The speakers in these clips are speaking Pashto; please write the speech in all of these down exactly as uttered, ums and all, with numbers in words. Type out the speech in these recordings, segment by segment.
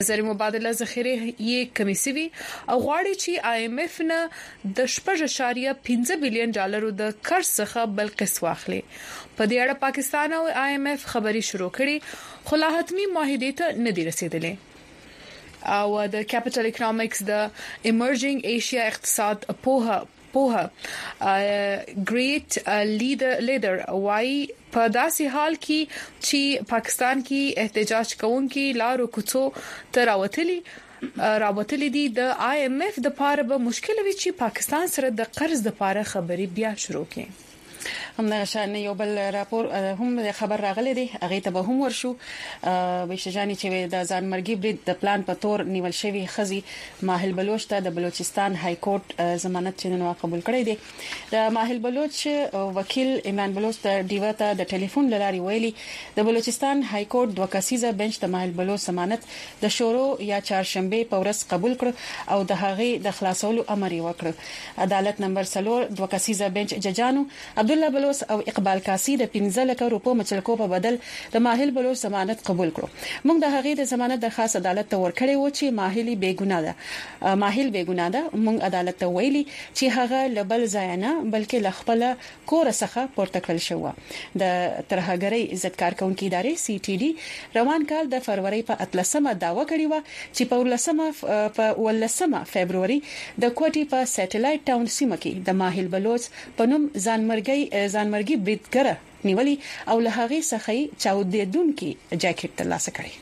زر مبادله ذخیره یې کمی سوي او غواړي چې آی ایم ایف نه د شپږ اشاریه پنځه بلین ډالرو د قرض څخه بل قسط واخلي. په دې اړه پاکستان او آی ایم ایف خبري شروع کړي خو لا حتمي معاهده ته نه دي رسیدلې. او د کیپټل اکونومکس د ایمرجینګ ایشیا اقتصاد پوها پوها ګریټ لیډر لیډر وايي په داسې حال کې چې پاکستان کې احتجاج کوونکي لارو کوڅو تر راوتلي راوتلي دي د آی ایم ایف د پاره به مشکل وي چې پاکستان سره د قرض د پاره خبري بیا شروع کړي. هم نشان یو بل راپور هم خبر راغلی دی هغه ته به هم ورشو وشجاني چې د ځانمرګي برید د پلان په تور نیول شوی خزي ماهل بلوچ ته د بلوچستان های کورټ ضمانت چنن قبول کړی دی. د ماهل بلوچ وکیل عمران بلوچ د ډیوا ته د ټلیفون لاري ویلي د بلوچستان های کورټ دوه کسیزه بنچ د ماهل بلوچ ضمانت د شورو یا چهارشنبه په ورځ قبول کړ او د هغې د خلاصولو امر یې وکړ. عدالت نمبر څلور دوه کسیزه بنچ ججانو عبد الله بلوچ او اقبال کاسي د پنځه لک روپو مچلکو په بدل د ماهل بلوچ ضمانت قبول کړو. موږ د هغې د ضمانت درخواست عدالت ته ورکړی و چې ماهلي بېګناه ده ماهل بېګناه ده. موږ عدالت ته ویلي چې هغه لبل ځای نه بلکې لخپل کور څخه پورته کړل شو. د ترهګرۍ عزت کارکونکو ادارې سی ټي ډي روان کال د فروری په اتلسمه داوا کړې و چې په ولسمه په ولسمه فبرवरी د کوټي په سټلایټ ټاون سیمه کې د ماهل بلوچ په نوم ځانمرګي ځانمرګي بریدګر نیولي او له هغې څخه چاودیدونکو جاکټ ترلاسه کړی.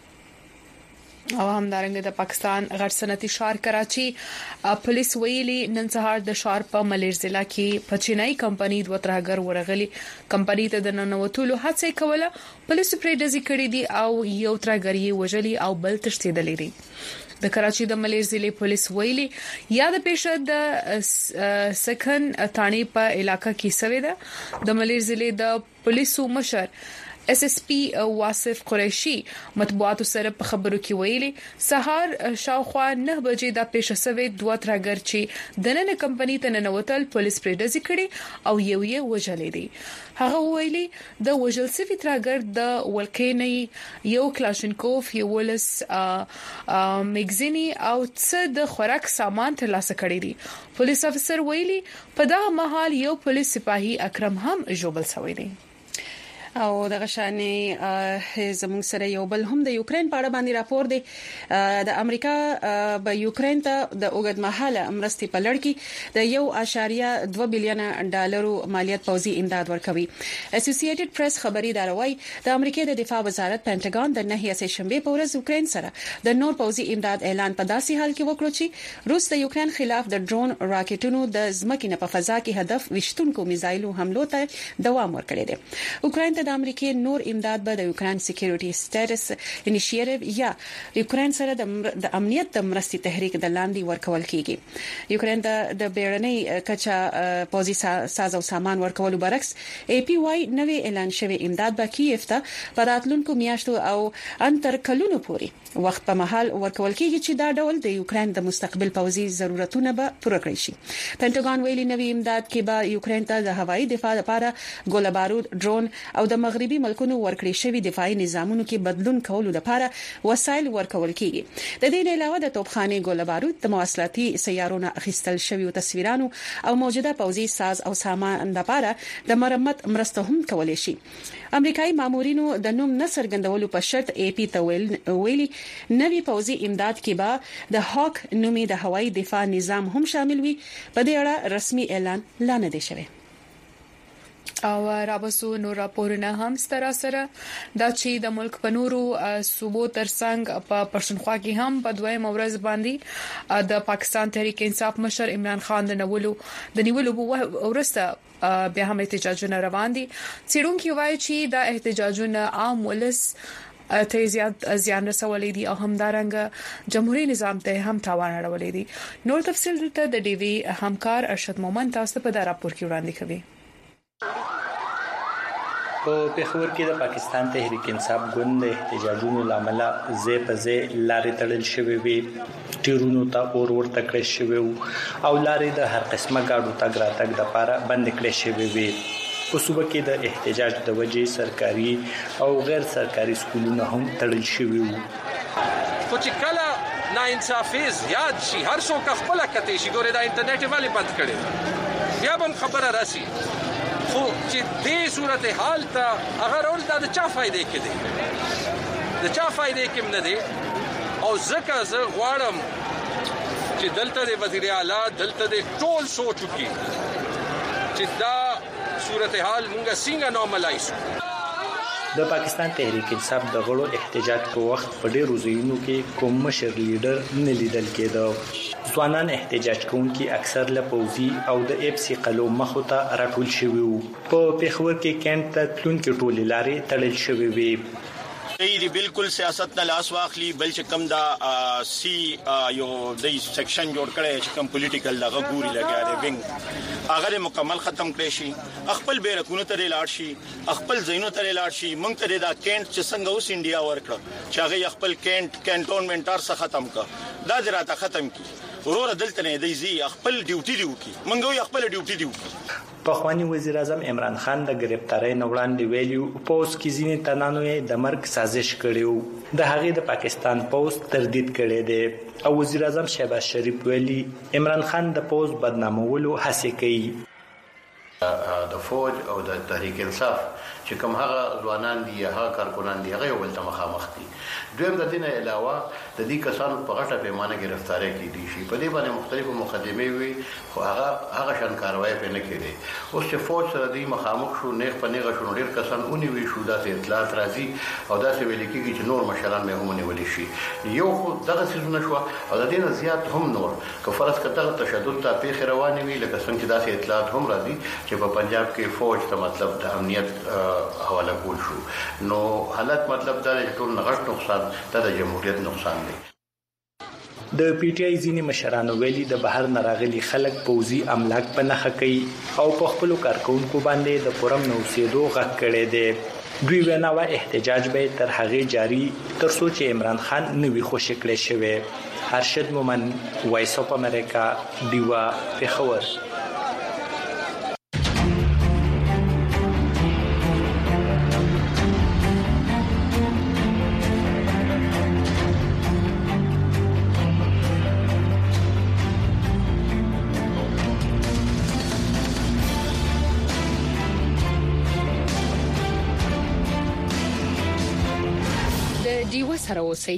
او همدارنګه د پاکستان غټ صنعتي ښار کراچي پولیس ویلي نن سهار د ښار په ملیر ضلع کې په چینایي کمپنۍ د وترهګر ورغلي کمپنۍ ته د ننوتلو هڅه کوله. پولیس پرې ډزې کړې دي او یو ترهګر یې وژلي او بل تښتېدلی دی. د کراچي د ملیر ضلع پولیس ویلي یا د پیښه د سکن تانی په علاقہ کې سوي ده. د ملیر ضلع د پولیسو مشر اس اس پی واصف قریشي مطبوعاتو سره په خبرو کې ویلي سهار شاوخوا نه بجې د پیښه سوي دوه ترهګر چې د نن کمپنۍ ته ننوتل پولیس پرې ډزې کړې او یو یې وژلې دي. هغه ویلي د وژل شوي ترهګر د ولکینې یو کلاشینکوف یو ولس مګزینی او څه د خوراک سامان ترلاسه کړی دي. پولیس افسر ویلي په دغه مهال یو پولیس سپاهي اکرم هم ژوبل شوی دی. او د غشانې زموږ سره یو بل هم د یوکرين په اړه باندې راپور دی. د امریکا په یوکرين ته د اوږدمهاله مرستې په لړ کې د یو اشاریه دوه بلین ډالرو مالیت پوزي امداد ورکوي. اسوسییټډ پریس خبري داروي د امریکا د دفاع وزارت پینټاګون د نهي سه شنبه په ورځ یوکرين سره د نور پوزي امداد اعلان په داسې حال کې وکړ چې روس د یوکرين خلاف د ډرون راکټونو د ځمکې په فضا کې هدف وشتونکو میزایلو حملو ته دوام ورکړی دی. یوکرين د امریکای نور امداد به د یوکرين سکیورټي سټیټس انیشیټیو یا یوکرين سره د امنیت د مرستې تحریک د لاندې ورکول کیږي. یوکرين د بیرنۍ کچا پوزي ساز او سامان ورکولو برعکس ای پی واي نوې اعلان شوی امداد به کیف ته په راتلونکو میاشتو او ان تر کلونو پورې وخت په محل ورکول کیږي چې دا ډول د یوکرين د مستقبل پوزي ضرورتونه به پوره کړي شي. پینټاګون ویلي نوې امداد کې به یوکرين ته د هوایي دفاع لپاره ګوله بارود ډرون او د مغربي ملکونو ورکړي شوی دفاعي نظامونو کې بدلون کولو لپاره وسایل ورکول کیږي. د دې نه علاوه د توپخانه ګوله بارود د مواصلاتي سیارونو اخیستل شوی تصویرانو او موجوده پوزي ساز او سامان لپاره د مرمت مرسته هم کولای شي. امریکایي مامورینو د نوم نصر غندولو په شرط ای پی ته ویلي نوې پوزي امداد کې به د هاک نومي د هوایي دفاع نظام هم شامل وي. په دې اړه رسمي اعلان لا نه دی شوی. او رابسو نور راپورونه هم ستر سره دا چې د ملک په نورو صوبو ترڅنګ په پښتونخوا کې هم په دویم ورځ باندې د پاکستان تحریک انصاف مشر عمران خان د نیولو د نیولو ورسته بیا هم احتجاجونه روان دي. څېړونکو وایي چې دا احتجاجونه عام ولس ته زیات زیان رسولې دي او همدارنګه جمهوریت نظام ته هم تاوان اړولې دي. نور تفصیل دلته د ډي وی همکار ارشد مومن تاسو په دا راپور کې وړاندې کوي. په پیښور کې د پاکستان تحریک انصاف ګوند د احتجاجونو لامل زی په زی لارې تړل شوې وي، ټیرونو ته اور ورته کړی شوی او لارې د هر قسمه گاډو تګ راتګ د لپاره بند کړی شوی وي. په صوبه کې د احتجاج د وجې سرکاري او غیر سرکاري سکولونه هم تړل شوي وو. خو چې کله ناانصافي زیات شي هر څوک خپل کته شي ګوره دا انټرنیټ والی بند کړي بیا هم خبره راسي خو چې دې صورتحال ته اگر اول دا د چا فائدې کې دي د چا فائدې کې نه دي او ځکه زه غواړم چې دلته د وزیر اعلی دلته د ټول سوچ وکړي چې دا صورتحال موږ څنګه نورمالایز د پاکستان تحریک انصاف د غړو احتجاج په وخت په ډېرو ځایونو کې کوم مشر لیډر نه لیدل کېده. ځوانان احتجاج کوونکي اکثر له پوځي او د اف سي قلو مخه ته راټول شوي وو. په پیښور کې کینټ ته تلونکي ټولې لارې تړل شوې وې. دی بالکل سیاست نه لاس واخلي بل چې کم دا سی یو د سیکشن جوړ کړي چې کم پولیټیکل دغه ګوري لګیا دی وینګ هغه مکمل ختم کړي شي خپل بیرکونه ته لاړ شي خپل زینو ته لاړ شي مونږ ته دا کینټ چې څنګه اوس انډیا ورکړه چې هغه خپل کینټ کینټونمنت تر څخه ختم کړه دا دراته ختم کی ورور دلته نه دی زی خپل ډیوټي دی وکي مونږ یو خپل ډیوټي دی وکي. پخوانی وزیر اعظم عمران خان د گرفتارۍ نه وړاندې ویلو پوز کې ځینې تنانو د مرګ سازش کړیو د هغې د پاکستان پوز تردید کړی دی او وزیر اعظم شهباز شریف ویلي عمران خان د پوز بدنامولو هڅه کوي. د فوج او د تحریک انصاف چې کوم هغه ځوانان دي هغه کارکونان دي هغه ول ته مخامخ دي. دویم د دې نه علاوه د دې کسانو په غټه پیمانه گرفتاری کیدي شي په دې باندې مختلفو مقدمې وي خو هغه هغه شان کاروایی په نه کېږي. اوس چې فوج سره دې مخامخ شو نه په نه غشون ډیر کسان اونې وي شو داسې اطلاعات راځي او داسې ویل کېږي چې نور مشران به هم نیول شي. یو خو دغه څه شو او د دې نه زیات هم نور که فرض کړه تشدد ته پیښ روانې وي لکه څنګه چې داسې اطلاعات هم راځي چې په پنجاب کې فوج ته مطلب د امنیت حواله کول شو نو حالت مطلب دا چې ټول نغښت نقصان د جمهوریت نقصان دی. د پی ټی آی ځینې مشرانو ویلي د بهر نه راغلي خلک پوځي املاک په نښه کوي او په خپلو کارکونکو باندې د پرم نه اوسېدو غږ کړی دی. دوی ویناوه احتجاج به تر هغې جاري تر څو چې عمران خان نه وي خوشي کړی شوی. ارشد مومن وایس اف امریکا ډیوا پیښور. دیو سره اوسئ.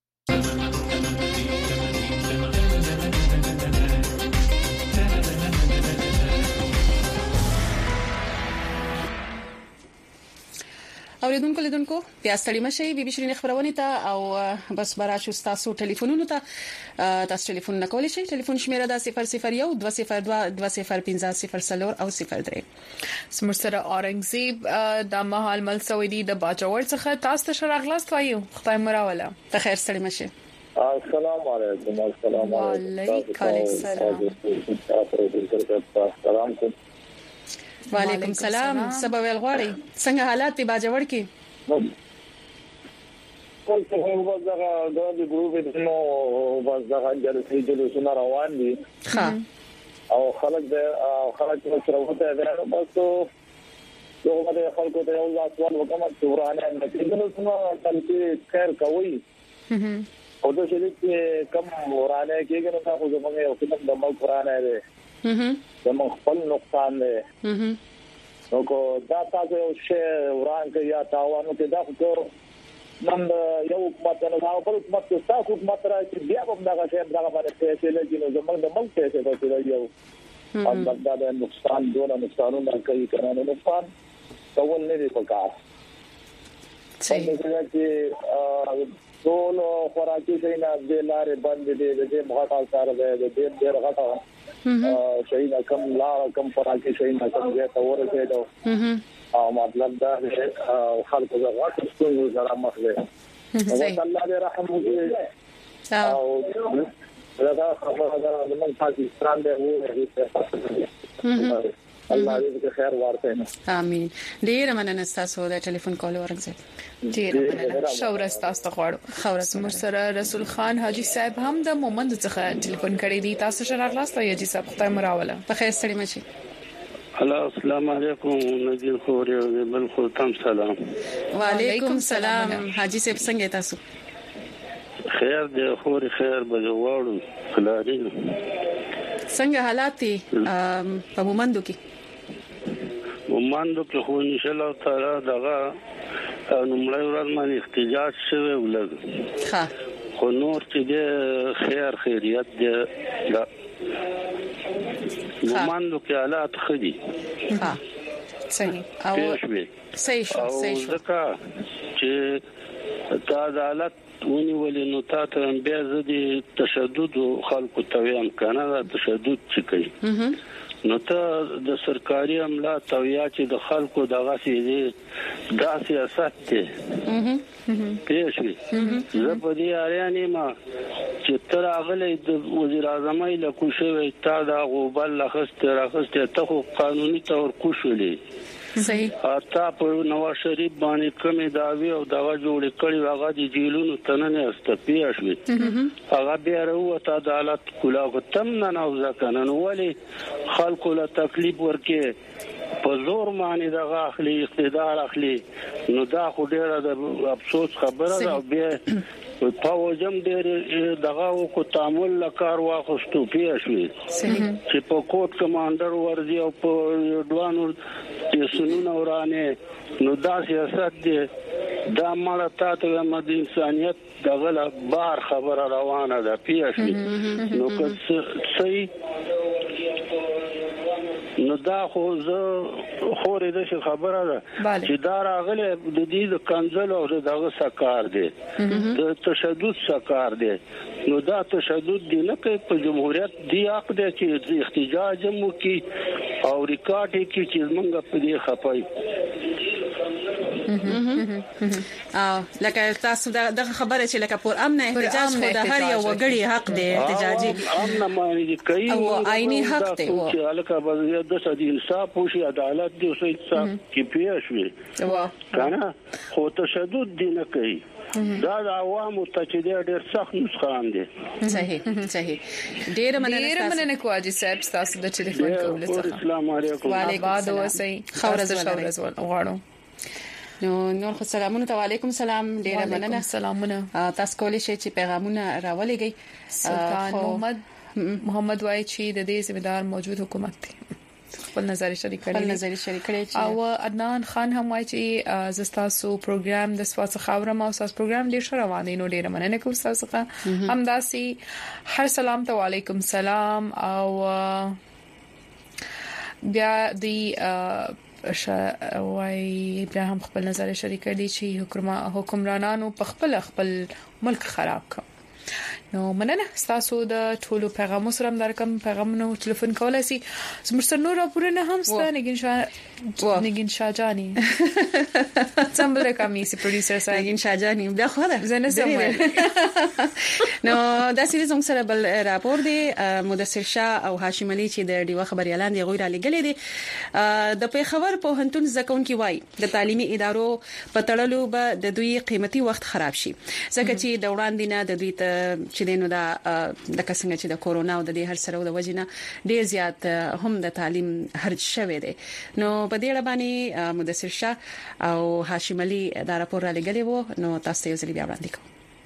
اوریدونکو لیدونکو بیا ستړي مشي بي بي شيرين خبرونه ته او بس براشو تاسو ټلیفونونو ته تاسو ټلیفون نه کولی شئ. ټلیفون شمیره دا صفر صفر یو دوه صفر دوه دوه صفر پنځه صفر صفر او صفر درې. سمسره اورنګزیب د مهال مل سعودي د باجوړ څخه تاسو ته شراغلاست وایو خدای مراوله ته خیر ستړي مشي. السلام علیکم. السلام علیکم. السلام علیکم. وعلیکم السلام. سبا ویل غواړي څنګه حالات په باجوړ کې؟ ټول څه هو وځه د ګروپ د نو وځه جلسې جلسونه روان دي. ها او خلک د خلک سره وته دا بس یو باندې خلکو ته یو ځل سوال وکم چې ورانه د جلسونه تلته خیر کوي. او د شې چې کم ورانه کېږي نو تاسو زموږ یو کوم د مل ورانه دی. هم زموږ خپل نقصان دی. هم نو کو دا تاسو یو شی وران کې یا تاوانو کې دا خو نن یو حکومت نه دا په حکومت کې تاسو حکومت راځي بیا په دغه شی دغه باندې پیسې لګي نو زموږ د ملک پیسې ورته یو هم دا د نقصان دونه نقصانونه کوي کنه نقصان ټول نه دی پکار. صحیح چې ټول خوراکي شي نه د لارې باندې د دې مغاټا سره د دې ډېر غټه شي نه کم لا کم خوراکي شي نه کم دې ته ورسېدو او مطلب دا خلکو د غاټو ستونزو سره مخ دي. الله دې رحم وکړي او دا خبره ده د پاکستان د وو الله دې خیر ورته. امين. ډیر مننه تاسو د ټلیفون کال ورغځي. ډیر مننه. شاورس تاسو ته غواړم. خورس مرسره رسول خان حاجی صاحب هم د مومند څخه ټلیفون کړی دی. تاسو شراغلاست یا جی صاحب خدای مراوله. په خیر ستړي مشي. هلا السلام علیکم نذیر خوري بل خو تم سلام. وعلیکم السلام حاجی صاحب څنګه تاسو؟ خیر دې خوري خیر به وړو کلاري څنګه حالات دي په مومندو کې مومندو کې خو ان شاء الله تعالی دغه نومړی ورځ باندې احتجاج شوی ولګ ها خو نور چې دې خیر خیریت دې مومندو کې حالات خدي ها صحیح او صحیح شو صحیح شو ځکه چې دا عدالت ونیولې نو تاسو هم بیا زدي تشدد خلکو ته ویم کنه دا تشدد چې کوي نو ته د سرکاري عمله تویا چې د خلکو دغه سي دي دا سیاست دی پېښوي زه په دې اړه ما چې تر هغه د وزیر اعظم له کوشوي تا دا غوبل لخص راخسته ته قانوني تور کوشولې صحیح اته په نواز شریف باندې کومې داوی او دغه جوړ کړي هغه د جیلونو تننه استپیا شوې هغه بیا وروته عدالت کولا تم نه نو ځکه نو ولي خلکو له تکلیف ورکې په زور باندې دغه اخلي اقتدار اخلي نو دا خو ډیره د افسوس خبره ده بیا په وجم ډېر دغه کو تعامل لکار واخستو پیښوي چې په کوټ کمانډر ورزي او په دوانو چې سنونه ورانه نو دا سیاست دی دا مړه تاسو د انسانيت دغه بار خبره روانه ده پیښوي نو که صحیح نو دا خو زه خورې د خبره ده چې دا راغله د دې د کنزل او دغه سکار دی د تشدد سکار دی نو دا تشدد دی نه په جمهوریت دی حق دی چې احتجاج مو کی او ریکارډ کی چې موږ په دې خپای او لکه تاسو دا خبره چې لکه پر امن احتجاج خو د هر یو وګړي حق دی احتجاجي امن باندې کوي او عیني حق دی چې الکه به د صدې انصاف او شي عدالت دی او څه کې پیښوي کنه خو تشدد دی نه کوي دا د عوامو ته چې ډېر سخت نسخان دي صحیح صحیح ډېر مننه ډېر مننه کوجی صاحب تاسو د ټلیفون کول څخه السلام علیکم وعلیکم السلام خورز خورز غواړم نو نور خو سلامونه ته وعلیکم السلام ډیره مننه سلامونه تاسو کولی شئ چې پیغامونه راولېږئ سلطان محمد محمد وای چې د دې ځمدار موجود حکومت دی خپل نظر شریک کړي خپل نظر شریک کړي او عدنان خان هم وای چې زستاسو پروګرام د سواد خبره ما اوساس پروګرام ډیر ښه روان دی نو ډیر مننه کوم تاسو ته همداسي هر سلام ته وعلیکم سلام او بیا دی وای بیا هم خپل نظر شریک کړي چې حکمرانانو په خپل خپل ملک خراب کړ نو مننه تاسو د ټولو پیغامونو سره درکم پیغامونو ټلیفون کولای شي زموږ سره نور راپورونه هم ستاسو نګین شاه نګین شاه جاني څنګه رقمي سي پروډوسر سره نګین شاه جاني بیا خو ده زنه سمه نو دا سری زموږ سره بل راپور دی مدثر شاه او هاشم علي چې د ډیوه خبريالان دی غوړه لګلې دي د پیښور په هنتون زکون کې وای د تعلیمي ادارو په تړلو به د دوی قیمتي وخت خراب شي ځکه چې د وړاندې نه د دوی ته چې دینو دا د کسنګ چې د کورونا او د دې هر سره د وجنه ډیر زیات هم د تعلیم هرج شوه دي نو په دې اړه باندې مدثر شاه او هاشم علي دا راپور را لګلې وو نو تاسو یې ځلې بیا وړاندې کوم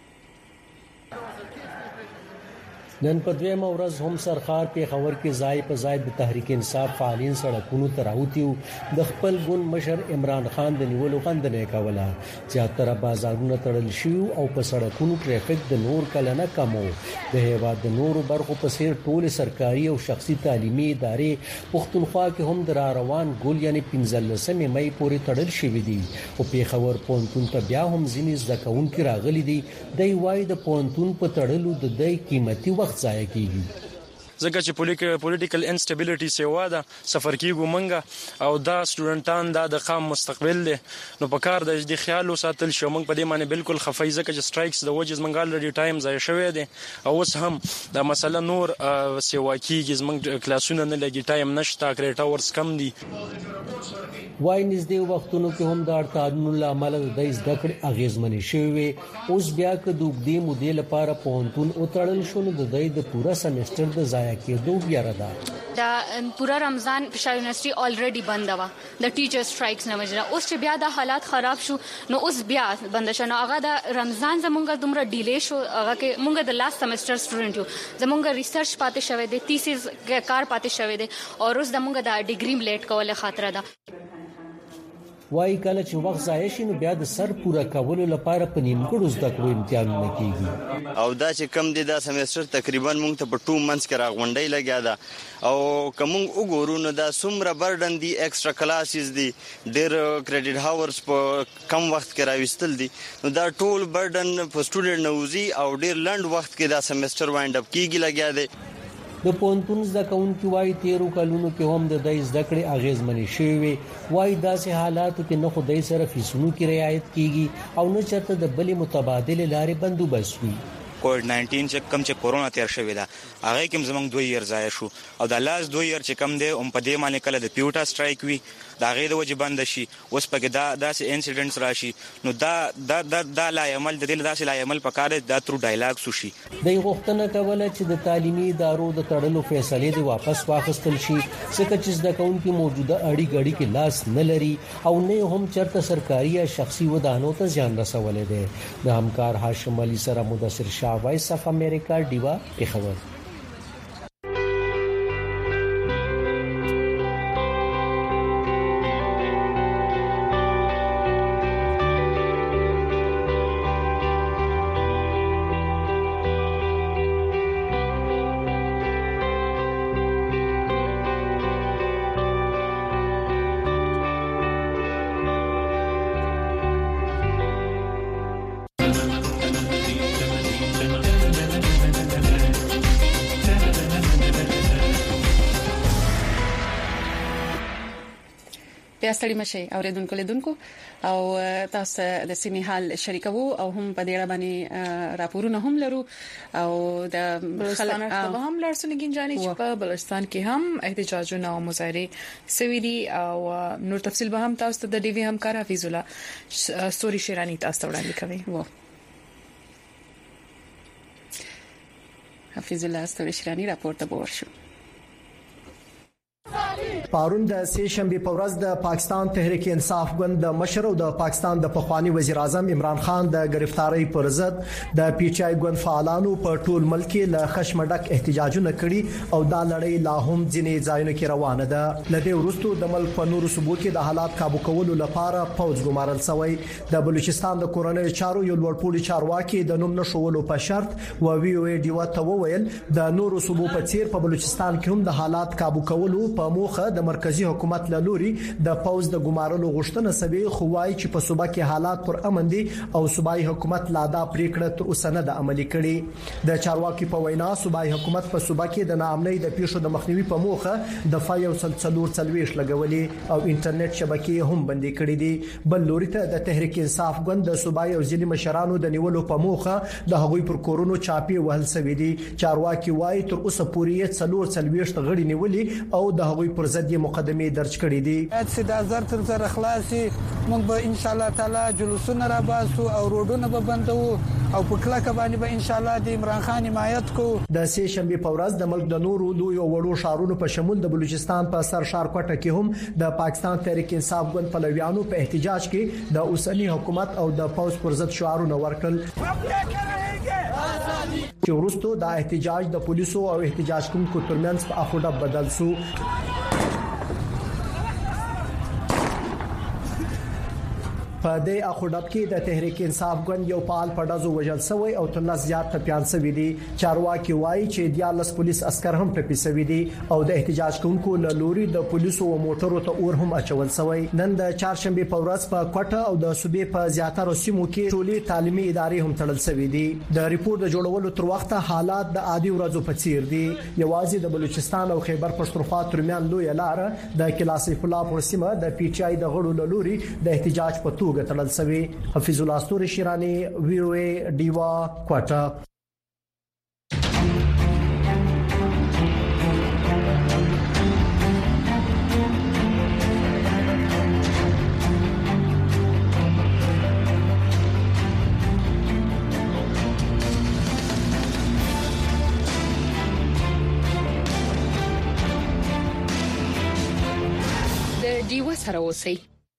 نن په دویمه ورځ هم سرخار په خبر کې ځای په ځای د تحریک انصاف فعالین سړکونو ته راوتیو د خپل ګون مشر عمران خان د نیولو غندنه کوله چې تر بازارونو تړل شو او په سړکونو ټریفیک د نور کله نه کمو د هیواد د نورو برخو په سیر ټول سرکاري او شخصي تعلیمي ادارې پښتونخوا کې هم در روان ګول یعنی پنځلسمه مې پورې تړل شوې دي او په خبر پونتون ته بیا هم ځینې ځکهون کې راغلي دي د وای د پونتون په تړلو د دې قیمتي وخت ځای کیږي ځکه چې پولیټیکل انسټیبিলিټي سیوا ده سفر کیږو منګه او دا سټوډنټان دا د قام مستقبل دي نو په کار د دې خیال وساتل شو موږ په دې معنی بالکل خفای ځکه چې سټرایکس د وجز منګال لري ټایم ځای شوی دی او اوس هم دا مسله نور سیوا کیږي موږ کلاسونه نه لګي ټایم نشته کریټ اورز کم دي وای نږدې وختونو کې هم د اړتیاونو لامل د زده کړې اغیزمنې شوی اوس بیا که د دې مودې لپاره پونتون او تړل شو نو د دې د پورا سمستر د ځای ضایع کېدو بیا ده. دا پورا رمضان پېښور یونیورسيټي الریډي بند و د ټیچر سټرایکس نه وجره. اوس چې بیا د حالات خراب شو نو اوس بیا بند شنه. هغه د رمضان زمونږ دومره ډیلی شو. هغه کې مونږ د لاست سمستر سټوډنټ یو. زمونږ ریسرچ پاتې شوی دی، تیسیس کار پاتې شوی دی او اوس د مونږ د ډیګري لیټ کوله خاطر ده. وای کله چې وخت ضایع شي نو بیا د سر پوره کولو لپاره په نیمګړو زده کړو امتحانونه کیږي. او دا چې کم دي دا سمستر تقریبا مونږ ته په ټو منث کې راغونډي لګیا ده. او کوم وګورو نو دا څومره برډن دي، ایکسترا کلاسز دي، ډېر کریډټ هاورز په کم وخت کې راوستل دي. نو دا ټول برډن په سټوډنټ نوزي او ډېر لند وخت کې دا سمستر وایند اپ کیږي لګیا دی. د پونتون زده کوونکي وايي تیرو کلونو کې هم د دای زده کړې اغیزمنې شوې. وايي داسې حالاتو کې نه خدای سره فیسونو کې رعایت کیږي او نه چرته د بلې متبادل لارې بندوبست وي. کووډ ناینټین چې کم چې کورونا تیر شوی دا هغه کوم زمنګ دوه ییر ضایع شو او د لاس دوه ییر چې کم دی هم په دې معنی کله د پیوټا سټرایک وی دا غیر د وجه بند شي. اوس پکې دا داسې انسیډنټس راشي نو دا دا دا, دا لا عمل د دې داسې لا عمل پکاره دا تر ډایلاګ سو شي. د غوښتنه کوله چې د تعلیمي ادارو د تړلو فیصله دی واپس واخیستل شي ځکه چې زده کوونکي موجوده اړي غړي کې لاس نه لري او نه هم چرته سرکاري یا شخصي ودانو ته ځان رسولې ده. د همکار هاشم علي سره مدثر شاه، وایس اف امریکا، دیوا پیښور. بیا ستړي مشي اوریدونکو لیدونکو او تاسو د سیمې حال شریکو او هم په دې باندې راپورونه هم لرو او د بلوچستان ته هم لارسنګین جاني چې په بلوچستان کې هم احتجاجونه او مظاهره سوي دي او نور تفصيل به هم تاسو ته د ډي وی همکار حفیظ الله ستوري شیرانی تاسو وړاندې کوي. و حفیظ الله ستوري شیرانی راپورته ورشو. پارون د سه شنبه په ورځ د پاکستان تحریک انصاف ګوند د مشر او د پاکستان د پخوانی وزیر اعظم عمران خان د گرفتاری پر ضد د پی ایچ آی ګوند فعالانو په ټول ملک کې له خشمډک احتجاجونه کړي او دا لړۍ لا هم ځینې ځایونو کې روانه ده. لدې وروسته د ملک په نورو صوبو کې د حالات काबू کولو لپاره پوځ ګمارل شوی. د بلوچستان د کورنۍ چارو یو لوړپوړي چارواکي د نوم نشولو په شرط و وی او ډیوا ته وویل د نورو صوبو په څیر په بلوچستان کې هم د حالات काबू کولو په موخه د مرکزی حکومت له لوري د پوز د ګمارلو غوښتنه سوي خوای چې په صوبه کې حالات پر امن دي او صوبایي حکومت لا دا پریکړه تر اوسه نه د عملي کړي. د چارواکي په وینا صوبایي حکومت په صوبه کې د ناامنۍ د پیښو د مخنیوي په موخه د فایو سلسلور چلويش لګولي او انټرنیټ شبکې هم بندي کړې دي. بل لوري ته د تحریک انصاف ګوند د صوبایي او ځینې مشرانو د نیولو په موخه د هغوی پر کورونو چاپی وهل سوي دي. چارواکي وایي تر اوسه پورې څلور چلويش غړي نیولي او د هغوی پر ضد مقدمه درج کړې دي. چې د زر تر زر خلاصي موږ به ان شاء الله تعالی جلوسونه را باسو او روډونه به بندو او په کلکه باندې به ان شاء الله د عمران خان حمایت کو. د سه شنبه په ورځ د ملک د نورو لوی او وړو شهرونو په شمول د بلوچستان په سر شهر کوټه کې هم د پاکستان تحریک انصاف ګوند پلویانو په احتجاج کې د اوسنی حکومت او د پوز پر ضد شعارونه ورکړل. چې وروسته د احتجاج د پولیسو او احتجاج کوونکو ترمنځ په اخوډه بدل شو. په دې اخوډب کې د تحریک انصاف ګوند یو فعال پډازو وژل شوی او تر لس زیات ټپيان شوی دي. چارواکي وایي چې دیالس پولیس عسكر هم ټپي شوی دي او د احتجاج کوونکو له لوري د پولیسو او موټرو ته اور هم اچول شوی. نن د چهارشنبه په ورځ په کوټه او د صوبې په زیاتره سیمو کې ټولې تعلیمي ادارې هم تړل شوی دي. د ریپورت د جوړولو تر وخته حالات د عادي ورځو په څیر دي. یوازې د بلوچستان او خیبر پښتونخوا ترمن لوی لار د کلاسیف الله پر سیمه د پی ایچ آی د غړو له لوري د احتجاج په توګه تړل شوی. حفیظ الله ستوري شیرانی، وی او ای، دیوا، کوټه. ډیوه سره اوسئ.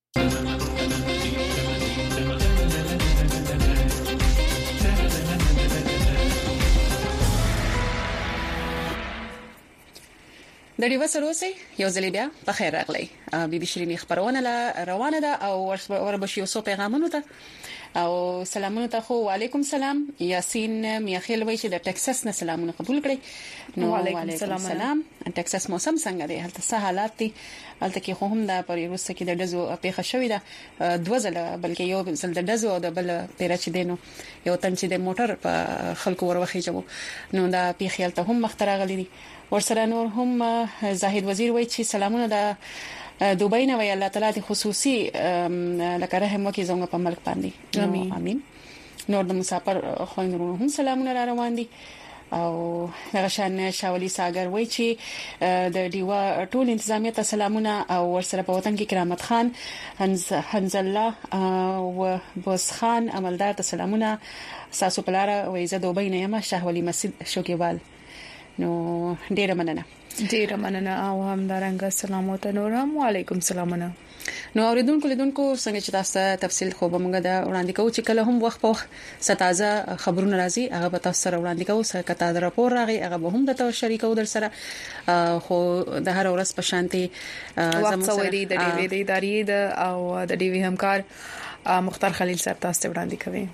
د ډیوه سره اوسئ. یو ځل بیا په خیر راغلی. بي بي شيرين خبرونه لا روانه ده او وربشي اوسو پیغامونه ته او سلامونه ته. خو وعليكم سلام. یاسین میاخیل وای چې د ټکساس نه سلامونه قبول کړئ. نو وعليكم سلام. سلام. ټکساس موسم څنګه دی؟ هلته څه حالات دي؟ هلته کې خو هم د پریروس کې د دزو پیښه شوې ده دوه ځله، بلکې یو ځل د دزو او د بل پیره چې دینو یو تن چې د موټر په خلکو وروخی جو نو دا پیښه هلته هم مختره غلي دي. ورسره نور هم زاهد وزیر وای چې سلامونه د دوبۍ نه وی الله تعالی د خصوصي لکه رحم وکي زموږ په ملک باندې. امين امين. نور د مسافر خويندرو هم سلامونه را روان دي او غشان شاولي ساګر وای چې د دیوا ټول انتظامیه ته سلامونه او ورسره په وطن کې کرامت خان حنز حنز الله او بوس خان عملدار ته سلامونه. ساسو پلاره وای زه دوبۍ نه یم شاولي مسجد شوکیوال. نو ډیره مننه ډیره مننه او هم درنګ سلام او تنورم. وعلیکم سلامونه. نو اوریدونکو لیدونکو څنګه چې تاسو تفصیل خو به موږ دا وړاندې کوو چې کله هم وخت په وخت ستازه خبرونه راځي هغه به تاسو سره وړاندې کوو. سره کته د راپور راغی هغه به هم د تاسو شریکو در سره خو د هر ورځ په شانتي زموږ سره د ډي وی د ادارې او د ډي وی همکار مختار خلیل صاحب تاسو وړاندې کوي.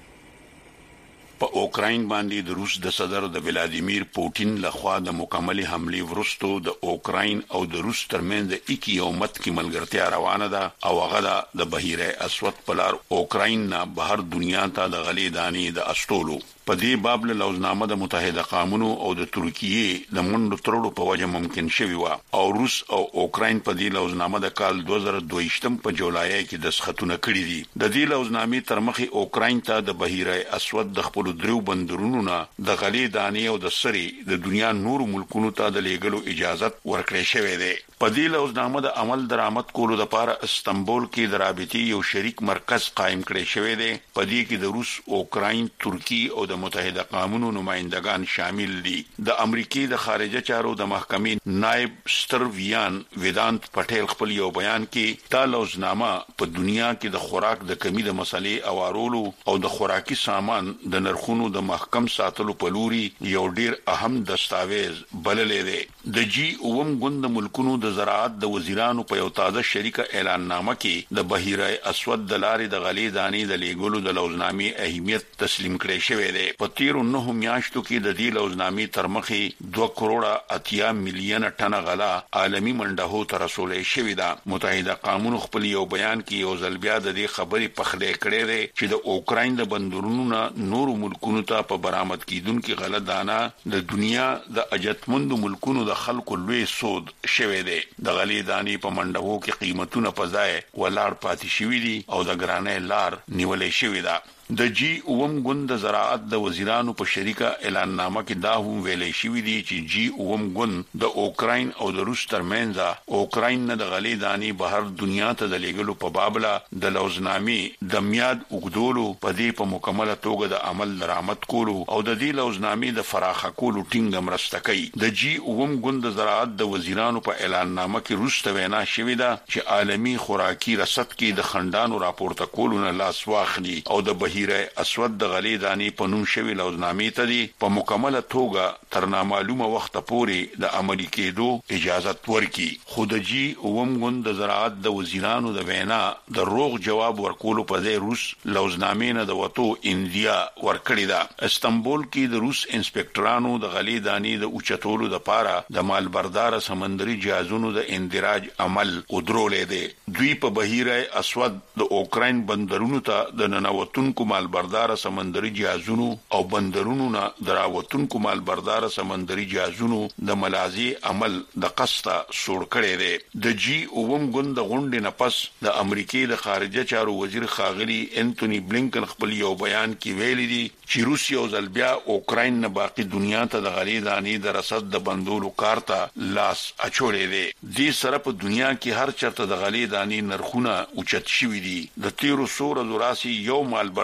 په اوکراین باندې د روس د صدر د ولادیمیر پوتین لخوا د مکمل حمله ورستو د اوکراین او د روس ترمنځ د اکی یومت کې ملګرتیا روانه ده او هغه د بحیره اسود پلار اوکراین نه بهر دنیا ته د غلې دانې د استولو په دې باب له لوزنامه د متحده قومونو او د ترکیه د منډو ترړو په وجه ممکن شوی و او روس او اوکراین په دې لوزنامه د کال دوه زره دوه په جولای کې د سختونه کړی دي. د دې لوزنامې تر مخه اوکراین ته د بحیره اسود د خپل درو بندرونو نه د غلې دانې او د سری د دنیا نور ملکونو ته د لیږلو اجازه ورکړې شوې ده. په دې لوزنامه د عمل درآمد کولو لپاره استنبول کې د رابطې یو شریک مرکز قائم کړی شوی دی. په دې کې د روس، اوکراین، ترکیه او د متحده قومونو نمائندگان شامل دي. د امریکای د خارجه چارو د محکمې نائب ستر ویان ویدانت پټیل خپل یو بیان کې دا لوزنامه په دنیا کې د خوراک د کمی د مسلې اوارولو او د خوراکي سامان د نرخونو د محکم ساتلو په لوري یو ډیر اهم دستاویز بللې دی. د جی اوم ګوند ملکونو د زراعت د وزیرانو په یو تازه شریکه اعلان نامه کې د بحیره اسود د لارې د غلې دانې د لیګولو د لوزنامې اهمیت تسلیم کړی شوی دی. په تیرو نه میاشتو کې د دې لوزنامې تر مخې دوه کروڑه اتیا میلیون ټن غلا عالمی منډهو ته رسولې شوې ده. متحده قومونو خپل یو بیان کې یو ځل بیا د دې خبرې پخلی کړې ده چې د اوکراین د بندرونو نه نور ملکونو ته په برآمد کیدونکو غله دانه د دنیا د اجتمند ملکونو د خلکو لوی سود شوی دی. د غلې دانې په منډهو کې قیمتونه په ځای ولاړ پاتې شوي دي او د ګرانۍ لار نیولې شوې ده. د جی اوم ګوند د زراعت د وزیرانو په شریکه اعلان نامه کې دا هم ویلې شوې دي چې جی اوم ګوند د اوکراین او د روس ترمنځ اوکراین نه د غلې دانې بهر دنیا ته د لیږلو په بابله د لوزنامې د میاد وګدولو په دې په مکمله توګه د عمل درآمد کولو او د دې لوزنامې د فراخه کولو ټینګ مرسته کوي. د جی اوم ګوند د زراعت د وزیرانو په اعلان نامه کې روس ته وینا شوې ده چې عالمی خوراکي رصد کې د خندانو راپورته کولو نه لاس واخلي او د بهیر اسود د غلې دانې په نوم شوی لوزنامې ته دی په مکمله توګه تر نامعلومه وخت پورې د عملي کېدو اجازه ورکړي. خو د جی اوم ګوند د زراعت د وزیرانو د وینا د روغ جواب ورکولو په ځای روس لوزنامې نه د وټو انډیا ورکړی ده. استنبول کې د روس انسپکټرانو د غلې دانې د اوچتولو لپاره د مالبردار سمندري جهازونو د اندراج عمل ودرولې دي. دوی په بحیره اسود د اوکراین بندرونو ته د ننوتونکو مالبردار سمندري جهازونو او بندرونو نه دراوتونکو مالبردار سمندري جهازونو د ملازي عمل د قصته سوړ کړي دي. د جی اوم ګوند غونډې نه پس د امریکای د خارجه چارو وزیر خاغلی انټونی بلینکن خپل یو بیان کې ویلي دي چې روسیا او زلبیا اوکراین نه باقي دنیا ته د غلې دانې د رصد د بندولو کارته لاس اچولې دي. د سره په دنیا کې هر چرته د غلې دانې نرخونه اوچت شوي دي. د تیرو سور زوراسي یو مالبردار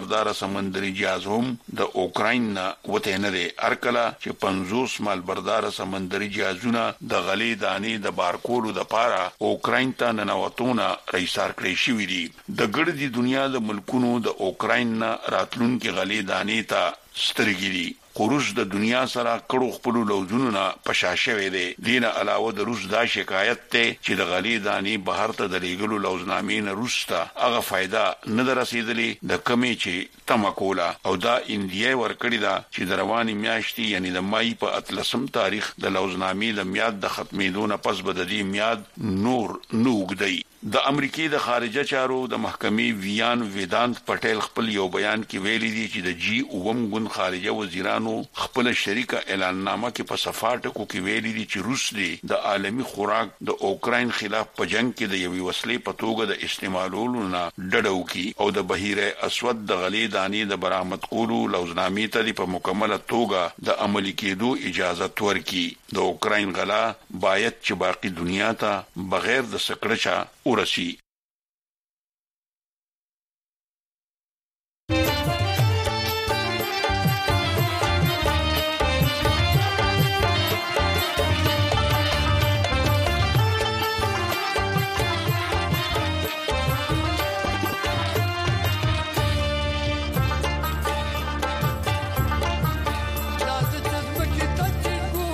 مالبردار سمندري جهاز هم د اوکراین نه وته نه دی ارکلا چې پنځوس مالبردار سمندري جهازونه د غلې دانې د بارکولو د پاره اوکراین ته ننوتونه رئیسار کړی شوې دي د ګړدي دنیا د ملکونو د اوکراین نه راتلونکي غلې دانې ته سترګې دي روس د دنیا سره کړو خپل لوزونو نه پشاشوي دي دینه علاوه د روس دا شکایت ته چې د غلې دانې بهر ته د لیګلو لوزنامې نه روسته هغه فائدہ نه درسیدلې د کمی چې تمکولا او دا انډیا ورکړی دا چې د رواني میاشتې یعنی د مای په اتلسم تاریخ د لوزنامې د میاد د ختمېدو نه پس بد دي میاد نور نوګدی د امریکای د خارجه چارو د محکمې ویان ویدانت پټیل خپل یو بیان کې ویلي دي چې د جی اوم ګون خارجه وزیرانو خپل شریکه اعلان نامه کې په صفاټکو کې ویلي دي چې روس دی د عالمی خوراک د اوکراین خلاف په جنگ کې د یوې وسلې په توګه د استعمالولو نه ډډو کی او د بحیره اسود د غلې دانې د برآمد کولو لوزنامې ته په مکمله توګه د عملي کېدو اجازه ورکړي د اوکراین غلا باید چې باقی دنیا ته بغیر د سکړچا ورسی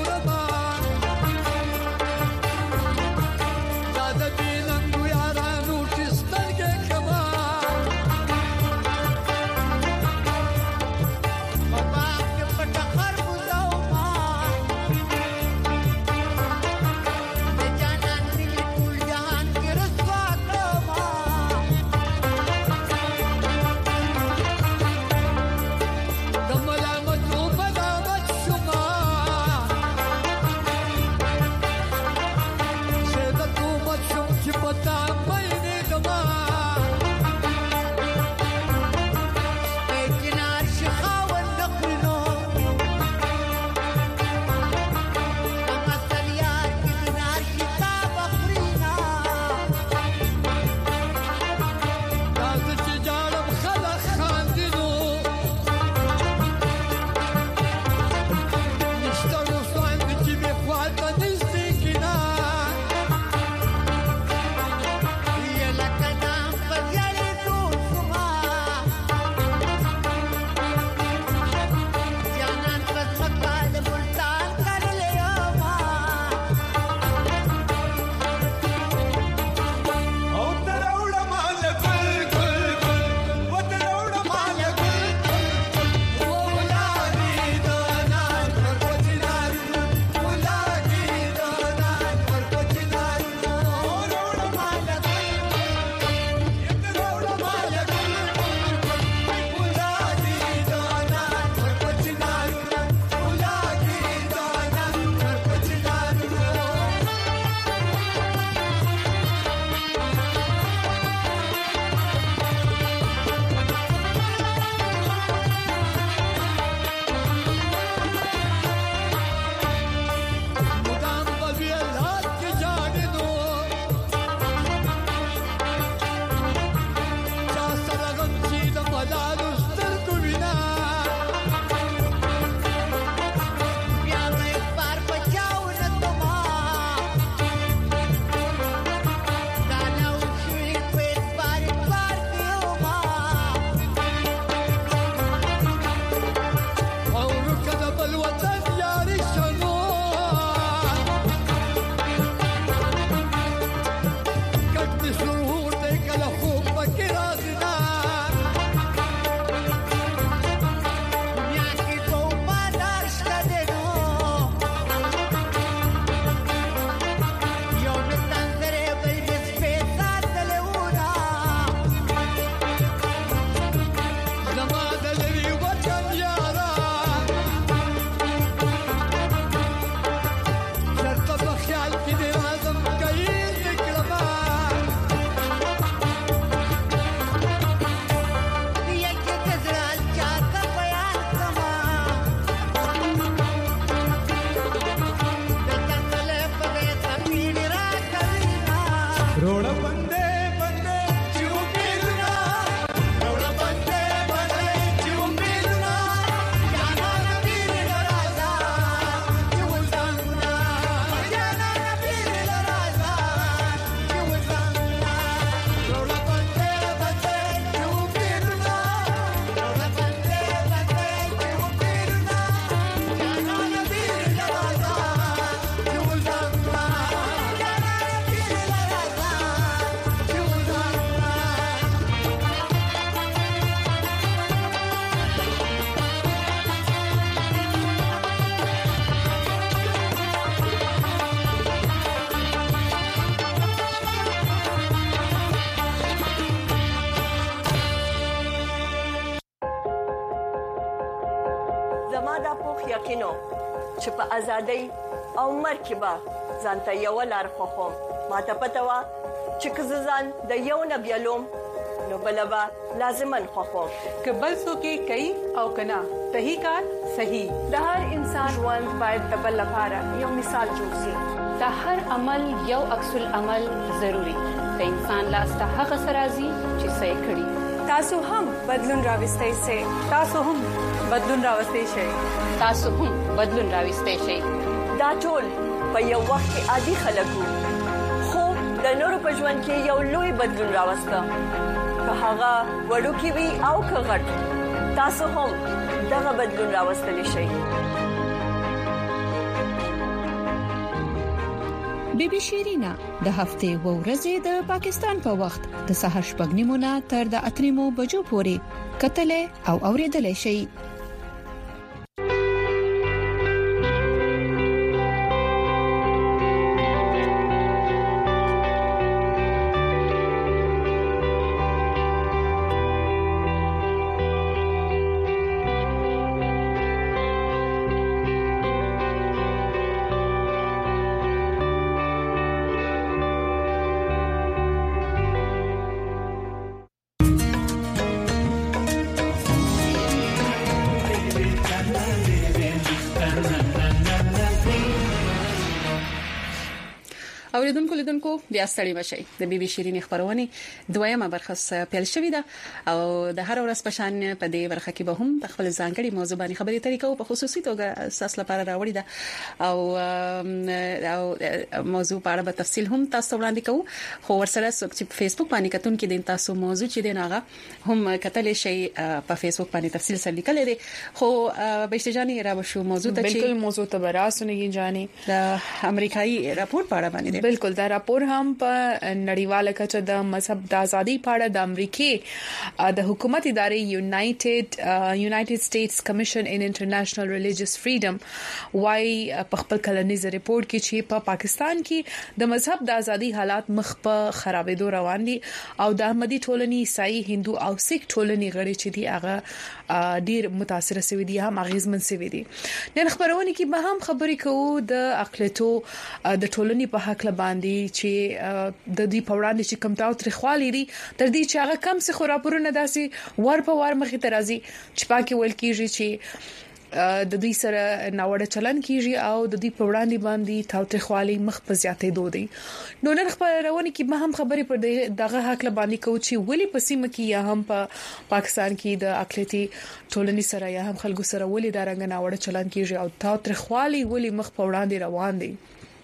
Yara چې په ازادۍ او مرګ به ځانته یو لار خوخم ماته پته و چې کززان د یو نبیلوم نو بلبا لازمن خوخم کبل سو کې کوي او کنا صحیح کار صحیح د هر انسان ژوند باید د بل لپاره یو مثال جوړ شي د هر عمل یو عکس العمل ضروری د انسان لاس ته هغه سرازي چې صحیح کړي تاسو هم بدلون راوستئ شئ تاسو هم بدلون راوستئ شئ تاسو هم بدلون راوستئ شئ دا ټول په یو وخت کې عادي خلکو خو د نورو په ژوند کې یو لوی بدلون راوسته که هغه وړوکی وي او که غټ تاسو هم دغه بدلون راوستلی شئ بی بی شیرینا د هفته و ورځې د پاکستان په وخت د سهار شپږ نیمو نه تر د اتریمو بجو پورې کتلې او اوریدلې شي اوریدونکو لیدونکو بیا ستړي مشي د بي بي شيرين خبرونه دویمه برخه پیل شوې ده او د هر ورځ په شان په دې برخه کې به هم د خپل ځانګړي موضوع باندې خبرې طریقو په خصوصي توګه اساس لپاره راوړي ده او او موضوع په اړه به تفصیل هم تاسو وړاندې کوو خو ورسره چې په فیسبوک باندې کتون کې د تاسو موضوع چې دغه هم کتلې شي په فیسبوک باندې تفصیل سره لیکل دي خو به استجانی را بشو موضوع ته چې بالکل موضوع ته براسونه جاني د امریکایي راپور په اړه باندې بالکل دا راپور هم په نړیواله کچه د مذهب د ازادي په اړه د امریکای د حکومت ادارې یونایټډ یونایټډ سټیټس کمیشن ان انټرنیشنل ریلیجیس فریډم وايي په خپل کلنیز ریپورت کې چې په پاکستان کې د مذهب د ازادي حالات مخ په خرابېدو روان دي او د احمدي ټولنې عیسائی هندو او سیک ټولنې غړي چې دي هغه ډیر متاثر شوي دي هم اغیزمن شوي دي نن خبرونه کې به هم خبرې کوو د اقلیتو د ټولنې په حق باندې چې د دې په وړاندې چې کم تاو ترخوالي دي تر دې چې هغه کم څه خرابورونه داسي ور په ور مخې ته راځي چې پاکي ول کیږي چې د دې سره ناوړه چلن کیږي او د دې په وړاندې باندې تاو ترخوالي مخ په زیاتې دودي نو نن خبرونه کې به هم خبرې پر دغه حق باندې کوو چې ولې په سیمه کې یا هم په پاکستان کې د اقلیتي ټولنې سره یا هم خلکو سره ولې دا رنګ ناوړه چلن کیږي او تاو ترخوالي ولې مخ په وړاندې روان دي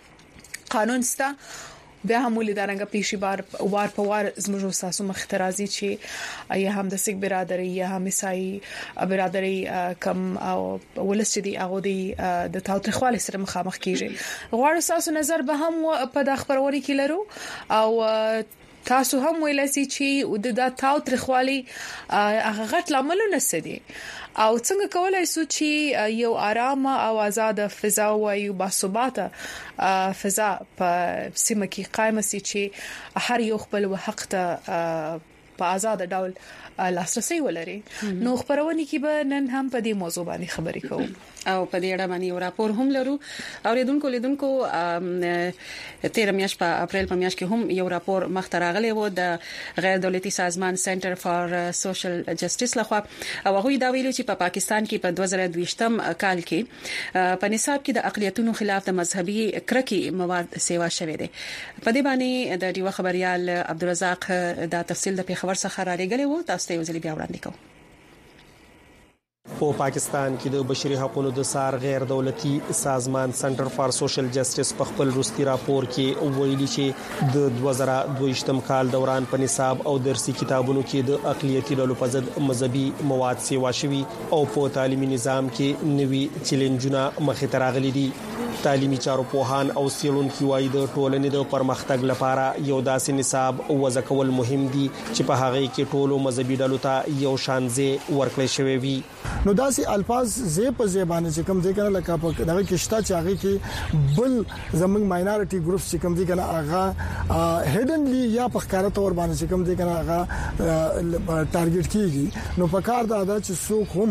قانون ستا بیا هم ولیدارنګ پیشي بار وار په وار زموږ ساسو مخترازي چې یا هم د سیک برادری یا هم عیسائی برادری کم او ولست دي هغه دي د تاوتریخوالي سره مخامخ کیږي غواړم ساسو نظر به هم په د خبروري کې لرو او تاسو هم ویلاسي چې د دا تاوتریخوالي هغه غټ لاملونه سدي او څنګه کولای شو چې یو آرامه او آزاد فضا او یو باثباته فضا په سیمه کې قائم شي چې هر یو خپل حق ته په آزاد ډول لاسرسي ولري نو خبرونه کې به نن هم په دې موضوع باندې خبرې کوو او په دې اړه باندې راپور هم لرو او ریدونکو لیدونکو تیر میاشت په اپریل په میاشت کې هم یو راپور مخته راغلی و د غیر دولتي سازمان سنټر فار سوشل جسټیس لخوا او هغه دا ویلي چې په پا پاکستان کې په دوه زره دویشتم کال کې په نصاب کې د اقلیتونو خلاف د مذهبي کرکي مواد سیوا شوه دي په دې باندې د ډیو خبريال عبدالرزاق دا تفصیل د پیښور څخه راغلی و تاسو ته وزلي بیا وړاندې کوم په پاکستان کې د بشري حقوقو د سار غیر دولتي سازمان سنټر فار سوشل جسټیس په خپل روستي راپور کې ویلي چې د دوه زره دویشتم کال دوران په نصاب او درسي کتابونو کې د اقلیتي ډلو په ضد مذهبي مواد سیوا شوي او په تعلیمي نظام کې نوي چیلنجونه مخې ته راغلي دي تعلیمي چارو پوهان او سیلونکو وايي د ټولنې د پرمختګ لپاره یو داسې نصاب وضع کول مهم دي چې په هغه کې ټولو مذهبي ډلو ته یو شان ځای ورکړل شوی وي نو داسې الفاظ زی په زبانه چې کوم ځای کنه لکه په دغه کې شته چې هغه کې بل زمنګ ماینورټي ګروپس چې کوم ځای کنه هغه هډنلی یا په ښکارا تور باندې چې کوم ځای کنه هغه ټارګټ کیږي نو په کار دا چې څوک هم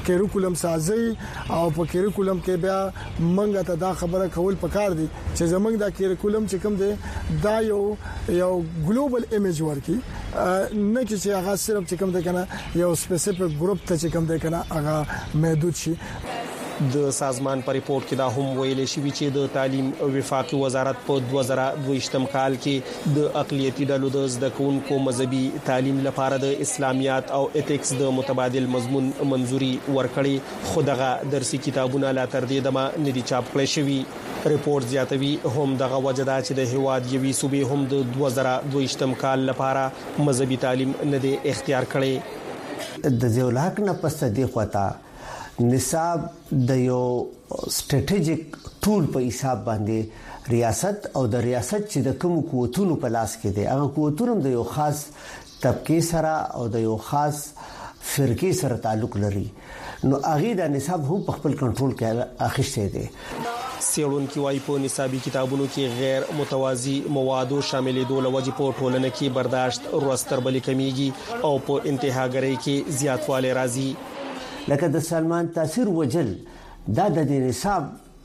کریکولم سازي او په کریکولم کې بیا منګه ته دا خبره کول پکار دي چې زمونږ دا کریکولم چې کوم دی دا یو یو ګلوبل ایمیج ورکی نه چې هغه صرف چې کوم دی کنه یو سپیسیفیک ګروپ ته چې کوم دی کنه هغه محدود شي. د سازمان په ریپورت کې دا هم ویل شوی چې د تعلیم او وفاقي وزارت په دوه زره دوه کال کې د اقلیتي ډلو د زده کوونکو مذهبي تعلیم لپاره د اسلامیات او ایتکس د متبادل مضمون منزوري ورکړي خو دغه درسي کتابونه لا تر دې دمه ندي چاپ کړی شوی. ریپورت زیاتوي هم دغه وجدا چې د هواد یوي صوبې هم د دوه زره دوه کال لپاره مذهبي تعلیم نه دی اختیار کړي. د ځولاک نه پسته دی خواته نصاب د یو سټریټیجیک ټول په حساب باندې ریاست او د ریاست چې د کوم قوتونو په لاس کې دي هغه قوتونه د یو خاص طبقه سره او د یو خاص فرقه سره تعلق لري نو هغه د نصاب هم په خپل کنټرول کې اخیسته دي. سیړون کې وايي په نصابي کتابونو کې غیر متوازی موادو شاملې دوه لوجې په ټولنه کې برداشت ورستر بلې کمیږي او په انتهاګرۍ کې زیاتواله راځي. لکه د سلمان تاثیر وجل دا د نصاب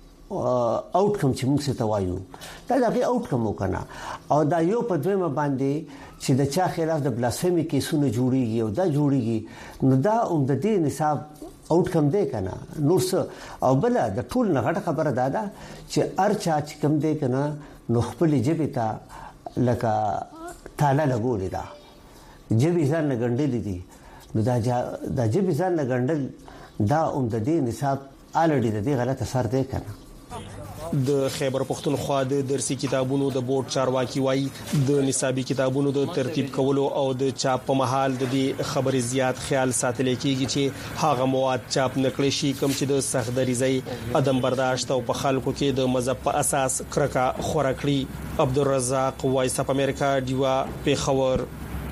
آوټکم چې موږ څه توایو دا دغه آوټکم وکنه او دا یو په دویمه باندې چې د چا خلاف د بلاسفیمی کیسونه جوړیږي او دا جوړیږي نو دا هم د دې نصاب آوټکم دی کنه نور څه او بل د ټول نه غټه خبره ده چې ارچا چې کم دی کنه نو خپل جبه ته لکه تاله لګولې ده جبه ځان نه ګنډلې دي نو دا د جبه ځان نه ګنډل دا هم د دې نصاب الډی د دې غلط اثر دی کنه. د خیبر پختونخوا د درسي کتابونو د بورډ چارواکي وایي د نصابي کتابونو د ترتیب کولو او د چاپ په محل د دې خبرې زیات خیال ساتل کیږي چې هغه مواد چاپ نکړي شي کوم چې د سخت دریزي عدم برداشت او په خلکو کې د مذهب په اساس کرکا خورکړي. عبدالرزاق وایس اپ امریکا دیوا پیښور.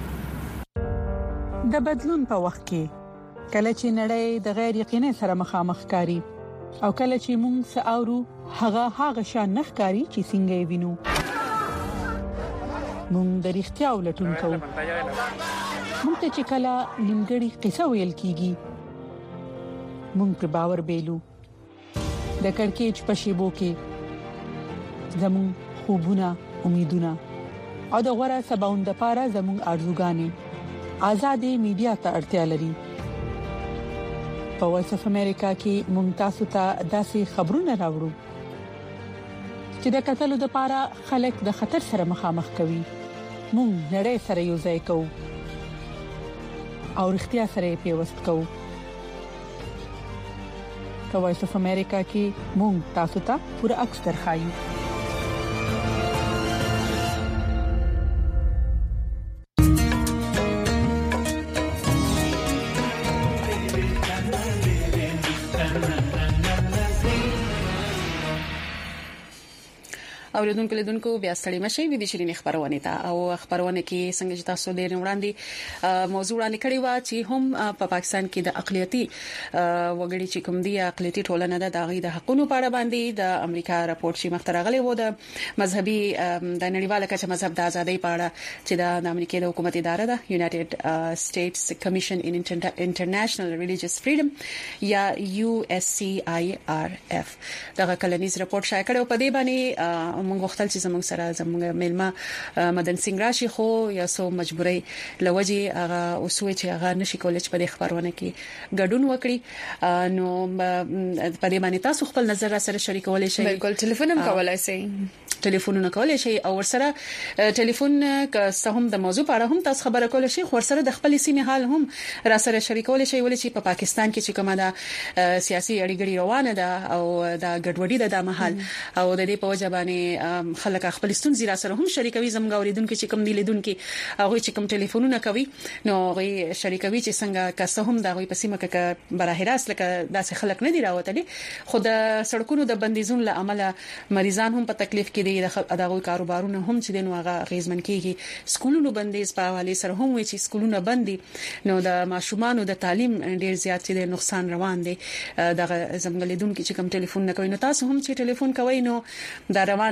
د بدلون په وخت کې کله چې نړۍ د غیر یقیني سره مخامخ کاری او کله چې موږ ساورو هغه هغه شان نخکاری چې څنګه وینو موږ د اړتیا ولټون کوو. موږ ته چې کله نیمګړی قصه ویل کیږي موږ پر باور بیلو د کڑکېچ په شیبو کې زموږ خوبونه امیدونه او د غوړه سباوند لپاره زموږ ارزوګانی آزادې میډیا ته اړتیا لري. په وایس اف امریکا کې ممتاز ته داسې خبرونه راوړو چې د قتل لپاره خلک د خطر سره مخامخ کوي. مونږ نړۍ سره یو ځای کوو او اړتیا سره پیوست کوو. په وایس اف امریکا کې مونږ تاسو ته پوره عکس درخایو. اوریدونکو لیدونکو بیا ستړي مشي وي د شيرين خبرونه ته او خبرونه کې څنګه چې تاسو ډېر وړاندې موضوع وړاندې کړی و چې هم په پاکستان کې د اقلیتي وګړي چې کوم دي اقلیتي ټولنه ده د غي د حقوقو په اړه باندې د امریکا راپورټ چې مخترغلي و د مذهبي د نړیواله کچه مذهب د ازادۍ په اړه چې د امریکا د حکومت اداره ده یونایټډ سټیټس کمیشن ان انټرنیشنل ریلیجیس فریډم یا یو اس سی آی آر اف دا کلنیز راپورټ شایع کړو په دې باندې موږ وختل چې زموږ سره زموږ ملما مدن سنگ راشي خو یا سو مجبوري لوجي هغه اوسوي چې هغه نشي کولای چې په دې خبرونه کې ګډون وکړي. نو په دې باندې تاسو خپل نظر سره شریکولای شئ. بالکل ټلیفون هم کولای شئ ټلیفونونه کولای شي او ورسره ټلیفون که هم د موضوع په اړه هم تاسو خبره کولای شي خو سره د خپل سیمه حال هم را سره شریکول شي ولې چې په پاکستان کې چې کومه دا سیاسي اړیګړي روانه ده او دا ګډوډي ده د محل او د دې په وجه باندې خلک خپل ستونزې را سره هم شریکوي زموږ اوریدونکو چې کوم دی لیدونکو هغه چې کوم ټلیفونونه کوي نو هغه شریکوي چې څنګه که هم دا غوي په سیمه کې براه راست لکه داسې خلک نه دی راوتلي خو د سړکونو د بندیزون له عمله مریضان هم په تکلیف کې د اداغوي کاروبارونه هم چې دنو هغه غیزمن کیږي. سکولونو بندیز په حواله سره هم وي چې سکولونه بندي نو د ماشومانو د تعلیم ډیر زیات دي نقصان روان دي. د زمګلیدون کې چې کوم ټلیفون نه کوي نو تاسو هم چې ټلیفون کوي نو دا روان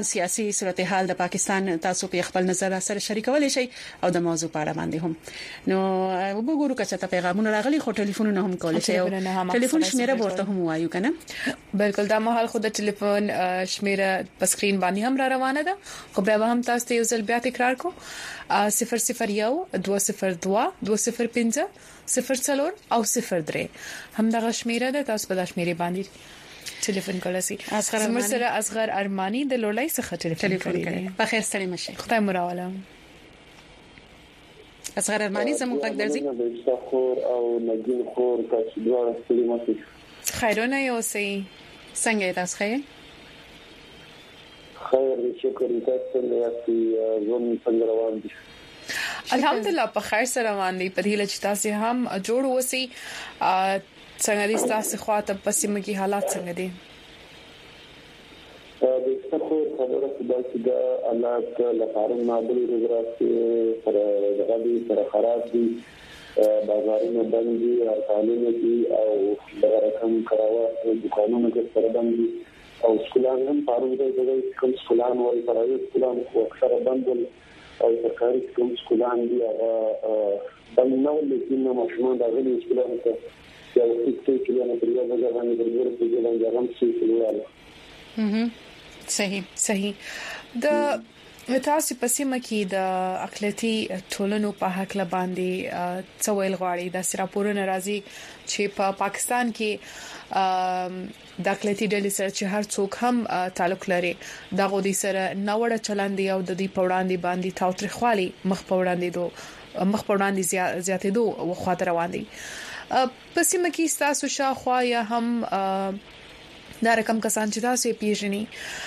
سیاسي صورتحال د پاکستان تاسو په خپل نظر سره شریکولای شئ او د موضوع په اړه باندې هم نو وګورو که څه پیغامونه راغلي خو ټلیفونونه هم کولای شئ ټلیفون شمیره ورته هم وایو کنه بالکل دا مهال خو د ټلیفون شمیره په سکرین باندې هم را روانه ده خو بیا هم تاسو ته یو ځل بیا تکرار کو صفر صفر یو دوه صفر دوه دوه صفر پنځه صفر څلور او صفر درې هم دغه شمیره ده تاسو په دغه شمیره باندې ټلیفون کولای شئ زموږ سره اصغر ارمانی د لولای څخه ټلیفون کوي په خیر ستړي مشه خدای مو راوله اصغر ارمانی زموږ غږ درځي د خور او نګین خور تاسو دوه ستړي مشه خیرونه یو سي څنګه تاسو خیر خیر شکر تاسو له یاسي زون څنګه روان دي الحمدلله په خیر سره روان دي په دې لچ تاسو هم جوړ وسی څنګه دي تاسو خواته پسې مګي حالات څنګه دي د څخه خبره چې دا حالات لپاره نابل رضاستي سره غلي سره خراب دي بازارونه بند دي هرکالونه دي او د رقم کراوه دکانونه کې سره بند دي او سکولان هم پاره د کوم سکولان وایي پرایوت سکولان خو اکثره بند دي او سرکاري کوم سکولان دي هغه بند نه ولې چې ماشومان د غلي سکولان ته یو څه چې نه پرېږه دا باندې د ورته کې باندې هم څه کېواله هم صحیح صحیح د تاسو په سیمه کې د اقلیتي ټولنو په حق لا باندې څویل غواړي د سراپورونه راځي چې په پا پاکستان کې د اقلیتي ډلې سره چې هر څوک هم تعلق لري دا غوډي سره نوړه چلند دی او د دې پوړاندې باندې تاوتریخوالي مخ پوړاندې دو مخ پوړاندې زیاتې دو او خاطر روان دي په سیمه کې تاسو شاوخوا یا هم دا رقم کسان چې تاسو پیژني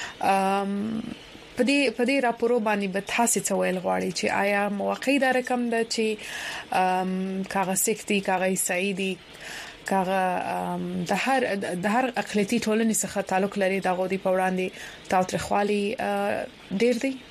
په دې په دې راپورو باندې به تاسو څه ویل غواړي چې آیا موقع دا رقم ده چې کاغه سکتي کاغه سعیدي کاغه د هر د هر اقلیتي ټولنې څخه تعلق لري دا غوډي په وړاندې تاوتریخوالي ډېر دی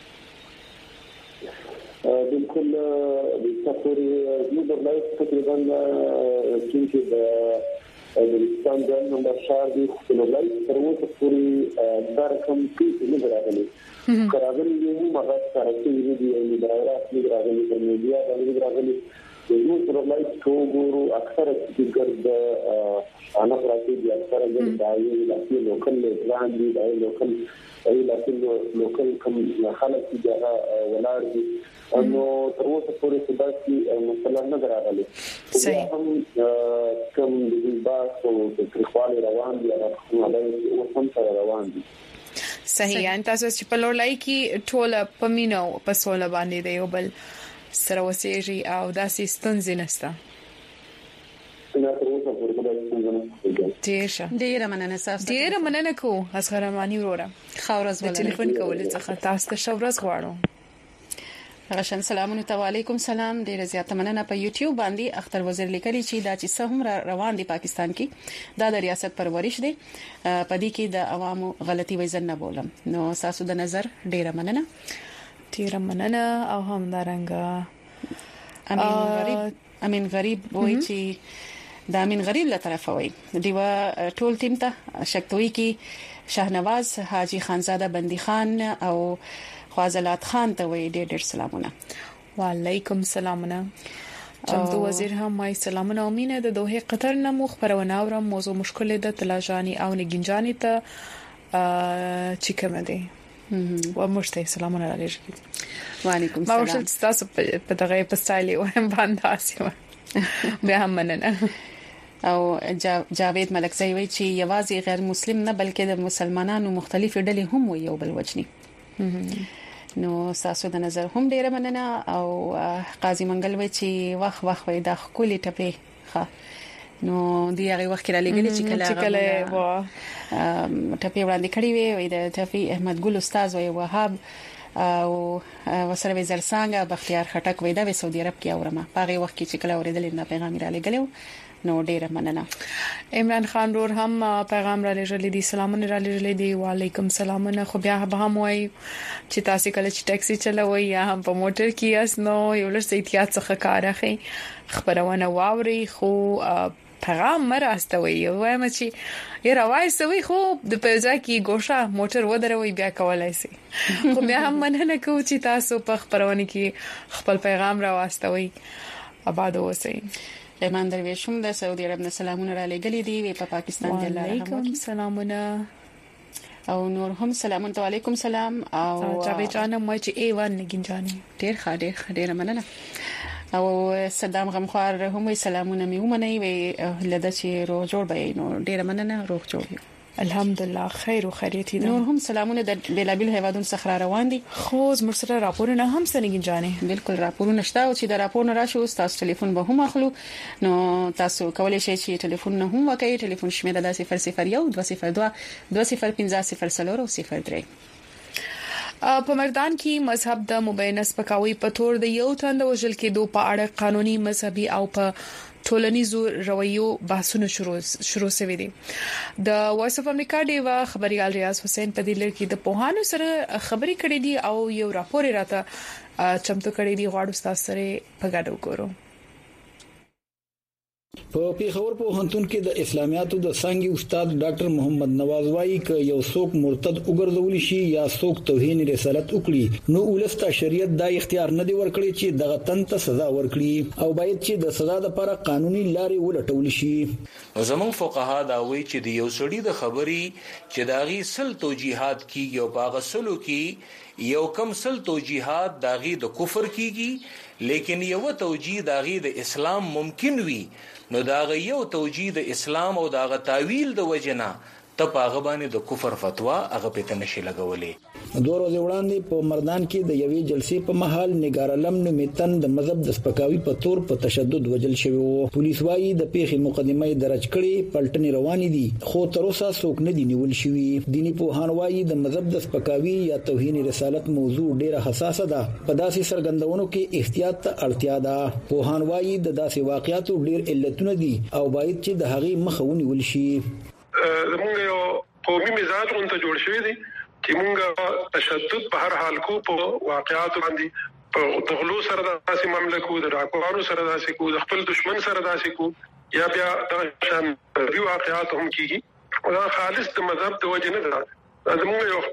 بالکل د سفري د لایف تقریبا چې د افغانستان د نمبر شار دی د لایف تر اوسه پورې دا رقم کې نه راغلی کراغلی یو مغه سره چې دی د دایره کې راغلی د میډیا د راغلی د نو تر لایف کوګورو اکثر چې ګرځي انا پراتی دي اکثر د دایي د لوکل پلان دي د لوکل ای لکه لوکل کوم خلک چې دا ولار دي نو تر اوسه پورې څه داسې مثلا نه راغلي صحیح هم کوم د باس او د تخوالي روان دي او هم سره روان دي صحیح ان تاسو چې په لورلای کې ټول پمینو په سول باندې دی او بل سره وسیږي او داسې ستونزې نشته ډیره ډیره مننه تاسو ډیره مننه کو اصغر مانی وروره خاورز ولې ټلیفون کول څخه تاسو ته شورز غواړم راشن سلامونه علیکم سلام ډیره زیاته مننه په یوټیوب باندې اختر وزیر لیکلي چې دا چې څومره روان دي پاکستان کې دا د ریاست پرورش دي په دې کې د عوامو غلطي وزن نه بولم نو تاسو د نظر ډیره مننه ډیره مننه او هم دارنګ امین غریب امین غریب وایي چې د امین غریب له طرفه وایي دیوا ټول ټیم ته شکتوي کې شهنواز حاجی خانزاده بندي خان او فاضلات خان ته وی ډېر ډېر سلامونه وعلیکم سلامونه چمتو وزیر هم مای سلامونه او مینه د دوه قطر نه مخ پرونه او موضوع مشکل ده تلاجانی او نگینجانی ته چې کوم دی و مشته سلامونه علیکم وعلیکم سلام ما ورشل تاسو په دغه په سټایل او هم باندې اسمه به هم مننه او جاوید ملکزی وی چې یوازې غیر مسلم نه بلکې د مسلمانانو مختلف ډلې هم وي او بل وجني نو تاسو د نظر هم ډیره مننه او قاضي منګل وی چې واخ واخ وی د خولي ټپه ښه نو دی هغه وخت را لګلی چې کله کله ټپه وړاندې کړی وی وی د ټفي احمد ګل استاد وی وهاب او وسره وی زرسانګه بختیار خټک وی د سعودي عرب کې اورمه په هغه وخت کې چې کله اوریدل نه پیغام را لګلو نو ډیره مننه عمران خان رور هم پیغام را لېږلی دي سلامونه را لېږلی دي وعلیکم سلامونه خو بیا به هم وای چې تاسو کله چې ټاکسي چلوي یا هم په موټر کې اس نو یو لږ احتیاط څخه کار اخلي خبرونه واوري خو پیغام مراستوي وایم چې یې راوایسوي خو د پیوځه کې ګوښه موټر ودروي بیا کولای شي خو بیا هم مننه کوم چې تاسو په خبرونه کې خپل پیغام راوستوي آباد اوسئ. ایمان درویشم د سعودي عرب نه سلامونه را لګلې دي په پا پاکستان کې. وعلیکم سلامونه او نور هم سلامونه. وعلیکم سلام او جاوید جانم ما چې ای وان نگین جاني ډیر ښه ډیر ښه ډیر مننه. او صدام غمخوار هم سلامونه می ومني وي لدا چې روغ جوړ به نو ډیر مننه روغ جوړ الحمدلله خیر او خیریت دي. نور هم سلامونه د بلابل هیوادونو څخه روان دي. خو زموږ سره راپورونه هم سنګین جاني. بالکل راپورونه شته او چې د راپور نه راشي تاسو ټلیفون به هم اخلو نو تاسو کولای شئ چې ټلیفون نه هم وکړئ. ټلیفون شمیره د صفر صفر یو دوه صفر دوه دوه صفر پنځه صفر څلور او صفر درې. په مردان کې مذهب د مبینه سپکاوي په تور د یو تند وژل کېدو په اړه قانوني مذهبي او په ټولنیزو رویو بحثونه شروع شروع شوي دي. د وایس اف امریکا دیوا خبريال ریاض حسین په دې لړ کې د پوهانو سره خبرې کړې دي او یو راپور راته چمتو کړی دی. غواړو تاسو سره په ګډه وګورو. په پیښور په هنتون کې د اسلامیاتو د څنګه استاد ډاکټر محمد نواز وايي ک یو څوک مرتد وګرځول شي یا څوک توهین رسالت وکړي نو ولسته شریعت دا اختیار نه دی ورکړي چې دغه تن ته سزا ورکړي او باید چې د سزا لپاره قانوني لارې ولټول شي. زمون فقها دا وایي چې د یو سړي د خبري چې داغي سل توجیهات کیږي او باغ سلو کې یو کم سل توجیهات داغي د کفر کیږي لیکن یو توجیه داغي د اسلام ممکن وي نو داغه یو توجیه د اسلام او داغه تعویل د وجنه ته پاغه باندې د کفر فتوا هغه پته نشي لګولې. دوه ورځې وړاندې په مردان کې د یوې جلسې په محل نگار علم نومیتن د مذهب د سپکاوي په تور په تشدد وجل شوی وو. پولیس وايي د پیښې مقدمه درج کړي پلټنې روانې دي خو تر اوسه څوک نه دي نیول شوی. دینی پوهان وايي د مذهب د سپکاوي یا توهین رسالت موضوع ډیره حساسه ده. په داسې سرګندونو کې احتیاط ته اړتیا ده. پوهان وايي د داسې واقعیاتو ډیر علتونه دي او باید چې د هغې مخه ونیول شي. زمونږ یو قومي مزاج غونډه جوړ شوې دي چې مونږ تشدد په هر حال کو په واقعیاتو باندې په دغلو سره داسې مملکو د ډاکوانو سره داسې کو د خپل دشمن سره داسې کو یا بیا د شان ریو واقعیات هم کیږي او دا خالص د مذهب د وجه نه ده. زمونږ یو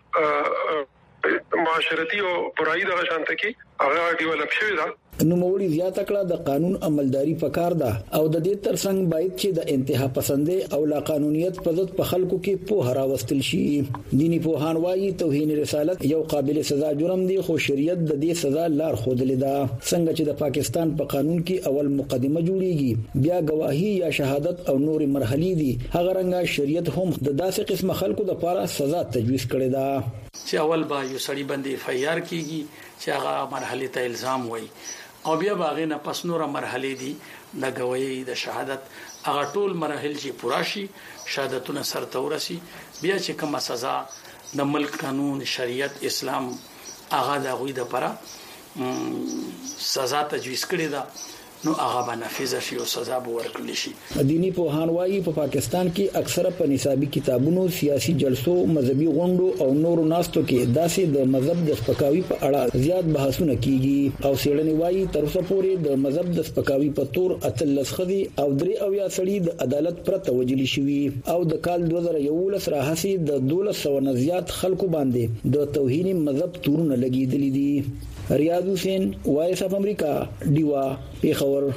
خپل معاشرتي او برایي د شان ته کې هغه ډیولپ شوی ده. نو موري زیاته کړه د قانون عملداري پکار ده او د دې ترڅنګ باید چې د انتها پسندې او لا قانونیت په ضد په خلکو کې په هراوستل شي. دینی پوهان وايي توهین رسالت یو قابل سزا جرم دی خو شریعت د دې سزا لار خودلې ده. څنګه چې د پاکستان په قانون کې اول مقدمه جوړیږي بیا گواهی یا شهادت او نور مرحلې دي هغه رنګه شریعت هم د داسې قسمه خلکو د لپاره سزا تجویز کړې ده. چې اول با یو سړی باندې اف آی آر کیږي چې هغه مرحله ته الزام وایي او بیا باغې نه پس نور مرحله دي د گواہی د شهادت هغه ټول مراحل چې پورا شي شهادتونه سرته ورسي بیا چې کومه سزا د ملک قانون شریعت اسلام هغه د غوي د لپاره سزا تجویز کړی دا نو هغه بنفذ شي او سزا به ورکړل شي. دینی پوهان وايي په پاکستان کې اکثره په نصابي کتابونو سیاسي جلسو مذهبي غونډو او نورو ناستو کې داسې د مذهب د سپکاوي په اړه زیات بحثونه کیږي او څېړنې وايي تر اوسه پورې د مذهب د سپکاوي په تور اتلس خدي او درې او یا سړي د عدالت پرته وجلی شوی او د کال دوه زره یولس راهسي د دولس سو نه زیات خلکو باندې د توهین مذهب تورونه لګیدلې دي. ریاض حسین وایس اف امریکا دیوا پیښور.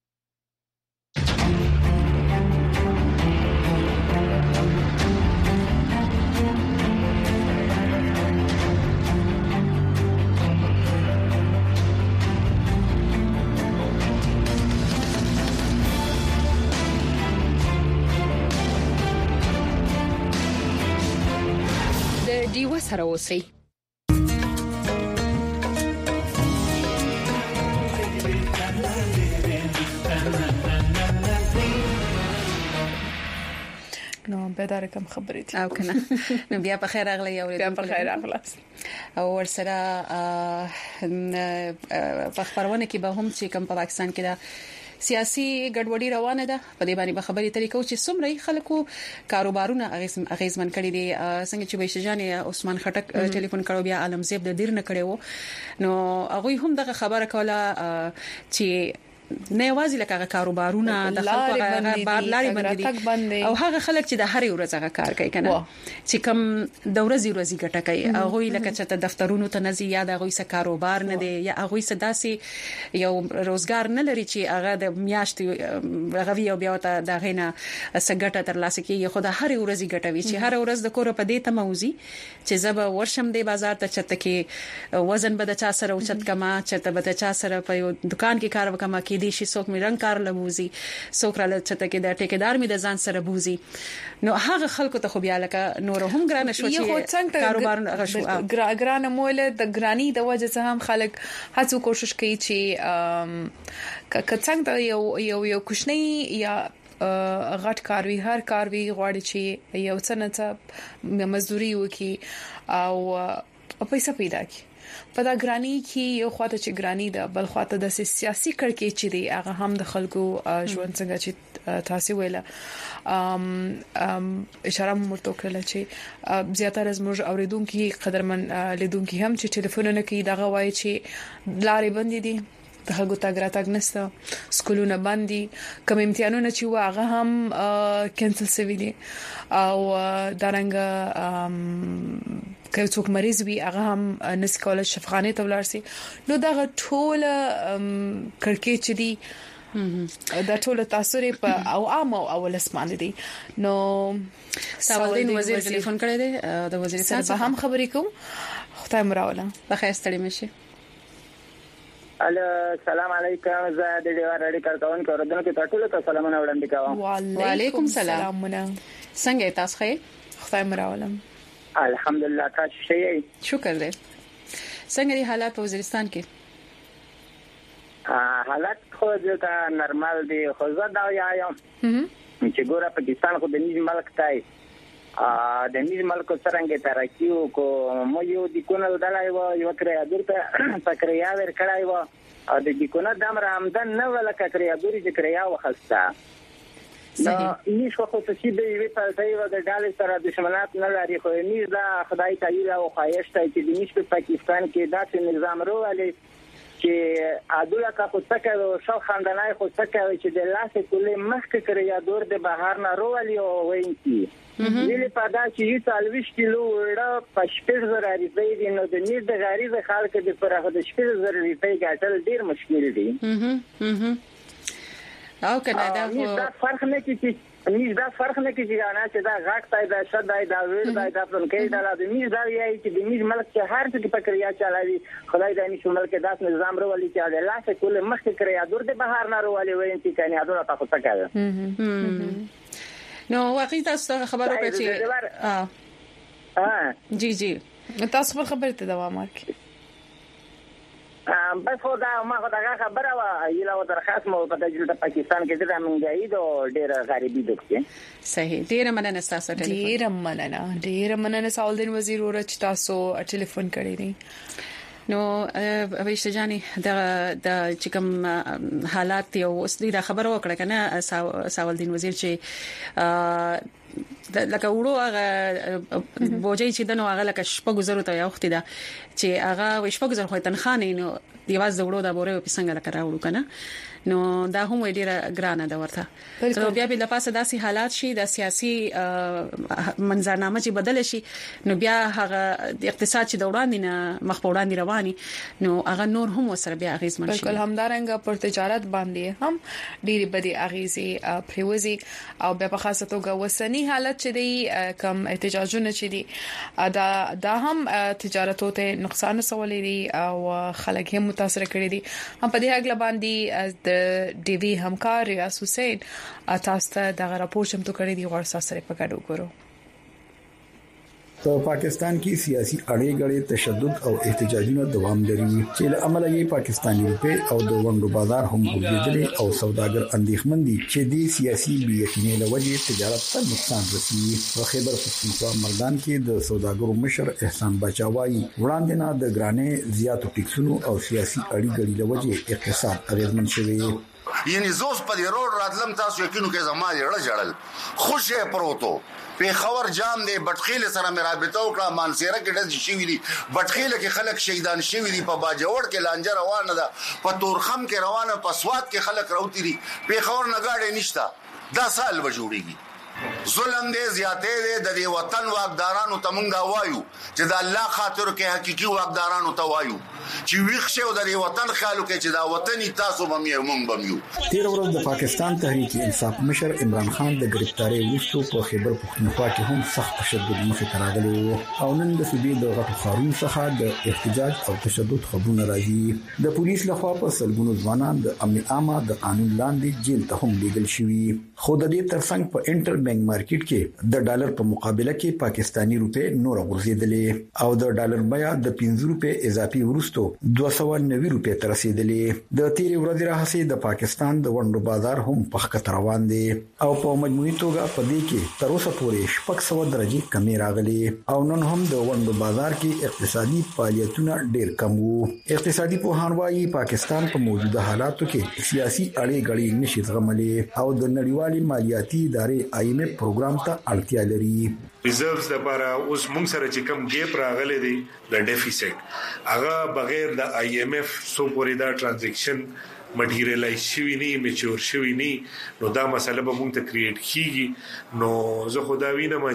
د دیوا سره اوسئ. نو به دا رقم خبرې دي او کنه نو بیا په خیر اغلی او بیا په خیر اغلی او ورسره په خبرونه کې به هم چې کوم په پاکستان کې دا سیاسي ګډوډي روانه ده په دې باندې به خبرې طریقو چې څومره خلکو کاروبارونه اغیزمن کړي دي څنګه چې بهشجان عثمان خټک ټلیفون کړو بیا عالم زیب د دیر نه کړو نو هغه هم دغه خبره کوله چې نه یوازې لکه کاروبارونه د خلکو بار لاري باندې او هغه خلک چې د هر ورځ هغه کار کوي کنه چې کوم د ورځې ورځې ګټه کوي هغه لکه چې ته دفترونو ته نزي یا د هغه څه کاروبار نه دی یا هغه څه داسي یو روزګار نه لري چې هغه د میاشتې غوي او بیا ته د غینه سګټه تر لاسه کوي خو د هر ورځې ګټوي چې هر ورځ د کور په دې تموزي چې زب ورشم د بازار ته چته کې وزن به د چا سره اوچت کما چته به د چا سره په یو دکان کې کار وکما کې دي شي څوک می رنگ کار لبوزي څوک را لچته کې د ټیکدار می د ځان سره بوزي نو هغه خلکو ته خو بیا لکه نور هم ګرانه شو چې کاروبار هغه شو ګرانه موله د ګرانی د وجه څخه هم خلک هڅه کوشش کوي چې کڅنګ یو یو یو کوشنی یا غټ کاروي هر کاروي غواړي چې یو څه نه مزدوري وکي او پیسې پیدا کړي په دا ګرانی کې یو خواته چې ګرانی ده بل خواته د سیاسي کړکېچ دی هغه هم د خلکو ژوند څنګه چې تاسو ویله ام ام اشاره مرته کړل چې زیاتره زموږ اوریدونکو قدرمن لیدونکو هم چې ټلیفونونه کوي دغه وایي چې لارې بندې دي د هغه تاګ راتګ نشته سکولونه باندې کوم امتحانونه چې واغه هم کینسل شوي دي او دارنګ که څوک مریض وي هغه هم نس کولای شفاخانه ته ولاړ شي نو دا ټول کړکېچ چې دي دا ټول تاثیر په او عام او اول اسمان دي نو سوالدین وزیر ټلیفون کړی دی د وزیر سره هم خبرې کوم خدای مراوله بخیر ستړي مشي السلام علیکم زه د دې وړاندې کارکون کوردنه کې ټول ته سلامونه وړاندې کوم وعلیکم السلام څنګه تاسو ښه خدای مراوله الحمدلله تاسو ښه شکر دې څنګه دي حالات په وزیرستان کې حالات خو ځکه نارمل دي خو زه دا وایم چې ګوره پاکستان خو د نیز ملک دی ا د نیز ملک څنګه ترقی وکړو مو یو د کونل دلای و یو کریا درته تکریا ور کړای و ا د دې کونه د امر آمدن نه ولکه کریا دوری چې کریا وخستا نو نیش خو څه چې دی وی په ځای و د ډالې سره دښمنات نه لري خو نیز دا خدای تعالی او خواهش ته چې د نیش په پاکستان کې داسې نظام وروالي چې عادله کا خو څه کوي شو خاندانای خو څه کوي چې د لاسه کولې مخک کریا دور د بهر نه وروالي او وینتي ویلې په دا چې یو څلويش کیلو وړه پښپړ زره ریپې دي نو د نیز د غریب خلک د پرغه د شپږ زره ریپې ګټل ډیر مشکل دي او کنه دا دا فرق نه کوي نیز دا فرق نه کوي چې انا چې دا غاټ پای دا شد دا دا ویر دا دا پرون کې دا د نیز دا یی چې د نیز ملک چې هر څه په کریا چلاوي خدای دې نیز ملک داس نظام وروالي چې د لاسه کول مخ کریا دور د بهر نه وروالي وینتي کني اډوره تاسو څه کوي نو واقعي تاسو خبرو کې چې اه جی جی تاسو خبرته دوام ورکړئ بس خو دا ما خو دا خبره وا یلا و درخواست مو په تجربه پاکستان کې د منګای دو ډیر غریبي دوکې صحیح ډیر مننه تاسو ټلیفون ډیر مننه ډیر مننه سوالدین وزیر ورچ تاسو ټلیفون کړی دی نو اویشته جاني د د چکم حالات یو اوسې دا خبر وکړه کنه سوالدین وزیر چې لکه وړو هغه بوجي چې دنو هغه لکه شپږ زره ته یو وخت دا چې هغه شپږ زره خو تنخانه نو دیواز د وړو د بوره په څنګه لکه راوړو کنه نو دا هم ډیره ګرانه ده ورته نو بیا به د پاسه داسې حالات شي د سیاسي منظرنامه چې بدل شي نو بیا هغه د اقتصاد چې د وړاندې نه مخ په وړاندې رواني نو هغه نور هم وسره بیا اغیزمن شي بالکل همدارنګه پر تجارت باندې هم ډیره بدی اغیزي پریوزي او بیا په خاصه توګه وسنی حالت چې دی کم احتجاجونه چې دي دا دا هم تجارتو ته نقصان رسولي دي او خلک هم متاثر کړي دي هم په دې اګل باندې د ډي وی همکار ریاض حسین تاسو ته د راپور شمتو کړی دی غوړ سره په کډو ګورو په پاکستان کې سیاسي اړې غړې تشدد او احتجاجونه دوام لري چې له امله یې پاکستاني روپې او د ونډو بازار هم وګړي او سوداګر اندېښمن دي چې د سیاسي بیاکینې له وجې تجارت ته نقصان رسوي په خیبر پختونخوا مردان کې د سوداګرو مشر احسان بچاوي وړاندې نه د ګرانې زیاتو ټیکسونو او سیاسي اړې غړي له وجې اقتصاد اغیزمن شوی یعنی زوس په دې روډ راتلم تاسو یقینو کې زما یې ړل جړل خوشې پروتو پیښور جام دی بټخیل سره مې رابطه وکړه مانسیره کې ډز شوی دي بټخیل کې خلک شهیدان شوی دي په باجوړ کې لانجه روانه ده په تورخم کې روانه په سواد کې خلک راوتی دي پیښور نه گاډي نشته دا سال به جوړیږي ظلم دې زیاتې دې د دې وطن واقدارانو ته مونږه وایو چې د الله خاطر کې حقيقي واقدارانو ته وایو چې ویښ شو د دې وطن خیالو کې چې دا وطني تاسو به مې مونږ بمیو. تیر ورځ د پاکستان تحریک انصاف مشر عمران خان د گرفتاری وروسته په خیبر پختونخوا کې هم سخت تشدد مخې ته راغلی او نن د صوبې د غټو ښارونو څخه د احتجاج او تشدد خبرونه راځي. د پولیس لخوا په سلګونو ځوانان د امن عامه د قانون لاندې جیل ته هم لیږل شوي. خو د دې ترڅنګ په انټر بانک مارکیټ کې د ډالر په مقابله کې پاکستانی روپے نور غورځېدلې او د ډالر بیا د پنځه روپے اضافي ورستو دوه سوه نوي روپے تر رسیدلې. د تیرې ورځې راهیسې د پاکستان د ونډو بازار هم په ښکته روان دی او په مجموعي توګه په دې کې تر اوسه پورې شپږ سوه درجې کمی راغلي او نن هم د ونډو بازار کې اقتصادي فعالیتونه ډېر کم وو. اقتصادي پوهان وايي پاکستان په موجوده حالاتو کې سیاسي اړې غړي نشي زغملي او د نړیوالې مالیاتي ادارې آی ایم ایف پروګرام ته اړتیا لري. ریزرவ்ز لپاره اوس موږ سره چې کم ګیپ راغلی دی د ډیفیسټ هغه بغیر د آی ایم ایف سو پورې دا ټرانزیکشن مټیریلایز شوی نه میچور شوی نه نو دا مسله به موږ ته کریټ کیږي. نو زه خو دا وینم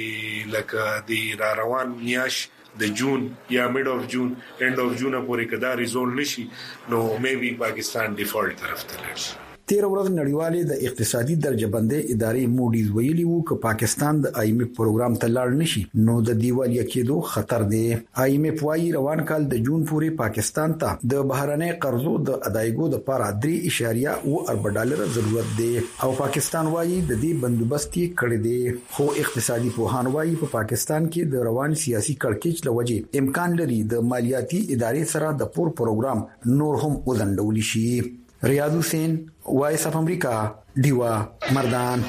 چې لکه د را روان میاش د جون یا میډ اف جون اند اف جون پورې کدا ریزولو نشي نو مې بي پاکستان ډیفالت طرف ته لاړ. تیر ورځ نړیوالې د اقتصادي درجه بندۍ ادارې موډیز ویلي وو چې پاکستان د آی ایم ایف پروګرام ته لاړ نشي نو د دیوالیا کېدو خطر دی. آی ایم ایف وايي روان کال د جون پورې پاکستان ته د بهرنۍ قرضو د ادایګو لپاره درې اشاریه او ارب ډالر ضرورت دی او پاکستان وايي د دې بندوبست کړي دی. خو اقتصادي پوهان وايي په پاکستان کې د روان سیاسي کړکېچ لوجه امکان لري د مالیاتي ادارې سره د پور پروګرام نور هم وزندول شي. ریاض حسین وایس اف امریکا دیوا مردان.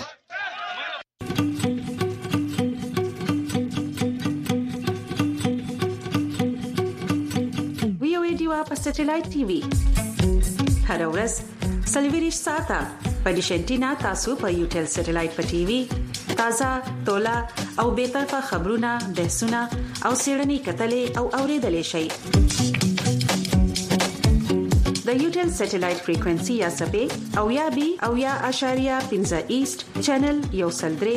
ویو دیوا په سټلایټ ټي وي هر ورځ سلویریش ساته په ډیشنټینا تاسو په یوټل سټلایټ په ټي وي تازه تولا او به طرفه خبرونه بحثونه او سیړنی کتلې او اوریدلې شي. د یوټل سټلایټ فریکوئنسي یا سپې او یا بي او یا اشاریه پنځه ایست چینل یو سلدري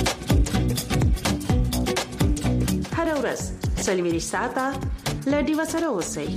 هر ورځ سلویری ساته لډي وسره اوسئ.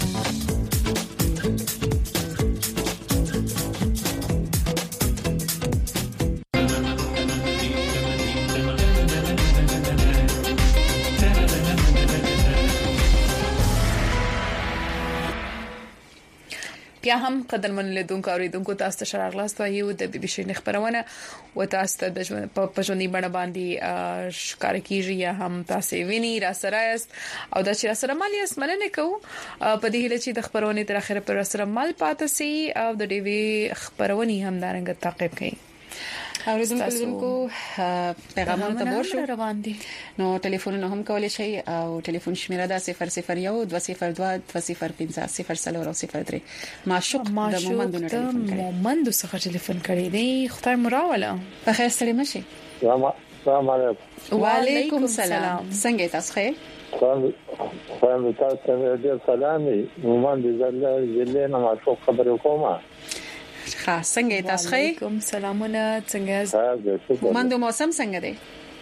بیا هم قدرمن لیدونکو اوریدونکو تاسو ته شراغلاست یو د بي بي سي خبرونه و تاسو ته د په ژوندۍ بڼه باندې ښکار کیږي یا هم تاسو ویني را سره است او د چې سره مالي اسمنه کو په دې هله چې د خبرونه تر اخره پر سره مال پاتې سي او د ډي وي خبرونه هم دارنګ تعقیب کوي. اوریدونکو پیغامونه ته ورشو روان دي نو ټلیفونونه هم کولای شي او ټلیفون شمیره ده صفر صفر یو دوه صفر دوه دوه صفر پنځه صفر څلور او صفر درې. ماشوق د مومندو نه ټلیفون کړي مومندو څخه ټلیفون کړي دی. خدای مراوله په خیر سلام شي. السلام علیکم. وعلیکم السلام. څنګه تاسو ښه؟ خو تاسو ته سلامي مومند زله زله نه ماشوق خبرې کومه. ښه څنګه تاسو ښه؟ وعلیکم سلامونه څنګه مومندو موسم څنګه دی؟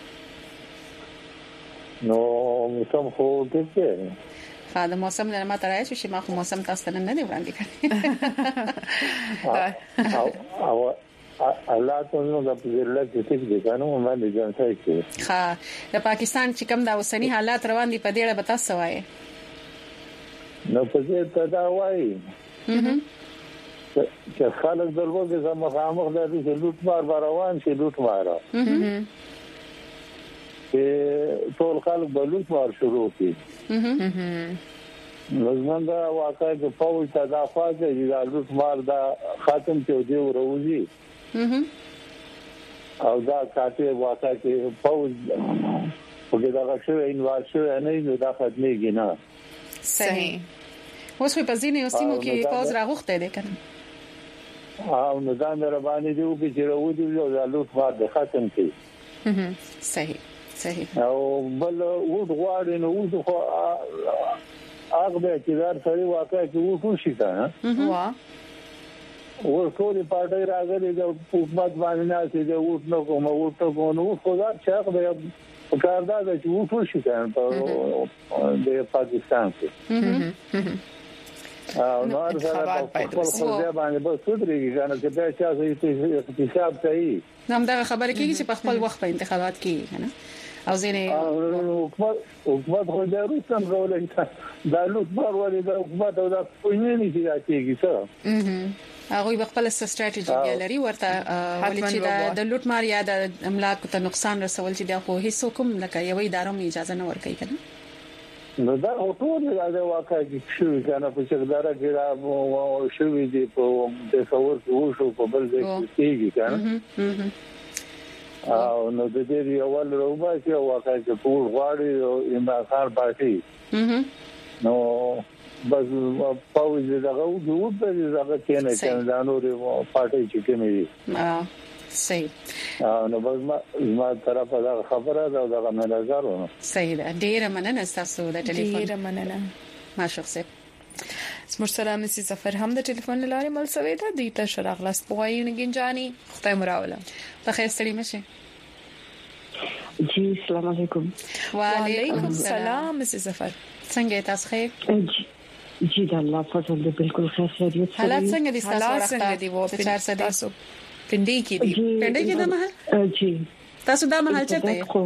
نو موسم خو دې ښه د موسم نه ماته راځي چې ما خو موسم تاسو نه دی وړاندې کړی. او الله ته نو د پزله کې څه دي کنه ما دې ځان ځای کې. ښه د پاکستان چې کوم د اوسنی حالات روان دي په دې اړه به تاسو وایي. نو په دې ته دا وایي چې خلک د لوګي زموږ مخامخ د دې لوټ مار روان شي لوټ مار چې ټول خلک به لوټ مار شروع کړي. نو زمونږ دا واقعي چې فوج تدافع کوي د لوټ مار دا ختم کې دی وروزي او دا کاته واقعي چې فوج په دغه شوی انواسیو نه دی دا ختميږي نه. صحیح. اوس په ځینې سیمو کې فوج راغوخته دي کنه. او نظام رباني دی چې راوځي او د لوټ مار د ختم کړي. صحیح صحیح او بل وډ غواړي نو وډ خو هغه به چې دار سړي واقع کې وټو شي کنه وا ورټول پارټي راغلي د حکومت باندې نه چې د وټ نو کوم وټ کوم نو خو دا چې به کاردا د وټو شي کنه په د پاکستان کې او نو ارزه په خپل ځای باندې به سودريږي کنه چې به چا سي حساب کوي نام دا خبره کیږي چې په خپل وخت په انتخابات کې کنه او ځینې حکومت حکومت خو دا روسم غوړي دا لوټ بار ولې دا حکومت او دا پوینې چې راځي څه هغه خپل ستراتیژي لري ورته ولې چې د لوټ مار یا د املاک ته نقصان رسول چې دا خو هیڅ کوم لکه یو ادارې اجازه نه ورکوي کنه نو دا ټول د واقع کې شو کنه په څګدارا کې را شوې دي په تصور کې وشو په بل ځای کې کېږي کنه او نو د دې یو ول روبا چې واقع کې ټول غواړي او عمران خان پارټي نو بس پاوځ دغه وګړو په دغه کې نه کنه دا نور پارټي چې کومې دي صحیح نو بس ما ما طرفه دا خبره دا دغه منظرونه صحیح ده ډیره مننه تاسو د ټلیفون ډیره مننه ما شخصه سمرسلام مسی سفر هم د ټلیفون لارې مل سوي ده د ته شرغ لاس پوي نګنجاني خدای مراوله په خیر ستړي مشه جی السلام علیکم وعلیکم السلام مسی سفر څنګه تاسو خیر جی د الله فضل دې بالکل خیر خیریت حالات څنګه دي تاسو څنګه دي وو په چار سداسو پندې کې دي پندې کې دا محل جی تاسو دا محل چته زه په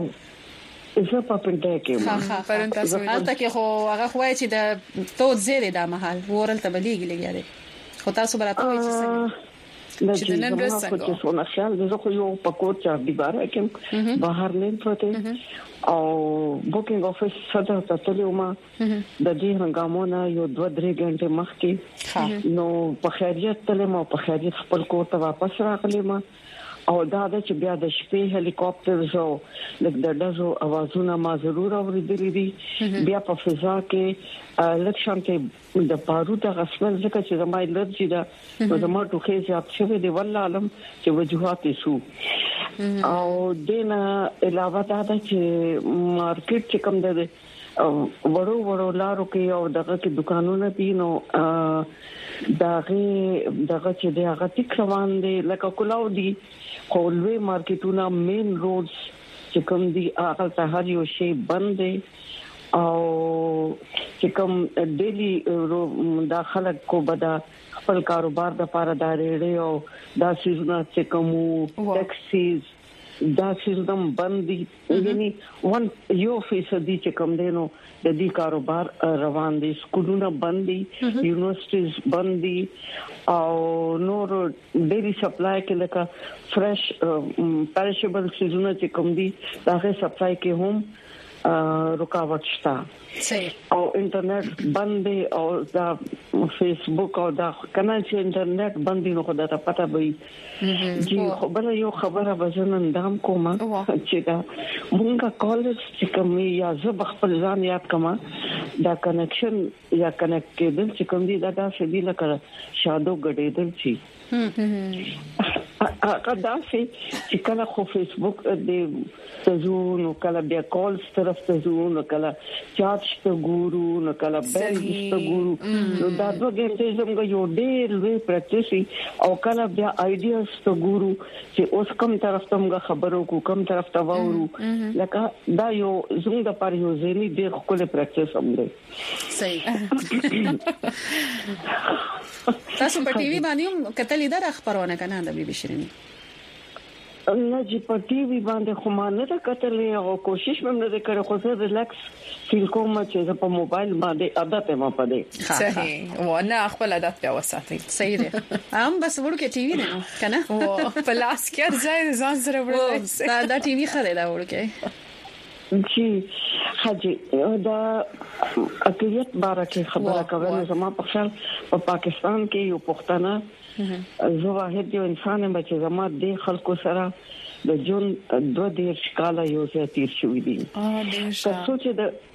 پندې کې ها ها پرون تاسو حالت کې خو هغه خوای چې د تو زیره دا محل ورل ته بلیګ لګیاره خو تاسو براته وایي چې څنګه چې نن ورځ څنګه څه نه خیال زه خو یو پکوټ چا دی بار کې بهر نه پروته او بوکینګ افیس صدر ته تلوما د دې هنګامونه یو دوه درې غنټه مخکې نو په خیریت تلم او په خیریت خپل کور ته واپس راغلم او دا د چې بیا د شپې هلیکاپټر زو لکه د دزو اوازونه ما ضرور اوریدلې دي بیا په فضا کې لکشن کې د بارود غسل ځکه چې زما الرجی دا زما ټوخه زیات شوی دی والله علم چې وجوهات سو او دینه علاوه دا چې مارکیټ چې کوم ده وړو وړو لارو کې او دغه کې دکانونه دي نو دغه دغه چې دغه ټیک روان دي لکه کلاو دي خولوي مارکیټونه مین روډز چې کوم دي هغه ته هر یو شی بند دي او چې کوم ډیلی داخله کو بدا خپل کاروبار د پاره داري او دا سيزونه چې کوم ټیکسیز دا سیستم بندي یعنی ون یو فیصدي چې کوم دینو د دې کاروبار روان دي سکولونه بندي یونیورسيټیز بندي او نور ډېری سپلای کې لکه فرش پریشبل سيزونه چې کوم دي داغه سپلای کې هم رکاوټ شته او انټرنیټ بند او دا فیسبوک او دا کنه چې انټرنیټ بند نو خدای ته پته وي جی خو بل یو خبره بزنن دام کومه چې دا مونږه کالج چې کوم یا زه خپل ځان یاد کما دا کنیکشن یا کنیکټ کېدل چې کوم دي دا د شدي لکه شادو غډېدل شي اګه دا چې کله خو فیسبوک دې تزون کله بیا کالز طرف تزون کله چات ته ګورو نو کله بیل ته ګورو نو دا دوه ګنټې زموږ یو ډېر لوی پریکټیس او کله بیا آیډیاز ته ګورو چې اوس کوم طرف ته موږ خبرو کو کوم طرف ته وورو لکه دا یو زموږ د پاره یو ځینی ډېر خپل پریکټیس هم دی صحیح تاسو په ټي وي باندې کتلې دا خبرونه کنه د بي بي شيرين نه چې په ټي وي باندې خو ما نه کتلې او کوشش مې نه کړې خو زه ریلیکس فیل کوم چې په موبایل باندې عادت ما پدې صحیح ونه خپل عادت په وساتې صحیح ده هم بس ورکه ټي وي نه کنه او پلاس کې ځای ځان سره ورته دا دا ټي وي خره دا ورکه جی حاجی دا اکثریت بارکه خبره کوي زما په خیال په پاکستان کې یو پښتانه زه واحد یو انسان یم چې زما د خلکو سره د جون دوه ډیر شکاله یو ځای تیر شوې دي تاسو چې د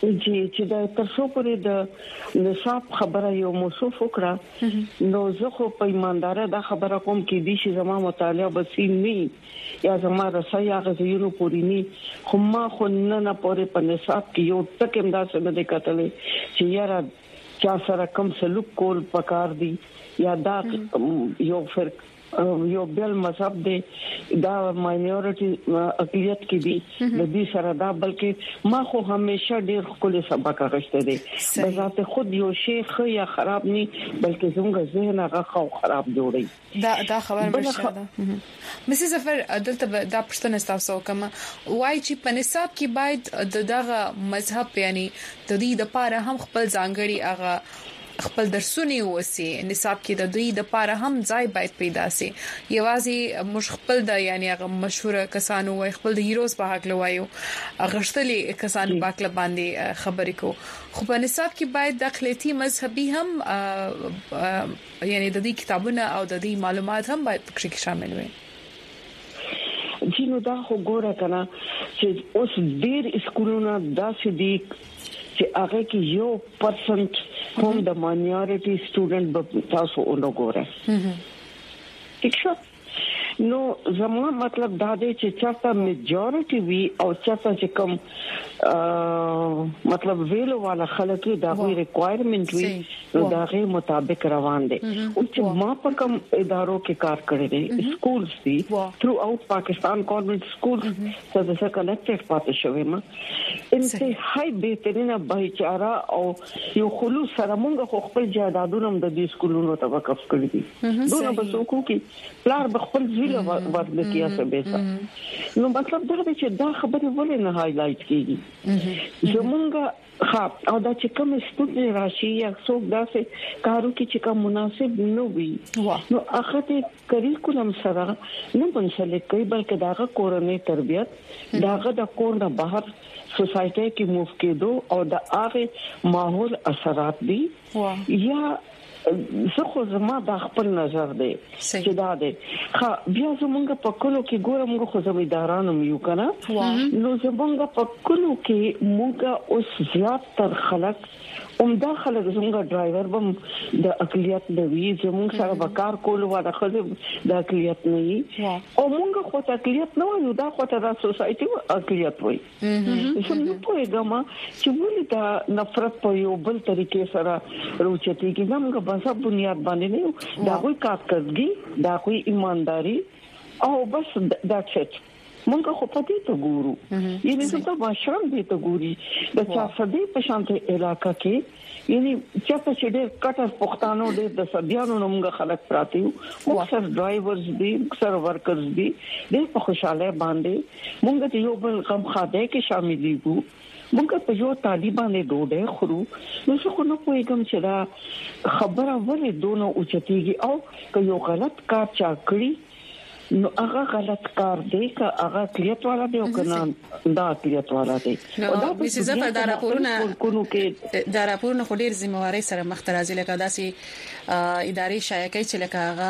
جی چې دا تر څو پورې د نصاب خبره یو موصوف وکړه نو زه خو په ایماندار دا خبره کوم کې دي چې زما مطالعه بسیم نه یا زما رسای هغه زیرو پوری نه خو ما خو نه نه پورې په نصاب کې یو تک امداد سره د کتلې چې یاره چا سره کم سلوک کول پکار دي یا دا یو فرق یو بل مذهب دی دا ماینورټي اقلیت کې دي د دې سره دا بلکې ما خو همیشه ډیر خپل سبق غشته دي بذات خود یو شی خو یا خراب نه بلکې څنګه ذهن هغه خو خراب جوړي دا دا خبر مرشه ده مسز ظفر دلته دا پښتنه تاسو کوم وای چې په نصاب کې باید دغه مذهب یعنی د دې د پاره هم خپل ځانګړي هغه خپل درسونه وسی نصاب کې د دوی د پاره هم ځای باید پیدا سي یوازې مش خپل د یعنی هغه مشهور کسانو وای خپل د هیروز په حق لوایو غشتلي کسانو باکله باندې خبرې کو خو په نصاب کې باید د اقلیتي مذهبي هم یعنی د دې کتابونه او د دې معلومات هم باید پکې شامل وي جنو دا خو ګوره کنه چې اوس ډیر اسکولونه داسې دي چې هغه کې یو پرسنټ هم د ماینورټي سټوډنټ به تاسو وګورئ ٹھیک شو نو زموږ مطلب دا دی چې چاته میجورټي وی او چاته چې کوم مطلب ویلو والا خلک دا غوي ریکوایرمنٹ وی نو دا غي مطابق روان دي او چې ما په کوم ادارو کې کار کړی دي سکولز دي ثرو اوټ پاکستان گورنمنٹ سکولز څه د څه کنیکټډ پاتې شوی ما انتهایی بهترینه بایچاره او یو خلوص سره موږ خپل جادادونو د دې سکولونو ته وقف کړی دي دونه به څوک کې پلار بخپل ویلو ورته کیه څه به نو مطلب دا دی چې دا خبره ولې نه هایلایټ کیږي زمونږ ها او دا چې کوم سټوډنټ راشي یا څوک داسې کارو کې چې کوم مناسب نه وي نو هغه ته کریکولم سره نه منسلک کوي بلکې داغه کورنۍ تربيت داغه د کور نه بهر سوسايټي کې موف کېدو او د هغه ماحول اثرات دي یا زه خو زما د خپل نظر دی چې دا دی خا بیا زمونږ په کلو کې ګورم موږ خو زمیدارانو یو کنه نو زمونږ په کلو کې موږ اوس زیات تر خلک عمده خلک زمونږ ډرایور بم د اقلیت د وی زمونږ سره وکړ کول و د خلک د اقلیت نه وي او موږ خو د اقلیت نه یو دا خو د سوسايټي اقلیت وي څنګه په ګما چې ولې دا نفرت په یو بل طریقې سره روچتي کې موږ په بنیاد باندې نه دا کوئی کارکردګي دا کوئی ایمانداری او بس that's it مونږ خو پدې ته ګورو یعنی څه په باشان دې ته ګوري د چا سدي په شانته علاقہ کې یعنی چې په چې ډېر کټر پښتانو دې د سديانو موږ خلک پراته یو اکثر ډرایورز دي اکثر ورکرز دي دې په خوشاله باندې مونږ ته یو بل غم خاده کې شامل دي موږ په یو طالبانې ډوډۍ خورو نو څه خو نه پوهیږم چې دا خبره ولې دونو اوچتيږي او که یو غلط کار چا کړی نو هغه غلط کار دی که هغه کلیت والا دی او کنه دا کلیت والا دی او دا په څه دا راپورونه کونو کې دا راپورونه خو ډیر ذمہواری سره مخترازي لکه داسې ادارې شایع کوي چې لکه هغه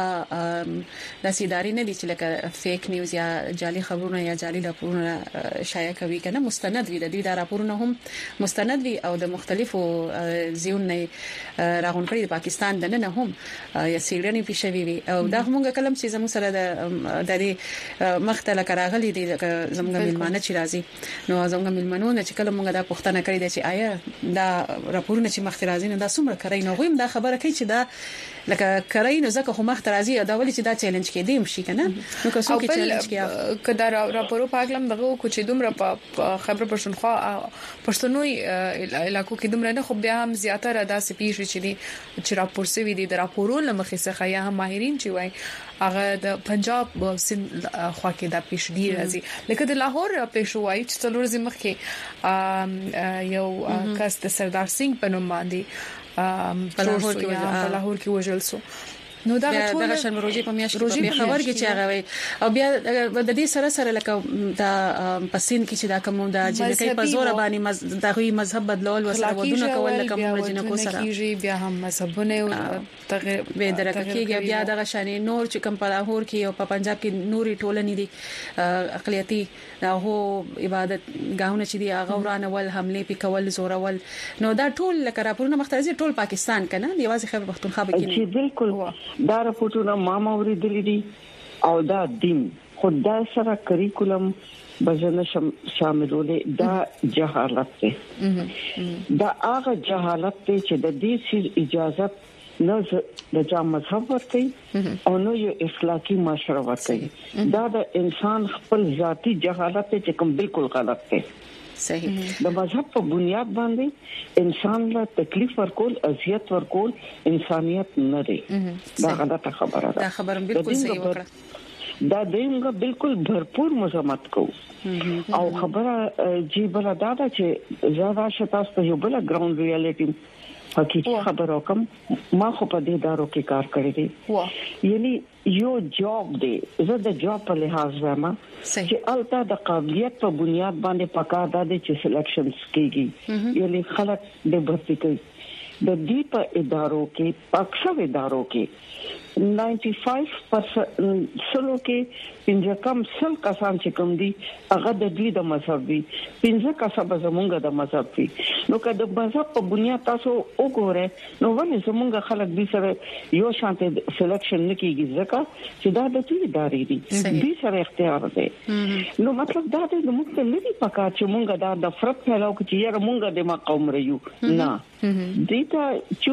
داسې ادارې نه دي چې لکه فیک نیوز یا جعلي خبرونه یا جعلي راپورونه شایع کوي کنه مستند وي د دې دا راپورونه هم مستند وي او د مختلفو ځایونو راغون کړي د پاکستان دنه هم یا سیلانی پېښوي وي او دا موږ کلم چې زموږ سره د د دې مختله کراغلي دي زموږ ملمانه چې راځي نو زموږ ملمنونه چې کله موږ دا پوښتنه کړې ده چې آیا دا راپورونه چې مخ راځي نه دا څومره کوي نو غویم دا خبره کوي چې دا لکه کوي نو ځکه خو مخ راځي دا ولې چې دا چیلنج کې دیم شي کنه نو که څوک چیلنج کې کدا راپورو پاکلم دغه کو چې دومره په خبر پښتونخوا پښتونوي علاقو کې دومره نه خو بیا هم زیاتره داسې پیښ چې دي چې راپور سوي دي د راپورونو مخې څخه یا هم ماهرین چې وای هغه د پنجاب سند خوا کې دا پیښ دی راځي لکه د لاهور پیښ وای چې څلور ځمخ کې یو کس د سردار سنگ په نوم باندې په لاهور کې په لاهور کې وژل سو نو دا ټول د شنبروجي په میاشت کې خبر کې چې هغه وي او بیا د دې سره سره لکه دا پسین کې چې دا کوم د جنکې په زور باندې دغه مذهب بدلول ورسره ودونه کول لکه موږ جنکو سره کیږي بیا هم مذهبونه تغیر به درکه کېږي بیا دغه شانې نور چې کوم په لاهور کې او په پنجاب کې نوري ټولنې دي اقلیتي هغه عبادت گاونه چې دی هغه ورانه ول حمله پکول زورول نو دا ټول لکه راپورونه مختلف ټول پاکستان کنه دی واځي خبر پښتونخوا به کې چې بالکل دا راپورونه ما ما ورېدلې دي او دا دین خدای سره کریکولم بجنه شاملولې دا جهالت ده دا هغه جهالت ته چې د دې سیز اجازه نه د جام مذهب ورته او نو یو اخلاقی معاشره ورته دا د انسان خپل ذاتی جهالت ته کوم بالکل غلط دی صحیح د مذهب په بنیاد باندې انسان لا تکلیف ورکول اذیت ورکول انسانيت نه دی دا غلطه خبره ده دا خبره بالکل صحیح وکړه دا دینګه بالکل भरपूर مزامت کو او خبره جی بل دادا چې زړه شتاس ته یو بل ګراوند ریالټي حقیقي خبرو کوم ما خو په دې دارو کې کار کړی دی یعنی یو جاب دی زه د جاب په لحاظ وایم چې البته د قابلیت په بنیاد باندې پکار ده چې سلیکشنز کیږي یعنی خلک د بھرتی کوي د دې په ادارو کې اکثر ادارو کې پنځه پنځه سلو کې پنځه کم سل کسان چې کوم دي هغه د دې د مذهب دي پنځه کسان به زمونږ د مذهب دي نو که د مذهب په بنیاد تاسو وګورئ نو ولې زمونږ خلک دې سره یو شانته سلیکشن نکېږي ځکه چې دا د دې ادارې دي دې سره اختیار دی نو مطلب دا دی چې موږ ته لري پکا چې موږ دا د فرق پهلاو کې یې موږ د ما قوم ريو نه دیتا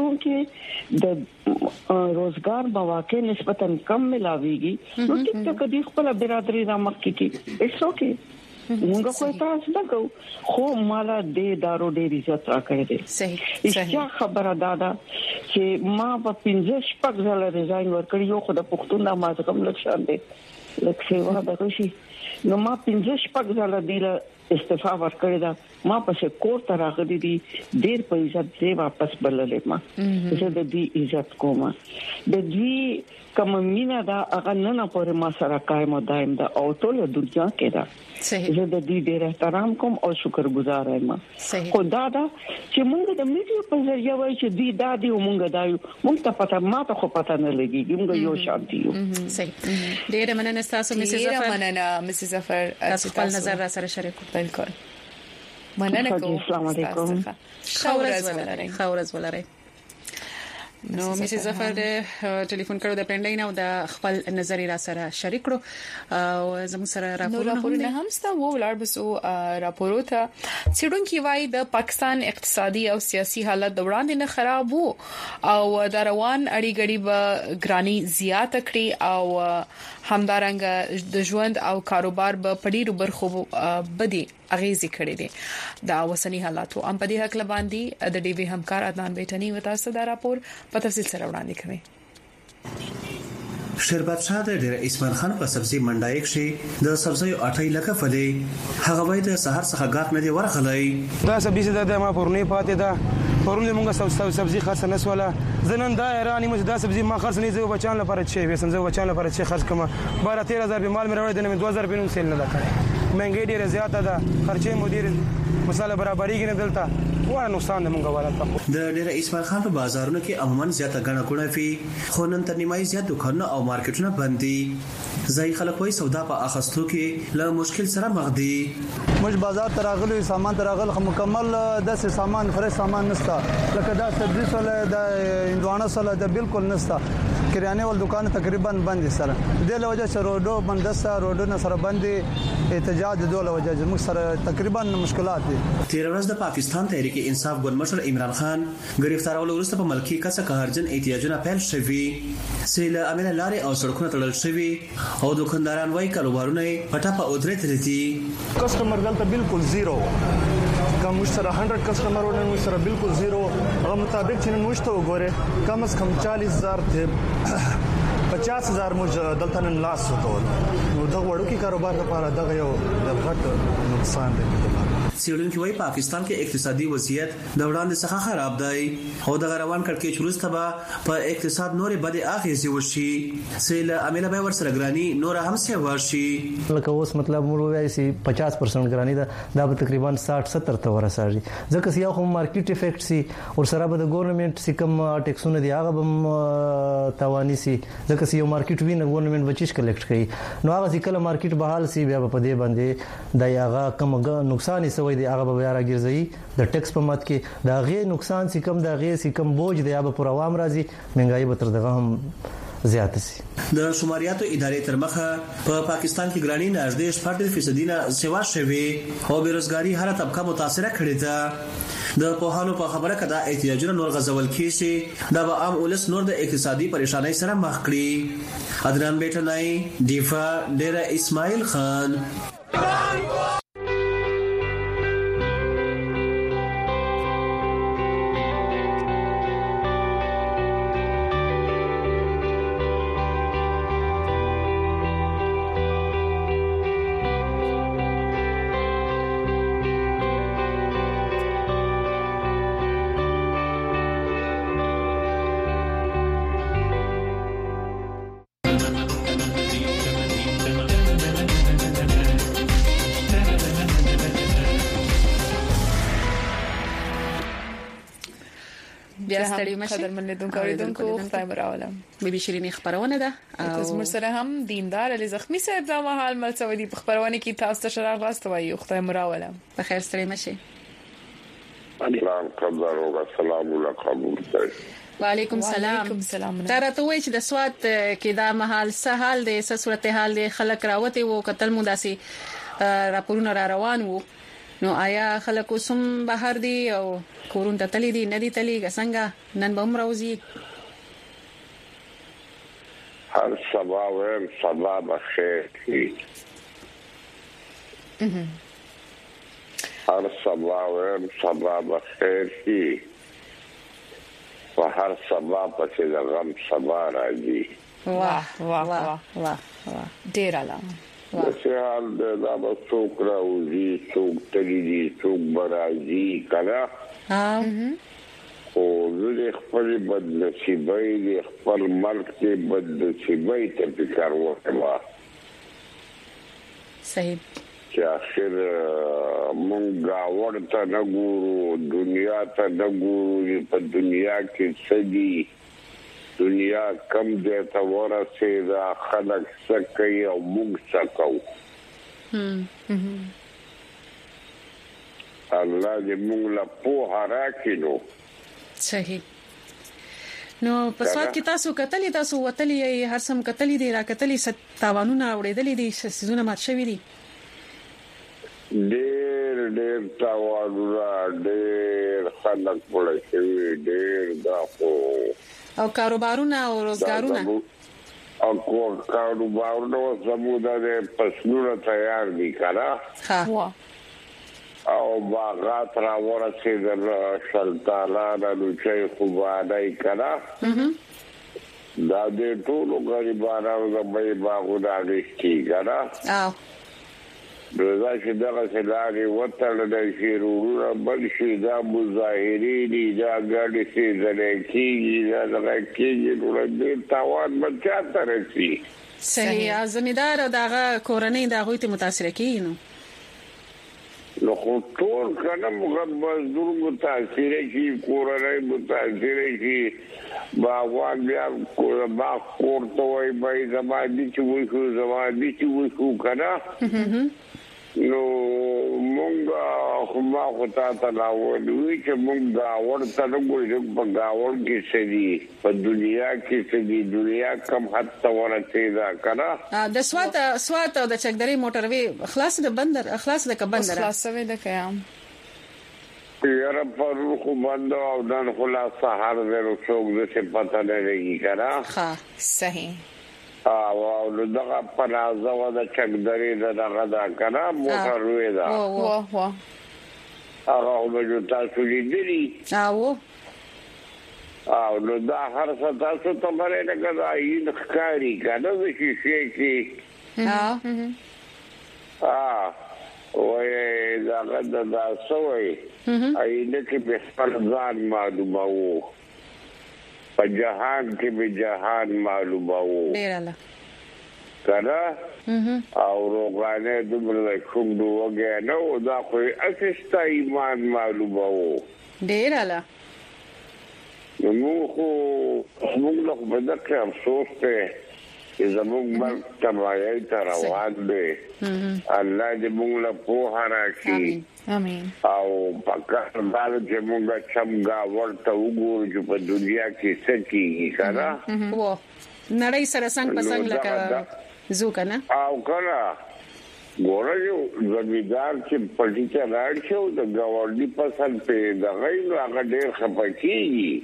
چونکه د روزګار مواقع نسبتاً کم ملاويږي نو ټیک ټاک د خپل برادری را مخ کې اټس اوکے موږ خو تاسو نه کو خو مالا دې دارو ډېر عزت راکړي دي صحیح صحیح خبره دادا چې ما په پنځه شپږ ځله ریزاین ورکړی یو خو د پښتون د مازه کوم لښان دي لکه څنګه دا کوشي نو ما پنځه شپږ ځله دیله استعفا ورکړی دا ما پسې کور ته راغلی دي ډېر په عزت دې واپس بللې ما زه د دې عزت کوم د دې کوم مینا دا هغه نه پورې ما سره قائم دائم دا او ټول دنیا کې دا زه د دې ډېر احترام کوم او شکرګزار یم خدا دا چې موږ د میډیا په ذریعہ وایي چې دې دا دی موږ دا یو موږ ته پته ما ته خو پته نه لګي موږ یو شانتي یو صحیح ډېر مننه تاسو مسز ظفر مننه مسز ظفر تاسو خپل نظر را سره شریک بالکل مننه کوم السلام علیکم خورز ولرئ خورز ولرئ نو مسز ظفر ټلیفون کړو د پندای نه او د خپل نظر را سره شریک کړو او زموږ سره راپورونه هم ستا وو ولر بسو راپورته سیډونکو وای د پاکستان اقتصادي او سیاسي حالت دوران نه خراب وو او د روان اړي غړي به ګرانی زیات کړی او همدارنګ د ژوند او کاروبار به پډیرو برخو بدی اغیزي کړی دي دا وسنی حالات او ام په دې حق لباندي د ډي وی همکار عدنان بیٹنی وتا صدا راپور په تفصیل سره وړاندې کوي شربت شاه د ډیر اسماعیل خان په سبزی منډای کې د سبزی اټای لکه فلې هغه وای د سحر څخه غاټ نه دی ورغلای دا سبزی د ما پورنی پاتې ده پرون موږ سبزی خرڅ نه سواله زنن دا ایرانی مې دا سبزی ما خرڅ نه زو بچان لپاره چي وسم زو بچان لپاره چي خرڅ کما بارہ تیرہ هزار به مال مې راوړل د دوه هزار په سیل نه کړ مهنګي ډیره زیاته ده خرچې مدیر مساله برابرۍ کې نه دلته واه نقصان موږ ولاته د ډیر اسماعیل خان په بازارونو کې عموما زیاته غنه کونه فی خو نن تر نیمای زیات دکانونه او مارکیټونه بند دي ځای خلک وای سودا په اخستو کې له مشکل سره مخ دي مش بازار تراغلو سامان تراغل مکمل د سامان فرش سامان نستا لکه دا سبزی سره د اندوانه سره د بالکل نستا کریانه ول دکان تقریبا بند سره د له وجه سره روډو بندسته روډو سره بند احتجاج د دوله وجه موږ سره تقریبا مشکلات دي تیر ورځ د پاکستان تحریک انصاف ګوند مشر عمران خان گرفتارولو وروسته په ملکی کسه قهرجن احتجاجونه پیل شوي سیله امنه لارې او سړکونه تړل شوي او دکانداران وايي کاروبارونه پټه په اودرې تلتي کسٹمر دلته بالکل زیرو کوم مشتری صد کسٹمرونه مشتری بالکل زیرو هغه مطابق چې نن مشته وګوره کم از کم چالیس هزار ته پچاس هزار موږ دلته نن لاس وکول نو دا وړو کې کاروبار لپاره دغه یو د غټ نقصان دی سیډونکو وايي پاکستان کې اقتصادي وضعیت د وړاندې څخه خراب دی او د روان کړکېچ وروسته به په اقتصاد نورې بدې اغېزې وشي سیل عامله به ورسره ګرانی نور هم څه ورشي لکه اوس مطلب موږ وایي چې پچاس پرسنټ ګرانی ده دا به تقریبا ساठ ستر ته ورسېږي ځکه چې یو هم مارکیټ افیکټ سي او سره به د ګورنمنت سي کوم ټیکسونه دی هغه به تواني سي ځکه چې یو مارکیټ وینه ګورنمنت بچیش کلیکټ کوي نو هغه چې کله مارکیټ بحال سي بیا په دې باندې د هغه کوم نقصان یې سوی دی هغه به بیا راګرځي د ټیکس په مات کې دا غي نقصان سي کم دا غي سي کم بوج دی هغه پر عوام راځي مهنګای به تر دغه هم زیات سي د شماریاتو ادارې تر مخه په پا پاکستان کې ګرانی نږدې شپږ فیصد نه سیوا شوي او بیروزګاری هر طبقه متاثر کړي ده د پوهانو په خبره کده احتیاجونه نور غزول کیږي دا به عام ولس نور د اقتصادي پریشانای سره مخ کړي ادران بیٹنای دیفا ډیره اسماعیل خان بیا ستړي مشه قدرمنیدونکو اوریدونکو خدای براوله بیبي شيرين خبرونه ده او زموږ سره هم دیندار علي زخمی صاحب دا مهال ملڅوي په خبرونه کې تاسو ته شرح واستوي خدای براوله په خیر ستړي مشه الله قدر او سلام علیکم وعلیکم سلام تر ته وای چې د سواد کې دا مهال سهال د صورتحال د خلک راوته وو قتل مداسي راپورونه را روان وو نو آیا خلکو سم بهر دي او کورون ته تللی دي ندي تللی څنګه نن به مروزي هر سبا ور سبا بخیر هر سبا ور سبا بخیر کی و هر سبا پسې د غم سبا راځي واه واه واه واه ډیر علام چې حال دا به څوک راوځي څوک تللی دي څوک برازي کړه او زه خپل بد نصیبای دي خپل ملک کې بد نصیبای ته فکر وکړم صحیح چې اخر مونږ ورته نه ګورو دنیا ته نه ګورو په دنیا کې سدي دنیا کم دې ته ورسېدا خلک سکه او موږ سکو الله دې موږ لا په راکینو صحیح نو په سواد کې تاسو کتلې تاسو وتلې هر سم کتلې دي را کتلې ستاوانونه اورېدلې دي سيزونه مات شوي دي ډېر ډېر تاوانونه ډېر خلک پړې شوي ډېر دا خو او کاروبارونه او روزګارونه او کاروبارونه زموږ د پسنونه تیار دي کړه ها او باغات را ورسېدل شلتالان نو چې خوبانای کړه دا دې ټول غریبانو د مې باغونه اړیکي کړه او دا چې دغه سلاري وتل د شیرونو بل شي دا مظاهرین دا ګاډي سي زلکیږي دا زلکیږي نو دې تاوان بچا ترسي صحیح زمیدار او دغه کورنۍ دغه ته متاثر کیږي نو خو ټول کنه مزدور متاثر شي کورنۍ متاثر شي باغوان بیا با کورته وای بای زمادي چې وښو زمادي چې وښو کنه نو مونږه خو ما خو تاسو لا وایي چې مونږه ورته وګورئ په گاوړ کې سړي په دنیا کې سړي دنیا کم حتی ورته دا کنه د سواد سواد او د چکدري موټروي خلاص د بندر خلاص د کبندر خلاصوي د قیام یاره پر خو بند او دن خلاص هر ورو څوک د څه پته نه لګي کنه ها صحیح او نو دغه پنازه و د چکدري دغه دا کنه موټر وې دا واه واه هغه به تاسو لیدلی او او نو دا هر څه تاسو ته باندې نه کوي ښکاری کنه چې شي کې ها ها وای دا غدا دا سوې اې دې کې به خپل ځان معلومه وو په جهان کې به جهان معلومه وو ډیر اله کړه او روغانه دمر کوم دوګه نو دا خو اسستا ایمان معلومه وو ډیر اله نو خو موږ له بدکه افسوس ته چې زموږ مرګ تبعی تر روان دی الله دې موږ له په راکړي امين او پکا باندې چې موږ څنګه ورته وګورو چې په دنیا کې څه کیږي کنه و نړۍ سره څنګه پسنګ لکه زو کنه او کنه ګوره یو زمیدار چې پټی ته راځي او د گاونډي پسند په دغه نو هغه ډېر خپکیږي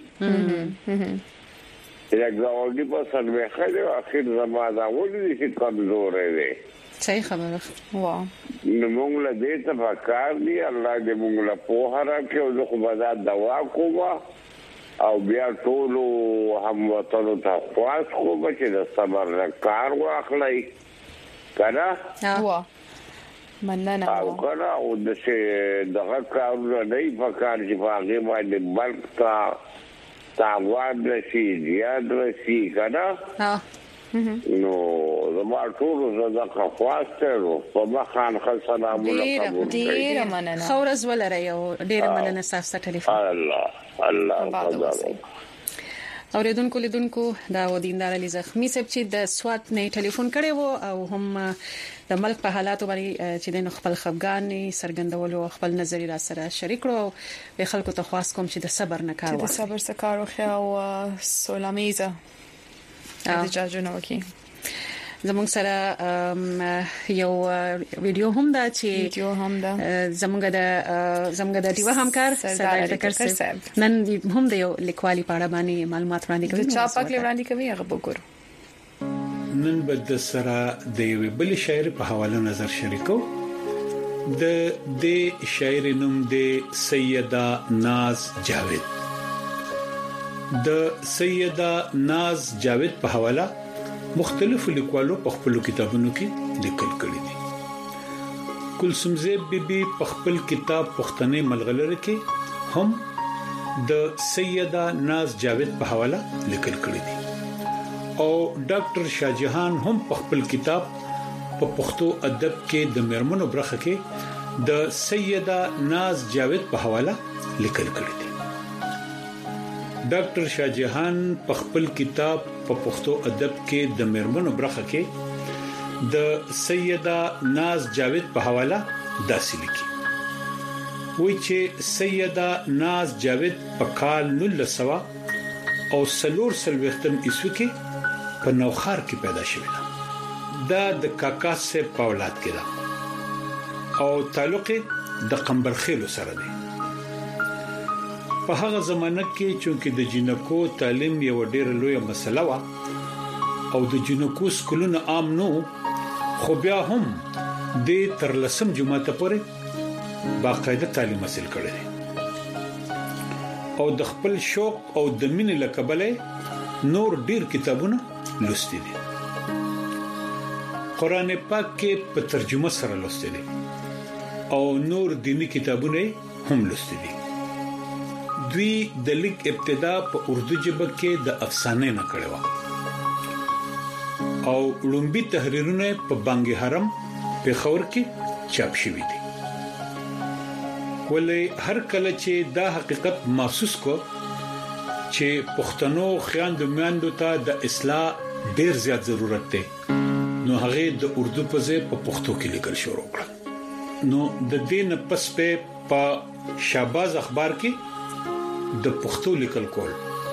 یا گاونډي پسند به خله اخر زمانہ ولې چې کمزور دی صحیح خبره واه نو موږ له دې ته فکر دی الله دې موږ له په هر کې او خو بازار دوا کوما او بیا ټول هم وطن ته خواص خو بچي د صبر کار واخلای کړه واه مننه او کړه او د څه دغه کارونه نه فکر چې هغه باندې بلک تا تاوان رسی زیاد رسی کړه نو زما ټول زړه خواسته په مخان خل سلام علیکم ډیر مننه خورز ولره یو ډیر مننه تاسو ته ټلیفون الله الله اوریدونکو لیدونکو دا و دیندار علي زخمی صاحب چې د سوات نه ټلیفون کړي وو او هم د ملک په حالاتو باندې چې د خپل خفګان سرګندولو خپل نظر را سره شریک کړو به خلکو ته خواست کوم چې د صبر نه کار واخلي د صبر څخه کار واخلي او سولمیزه د جاجونو کې زموږ سره یو ویډیو هم دا چې ویډیو هم دا زموږ د زموږ د دیو همکار سردار ټکر صاحب نن هم د یو لیکوالي په اړه باندې معلومات وړاندې کوي چې چا پاک وړاندې کوي هغه وګورو نن بد سره د یو بل شاعر په حواله نظر شریکو د د شاعر نوم د سیدہ ناز جاوید د سیدہ ناز جاوید په حواله مختلف لیکوالو په خپل کتابونو کې لیکل کړي دي کلثوم زیب بیبي په خپل کتاب پښتنې ملغلره کې هم د سیدہ ناز جاوید په حواله لیکل کړي دي او ډاکټر شاهجهان هم په خپل کتاب په پښتو ادب کې د مرمنو برخه کې د سیدہ ناز جاوید په حواله لیکل کړي دي ډاکټر شاهجهان په خپل کتاب په پښتو ادب کې د مرمنو برخه کې د سیدہ ناز جاوید په حواله داسې لیکي وایي چې سیدہ ناز جاوید په کال نولس سوه او سلور سلوختم عیسوي کې په نوخار کې پیدا شوې ده دا د کاکا سے په اولاد کې ده او تعلق د قمبرخیلو سره دی په هغه زمانه کې چې د جنکو تعلیم یو ډېر لوی مسله و او د جنکو سکولونه عام نو خو بیا هم د تر لسم جماعت پورې باقاعده تعلیم حاصل کړي او د خپل شوق او د مینې لکبلې نور ډېر کتابونه لوستي دي قران پاک کې په ترجمه سره لوستي دي او نور دینی کتابونه هم لوستي دي دوی د لیک ابتدا په اردو ژبه کې د افسانې نه کړو او لومبي تحریرونه په بانګ حرم په خور کې چاپ شوي دي ولې هر کله چې دا حقیقت محسوس کو چې پښتنو خیاند میاندو ته د اصلاح ډیر زیات ضرورت دی نو هغه د اردو په ځای په پښتو کې لیکل شروع کړ نو د دې نه پس په شاباز اخبار کې د پښتو لیکل کول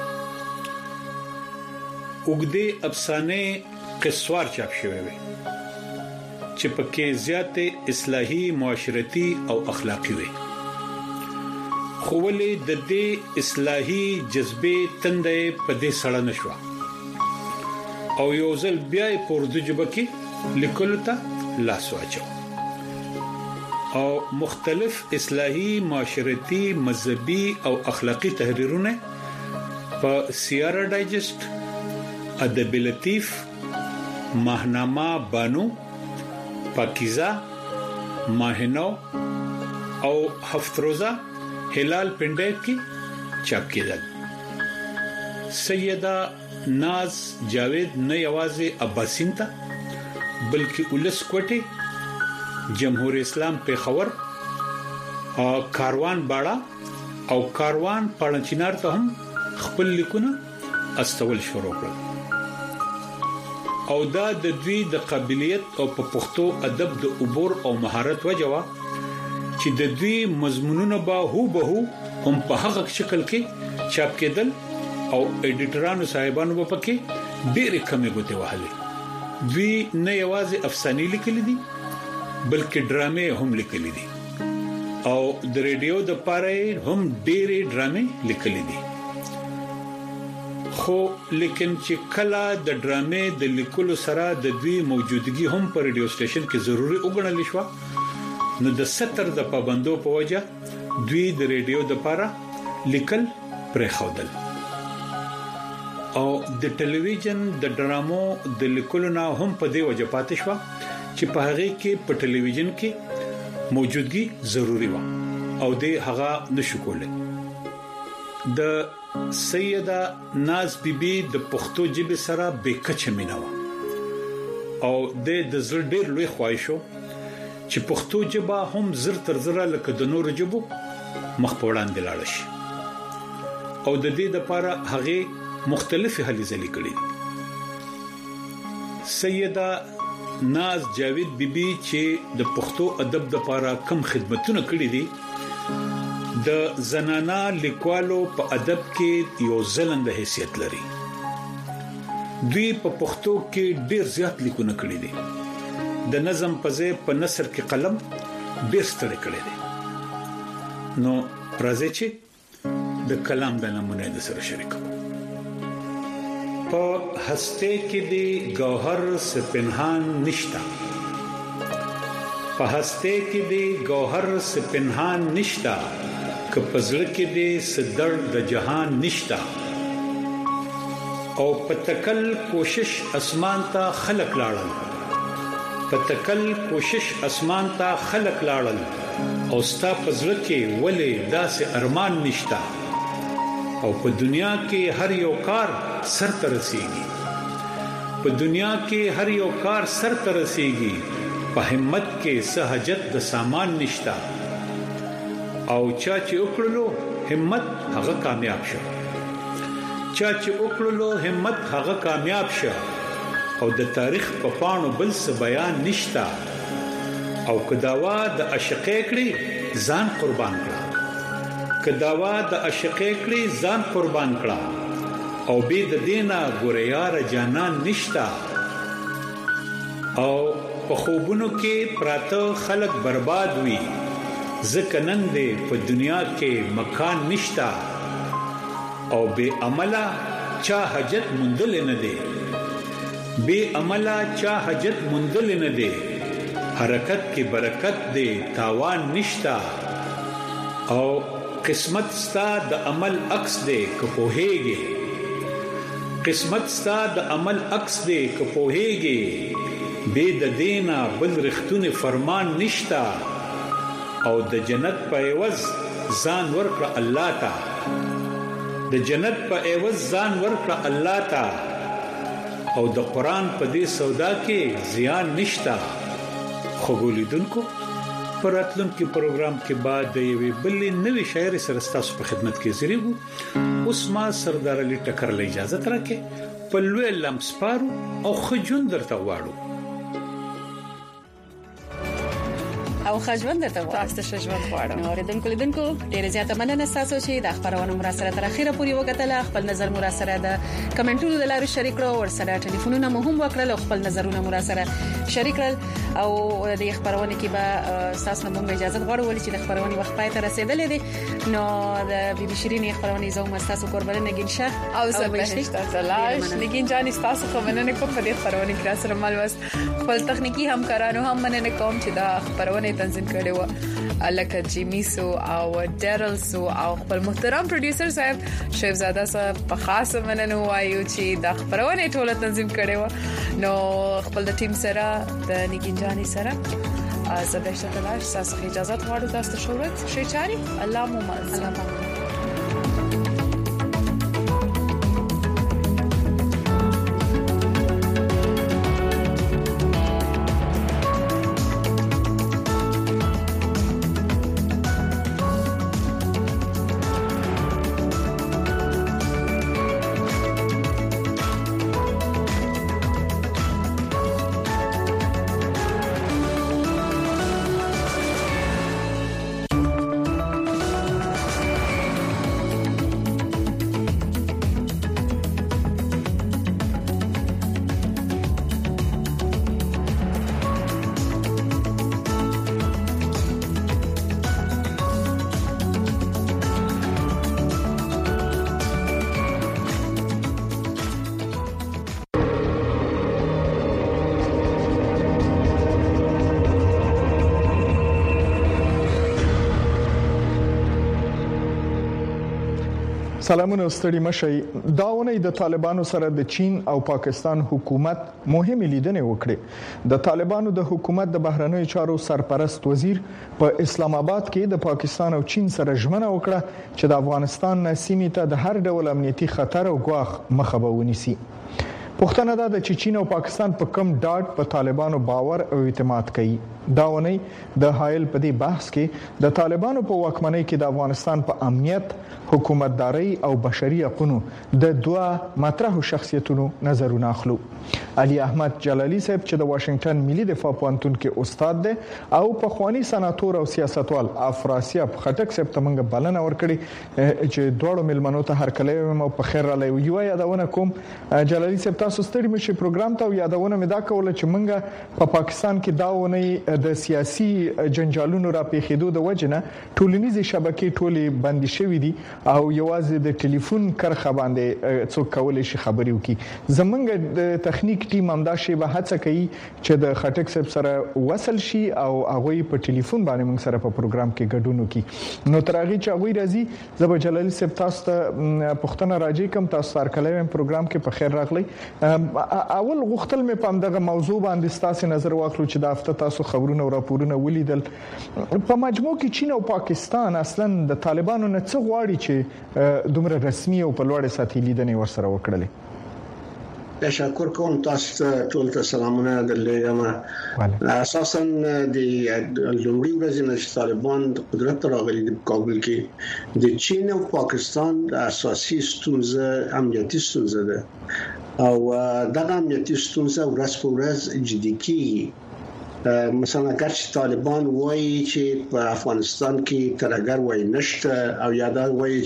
وګدې افسانې قصوار چاپ شوی وي چې پکې زیاته اصلاحي معاشرتي او اخلاقی وي خو ولې د دې اصلاحي جذبه تندې په دې سره نشو او یو ځل بیا په اردو ژبه کې لیکل ته لاس واچو او مختلف اصلاحي معاشرتي مذهبي او اخلاقی تحریرونه په سیاره ډایجست ادب لطیف ماهنامه بانو پاکیزه ماهنو او هفتروزا هلال پنډایب کې چاپ کېدل. سیدہ ناز جاوید نه یوازې عباسین ته بلکې ولس کوټه جمهور اسلام پیښور او کاروان باړه او کاروان پړنچینار ته هم خپل لیکونه استول شروع کړل او دا د دوی د قابلیت او په پښتو ادب د عبور او مهارت وجوه چې د دوی مضمونونه به هو به هم په هغه شکل کې چاپ کېدل او ایډیټرانو صاحبانو په پکې ډېر کمې غوته وهلې. دوی نه یوازې افسانې لیکلې دي بلکې ډرامې هم لیکلې دي او د ریډیو د پاره هم ډېرې ډرامې لیکلې دي. خو لیکن چې کله د ډرامې د لیکلو سره د دوی موجودګي هم په ریډیو سټیشن کې ضروری وګڼل شو نو د ستر د پابندو په وجه دوی د ریډیو د پاره لیکل پرې خودل او د ټلویزیون د ډرامو د لیکلو نه هم په دې وجه پاتې شو چې په هغه کې په ټلویزیون کې موجودګي ضروری و او د هغه نشو کولای. د سیدہ ناز بیبي د پښتو ژبې سره به کچ مینه و او د د زړه ډېر لوی خواهشو چې پښتو ژبه هم زر تر زره لکه د نور ژبو مخ په وړاندې لاړ شي او د دې لپاره هغه مختلفه هلې ځلې کړې. سیدہ ناز جاوید بیبي چې د پښتو ادب لپاره کم خدمتونه کړې دي د زنانا لیکوالو په ادب کې یو ځلند حیثیت لري. دوی په پښتو کې ډېر زیات لیکونه کړي دي. د نظم په ځای په نثر کې قلم ډېر ستړي کړي دي. نو راځي چې د کلام د نمونه د سره شریکو. په هسته کې دی گوهر سے پنهان نشتا په هسته کې دی گوهر سے پنهان نشتا که پزړه کې دی صدر د جهان نشتا او پتکل کوشش اسمان ته خلق لاړل پتکل کوشش اسمان ته خلق لاړل او ستا پزړه کې ولې داسې ارمان نشتا او په دنیا کې هر یو کار سر ته رسیږي په دنیا کې هر یو کار سر ته رسیږي په همت کې سہجت د سامان نشتا او چا چې وکړلو همت هغه کامیاب شو چا چې وکړلو همت هغه کامیاب شو او د تاریخ په پاڼو بل څه بیان نشتا او کداوا د عاشقې کړي ځان قربان کړه کداوا د عاشقې کړي ځان قربان کړه او به د دینا ګوریار جانان نشتا او په خوبونو کې پراته خلق برباد وي ځکه نن دې په دنیا کې مکان نشتا او به عمله چا حاجت مندل نه دی به عمله چا حاجت مندل نه دی حرکت کې برکت دی تاوان نشتا او قسمت ستا د عمل عکس دی که پوهیږي قسمت ستا د عمل عکس دی که پوهیږي به د دینا بل رختونه فرمان نشتا او د جنت په عوض ځان ورکړه الله تا د جنت په عوض ځان ورکړه الله تا او د قران په دې سودا کې زیان نشتا. خو ګولیدونکو پراتلون کې پروګرام کې بعد د یوې بلې نوې شاعر سره تاسو په خدمت کې زیریږو. اوس ما سردار علي ټکر له اجازه ترکه په لوی لمسپارو او خجون درته واړو او خجوند ته تاسو ته ژوند غواړم. اوریدونکو لیدونکو ډیره زیاته مننه تاسو چې د خبرونو مراسله تر اخیره پورې وګټل. خپل نظر مراسله د کمنټونو د لارې شریک کړو او سره ټلیفونونه مو هم وکړل او خپل نظرونه مراسله شریک کړل او د خبرونو کې به تاسو موږ اجازه غواړو ولې چې د خبرونو وخت پای ته رسیدلې دي. نو د بي بي شيرين خبرونو زوم تاسو قربان نگین شه او زبهشت تلاش نگین جان تاسو خو مننه کوم په دې خبرونو کې سره مال واس خپل تخنیکی همکارانو هم مننه کوم چې دا خبرونه تنظیم کړي و الکه جیمیسو او ډرلسو او خپل محترم پروډوسر صاحب شیخزاده صاحب په خاصه مننه وایو چې دا خبرونه ټوله تنظیم کړي و. نو خپل د ټیم سره د نگین جان سره زبېښته تلاش ساس اجازه غواړو تاسو شروعات شي چاري الله مو مزه سلامونه ستړي مشي داونه د طالبانو سره د چین او پاکستان حکومت مهمه لیدنه وکړه د طالبانو د حکومت د بهرنیو چارو سرپرست وزیر په اسلام آباد کې د پاکستان او چین سره ژمنه وکړه چې د افغانستان سیمې ته د هر ډول امنیتي خطر او ګواښ مخه به ونیسي پښتنه دا د چین او پاکستان په کم ډاټ په طالبانو باور او اعتماد کوي داونه د حایل په دې بحث کې د طالبانو په واکمنۍ کې د افغانستان په امنیت حکومتداري او بشري حقوقو د دوه مطرح شخصیتونو نظرونه اخلو علي احمد جلالي صاحب چې د واشنگټن ملي دفاع پوهنتون کې استاد دی او په خواني سناتور او سیاستوال افراسیاب خټک صاحب ته موږ بلنه ورکړي چې دوړو ملمنو ته هر کله مو په خیر را لوي یو یادونه کوم جلالي صاحب تاسو ستړي مشي پروګرام ته یادونه مې دا کوله چې موږ په پاکستان کې داونه د سیاسي جنجالونو را پیښېدو د وجنه ټولنیزي شبکې ټولي بندي شوې دي او یوازې د ټلیفون کرخه باندې څوک کولای شي خبري وکړي زمونږ د تخنیک ټیم هم دا شی به هڅه کوي چې د خټک صاحب سره وصل شي او هغه په ټلیفون باندې موږ سره په پروګرام کې ګډون وکړي نو ترغی چې هغه راځي زب جلالي صاحب تاسو ته پښتنه راځي کوم تاسو سره کلم پروګرام کې په خیر راغلی اول غوښتل مې په دغه موضوع باندې ستاسو نظر واخلو چې د هفته تاسو خبرونه او راپورونه ولیدل په مجموع کې چین او پاکستان اصلا د طالبانو نه څه غواړي چې دومره رسمي او په لوړ سطحي لیدنې ورسره وکړلې تشکر کوم تاسو ټول ته سلامونه درلېږم اساسا د لومړي ورځې نه طالبان د قدرت راغلي د کابل کې د چین او پاکستان د اساسي ستونزه امنیتي ستونزه ده او دغه امنیتي ستونزه ورځ په ورځ جدي کیږي مثلا اگر چې طالبان وایي چې په افغانستان کې ترګر وایي نشته او یادا وایي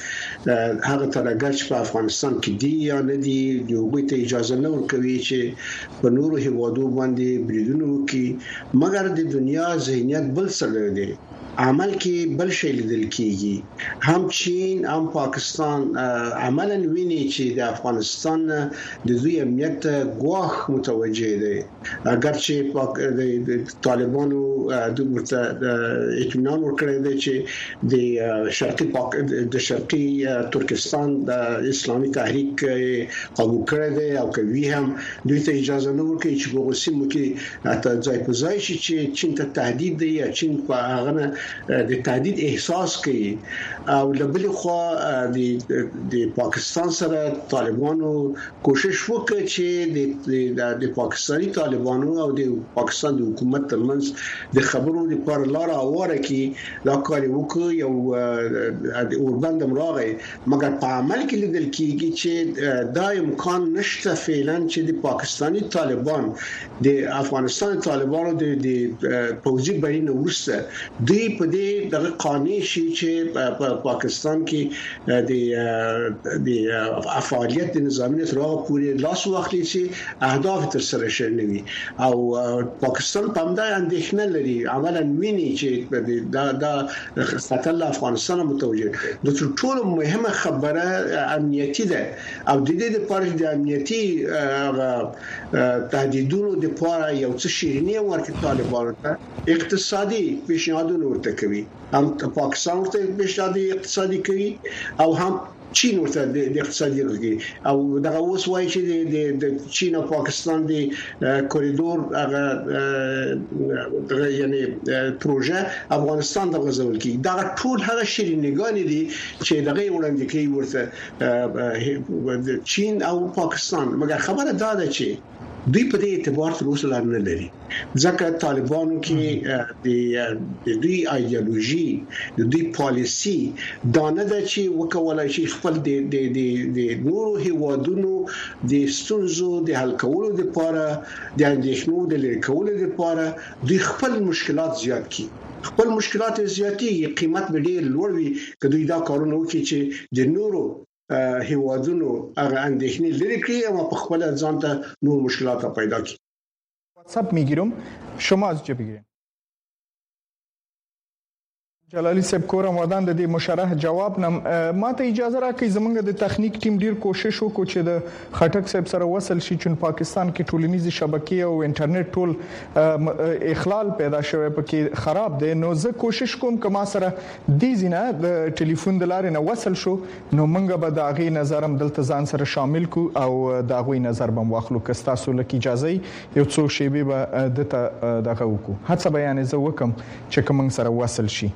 چې هغه ترګر چې په افغانستان کې دی یا نه دی یو ته اجازه نه ورکوي چې په نورو هیوادو باندې بریدونه وکړي مګر د دنیا ذهنیت بل څه دی عمل کې بل شی لیدل کیږي هم چین هم پاکستان عملاً ویني چې د افغانستان د دوی امنیت ګواښ متوجه دي اگر چې د طالبانو د ورته اطمینان ورکړی دی چې د شرقي پاک د شرقي ترکستان د اسلامي تحریک قبول کړی دی او کوي هم دوی ته اجازه نه ورکوي چې په غوسیمو کې اته ځای په ځای شي چې چین ته تهدید دی یا چین په هغه د تهدید احساس کوي او لبل خو د د پاکستان سره طالبانو کوشش وکړي چې د د پاکستاني طالبانو او د پاکستان د حکومت ترمنځ د خبرو لپاره لار اوره کې دا کار وکړي او د اوربند راغی مګر په عمل کې لیدل کېږي چې دا امکان نشته فعلا چې د پاکستاني طالبان د افغانستان طالبانو د پوځي بهرین ورسته دوی په دې د قانوني شي چې په پاکستان کې د د فعالیت د نظامي تراغ پوری لاس واخلي چې اهداف تر سره شنوي او پاکستان په همدا اندېښنه لري عملاً ویني چې دا د خطر افغانستان متوجه د ټول مهمه خبره امنیتي ده او د دې لپاره د امنیتي تهدیدونو د لپاره یو څه شیرینی ورکړي طالبانو ته اقتصادي پیشنهادونه ورته کوي هم پاکستان ورته پیشنهاد اقتصادي کوي او هم چین ورته د اقتصادي رغي او دغه اوس وایي چې د د چین او پاکستان د کوریډور هغه یعنی پروژه افغانستان د غزول کې دا ټول هغه شیرینګان دي چې دغه وړاندې کوي ورته چین او پاکستان مګر خبره دا ده چې دوی په دې اعتبار تر اوسه لا نه لري ځکه طالبانو کې د دوی ایدئولوژي د دوی پالیسی دا نه ده چې وکولای شي خپل د د د نورو هیوادونو د ستونزو د حل کولو لپاره د اندېښنو د لري کولو لپاره دوی خپل مشکلات زیات کړي خپل مشکلات زیاتې قیمت به ډېر لوړ وي که دوی دا کارونه وکړي چې د نورو هیوادونو هغه اندېښنې لري کړي او په خپل ځان ته نور مشکلات پیدا کړي. واتساپ میگیرم شما از چه بگیرین؟ جلالی صاحب کورم ودان د دې مشرح جواب نه ماته اجازه راکړئ زمونږ د تخنیک ټیم ډیر کوشش وکړو چې د خټک صاحب سره وصل شي چې پاکستان کې ټولنیزي شبکې او انټرنیټ ټول اخلال پیدا شوی پکې خراب دی نو زه کوشش کوم کما سره دې زینه د ټلیفون د لارې نه وصل شو نو مونږ به د اغي نظرم دلته ځان سره شامل کو او د اغوی نظر بم واخلو کستا سو لکه اجازه یو څو شی به دته دغه وکړو هڅه بیان زه وکم چې کوم سره وصل شي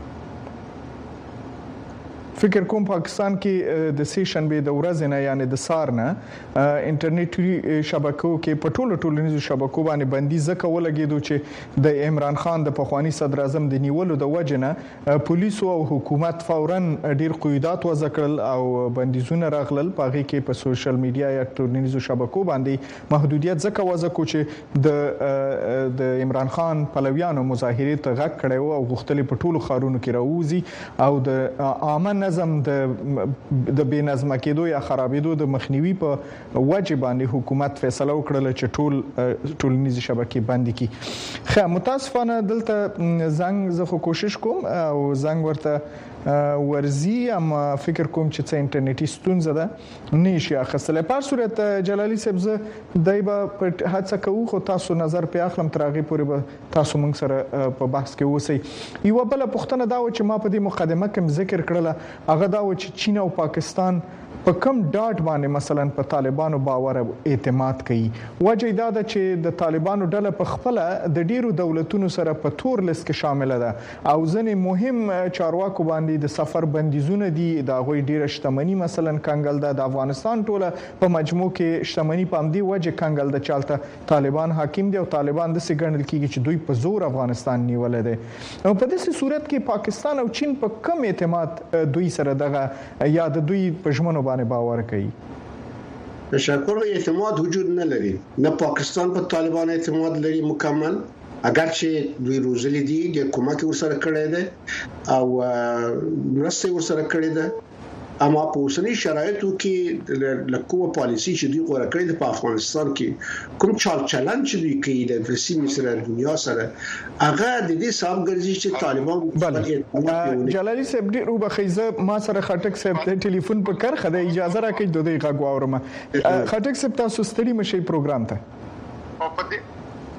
فکر کوم پاکستان کې د سیشن به د ورځې نه یعنی د سار نه انټرنیټي شبکو کې په ټولو ټولنیزو شبکو باندې بندي ځکه ولګیدو چې د عمران خان د پخوانی صدر اعظم د نیولو د وجنه پولیسو او حکومت فورا ډیر قیودات وځکړل او بندیزونه راغلل پاغي کې په سوشل میډیا یا ټولنیزو شبکو باندې محدودیت ځکه وځکو چې د د عمران خان پلویانو مظاهره ته غږ کړو او غوښتل په ټولو خارونو کې راوځي او د عامه نظم د د بې نظم کېدو یا خرابېدو د مخنیوي په وجه باندې حکومت فیصله وکړه چې ټول ټولنیزي شبکې بند کړي خو متاسفانه دلته زنګ زه کوشش کوم او زنګ ورته ورزي اما فکر کوم چې څه انټرنیټي ستونزه ده نشي اخیستل په صورت جلالی صاحب زه دایبه په هڅه کوم خو تاسو نظر په اخلم ترغه پورې به تاسو موږ سره په بحث کې اوسئ یو بل پښتنه دا و چې ما په دې مقدمه کې ذکر کړله هغه دا و چې چین او پاکستان په کم ډاټ باندې مثلا په طالبانو باور او اعتماد کوي وجه دا ده چې د طالبانو ډله په خپل د ډیرو دولتونو سره په تور لیست کې شامل ده او ځنې مهم چارواکو باندې د سفر بندیزونه دي د غوي ډیره شتمنۍ مثلا کنګل ده د افغانستان ټوله په مجموع کې شتمنۍ پام دی وجه کنګل ده چالتہ طالبان حاکم دي او طالبان د سګنل کېږي چې دوی په زور افغانستان نیول دي او په داسې صورت کې پاکستان او چین په کم اعتماد دوی سره دغه یا د دوی په ژمنو باندې باور کوي تشکر اعتماد وجود نه لري نه پاکستان په طالبان اعتماد لري مکمل اگر چې دوی روزلي دي د حکومت ورسره کړی دی او مرسته ورسره کړی دی اما په اوسنی شرایطو کې لکه پالیسی چې دوی غوړه کړې د افغانستان کې کوم چال چلن چې دوی کوي د فلسطین سره دنیا سره هغه د دې سبب ګرځي چې طالبان جلالی صاحب ډیر وبخیزه ما سره خټک صاحب ته ټلیفون په کرخه د اجازه راکړئ دوی غږ واورم خټک صاحب تاسو ستړي مشي پروګرام ته او په دې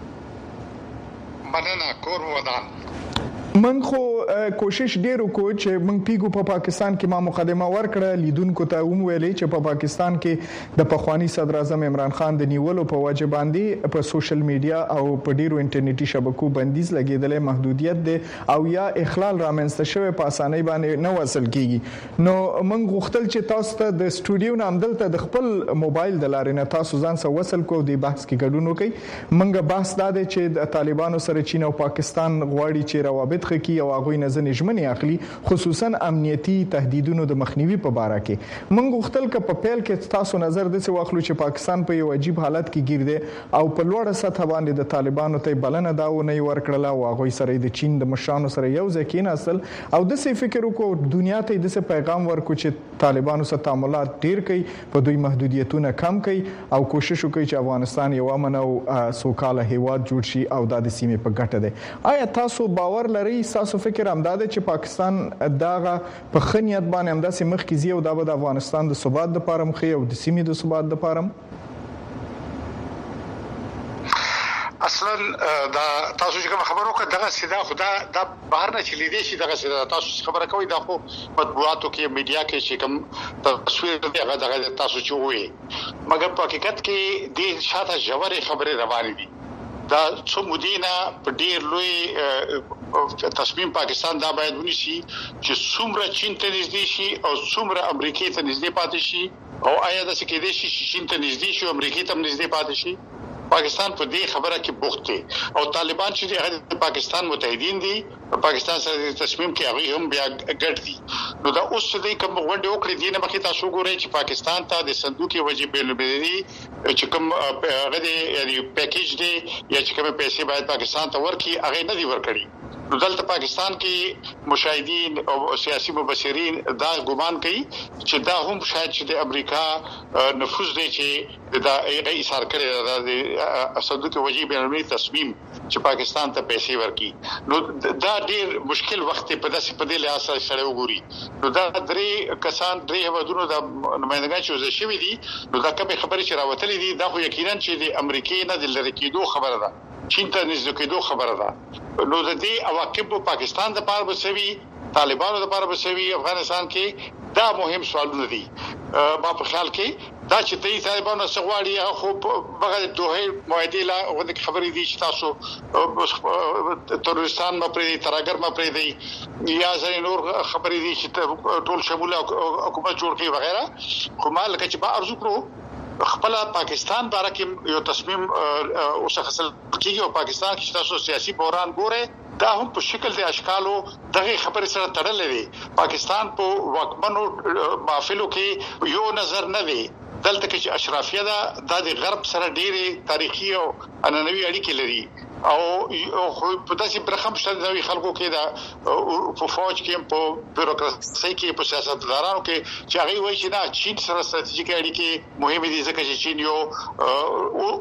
مننه کور ودان من خو کوشش ډیر وکړو چې موږ پیګو په پاکستان کې ما مقدمه ورکړه لیدونکو ته هم ویلې چې په پاکستان کې د پخوانی صدر اعظم عمران خان د نیولو په وجه باندې په سوشل میډیا او په ډیرو انټرنیټي شبکو بندیز لګیدل محدودیت دي او یا اخلال رامنځته شوی په اسانۍ باندې نه وصل کیږي نو موږ غوښتل چې تاسو ته د سټوډیو نام دلته د خپل موبایل د لارې نه تاسو ځان سره وصل کوو د بحث کې ګډون وکړئ موږ بحث دا دی چې د طالبانو سره چین او پاکستان غواړي چې روابط خکې او هغه نه ځنې ژمنې اخلي خصوصا امنیتي تهدیدونو د مخنیوي په اړه کې موږ غوښتل ک په پیل کې تاسو نظر د څه واخلو چې پاکستان په یو عجیب حالت کې ګیر دی او په لوړه سطح باندې د طالبانو ته بلنه دا و نه ورکړله او هغه سره د چین د مشرانو سره یو ځکه نه اصل او د څه فکر وکړو دنیا ته د څه پیغام ورکو چې طالبانو سره تعاملات ډیر کوي په دوی محدودیتونه کم کوي او کوشش وکړي چې افغانستان یو امن او سوکاله هیواد جوړ شي او د سیمې په ګټه دی آیا تاسو باور لرئ تاسو فکر هم دا دی چې پاکستان داغه په خنیت باندې هم داسې مخ کې زی او د افغانستان د ثبات لپاره مخې او د سیمې د ثبات لپاره اصلا دا تاسو چې خبرو کړه دغه سیدا خدا د بهر نه چلی دي شي دغه سیدا تاسو خبره کوي دا خو مطبوعاتو کې میډیا کې چې کوم تصویر دی هغه دغه تاسو چوي مګر په حقیقت کې د شاته جوړې خبره روانې دي دا څو مدینه په ډیر لوی تصمیم پاکستان دا باید ونیسي چې څومره چین ته نږدې شي او څومره امریکای ته نږدې پاتې شي او آیا د څه کې دي چې چین ته نږدې شي او امریکای ته نږدې پاتې شي پاکستان په دې خبره کې بوخت دي او طالبان چې د پاکستان متحدین دي پاکستان سره تصمیم کې هغه هم بیا ګډ دي نو دا اوس دې کوم غونډه وکړي دي نه مخې تاسو ګورئ چې پاکستان ته د صندوق وجیب بینالمللي چې کوم هغه یعنی پیکیج دی یا چې کوم پیسې باید پاکستان ته ورکړي هغه نه دي ورکړي نو دلته پاکستان کې مشاهدین او سیاسي مبصرین دا ګومان کوي چې دا هم شاید چې د امریکا نفوذ دی چې دا یې اشاره کړی د صندوق وجیب بینالمللي تصمیم چې پاکستان ته پیسې ورکړي نو دا ډیر مشکل وخت په داسې په دې لحاظ سره وګوري نو دا درې کسان درې هوادونو د نمائندګان چې وزیر شوی دي نو دا کومه خبره چې راوتلې دي دا خو یقینا چې د امریکای نه د لری کېدو خبره ده چین ته نږدې کېدو خبره ده نو د دې عواقب په پاکستان د پاره بسوي طالبانو د پاره بسوي افغانستان کې دا مهم سوالونه دي ما په خیال کې دا چې ته طالبانو سغواړي خو بغیر دوه معاهده لا غوډه خبرې دي چې تاسو ترورستان ما پرې تراګر ما پرې دي یا ځای نور خبرې دي چې ټول شموله حکومت جوړ کړي وغیرہ خو مال کې چې با ارزو کړو خپل پاکستان باره کې یو تصمیم اوسه حاصل کیږي او پاکستان کې تاسو سیاسي بحران ګوره دا هم په شکل د اشکالو دغه خبرې سره تړلې دي پاکستان په واکمنو محافلو کې یو نظر نه دی دلته کې اشرافیه ده د غرب سره ډېری تاریخي او اننوي اړیکې لري او خو په داسې برخم شته د خلکو کې دا په فوج کې په بیروکراسي کې په سیاستدارانو کې چې هغه وایي چې نه چین سره ستراتیژیک اړیکې مهمه دي ځکه چې چین یو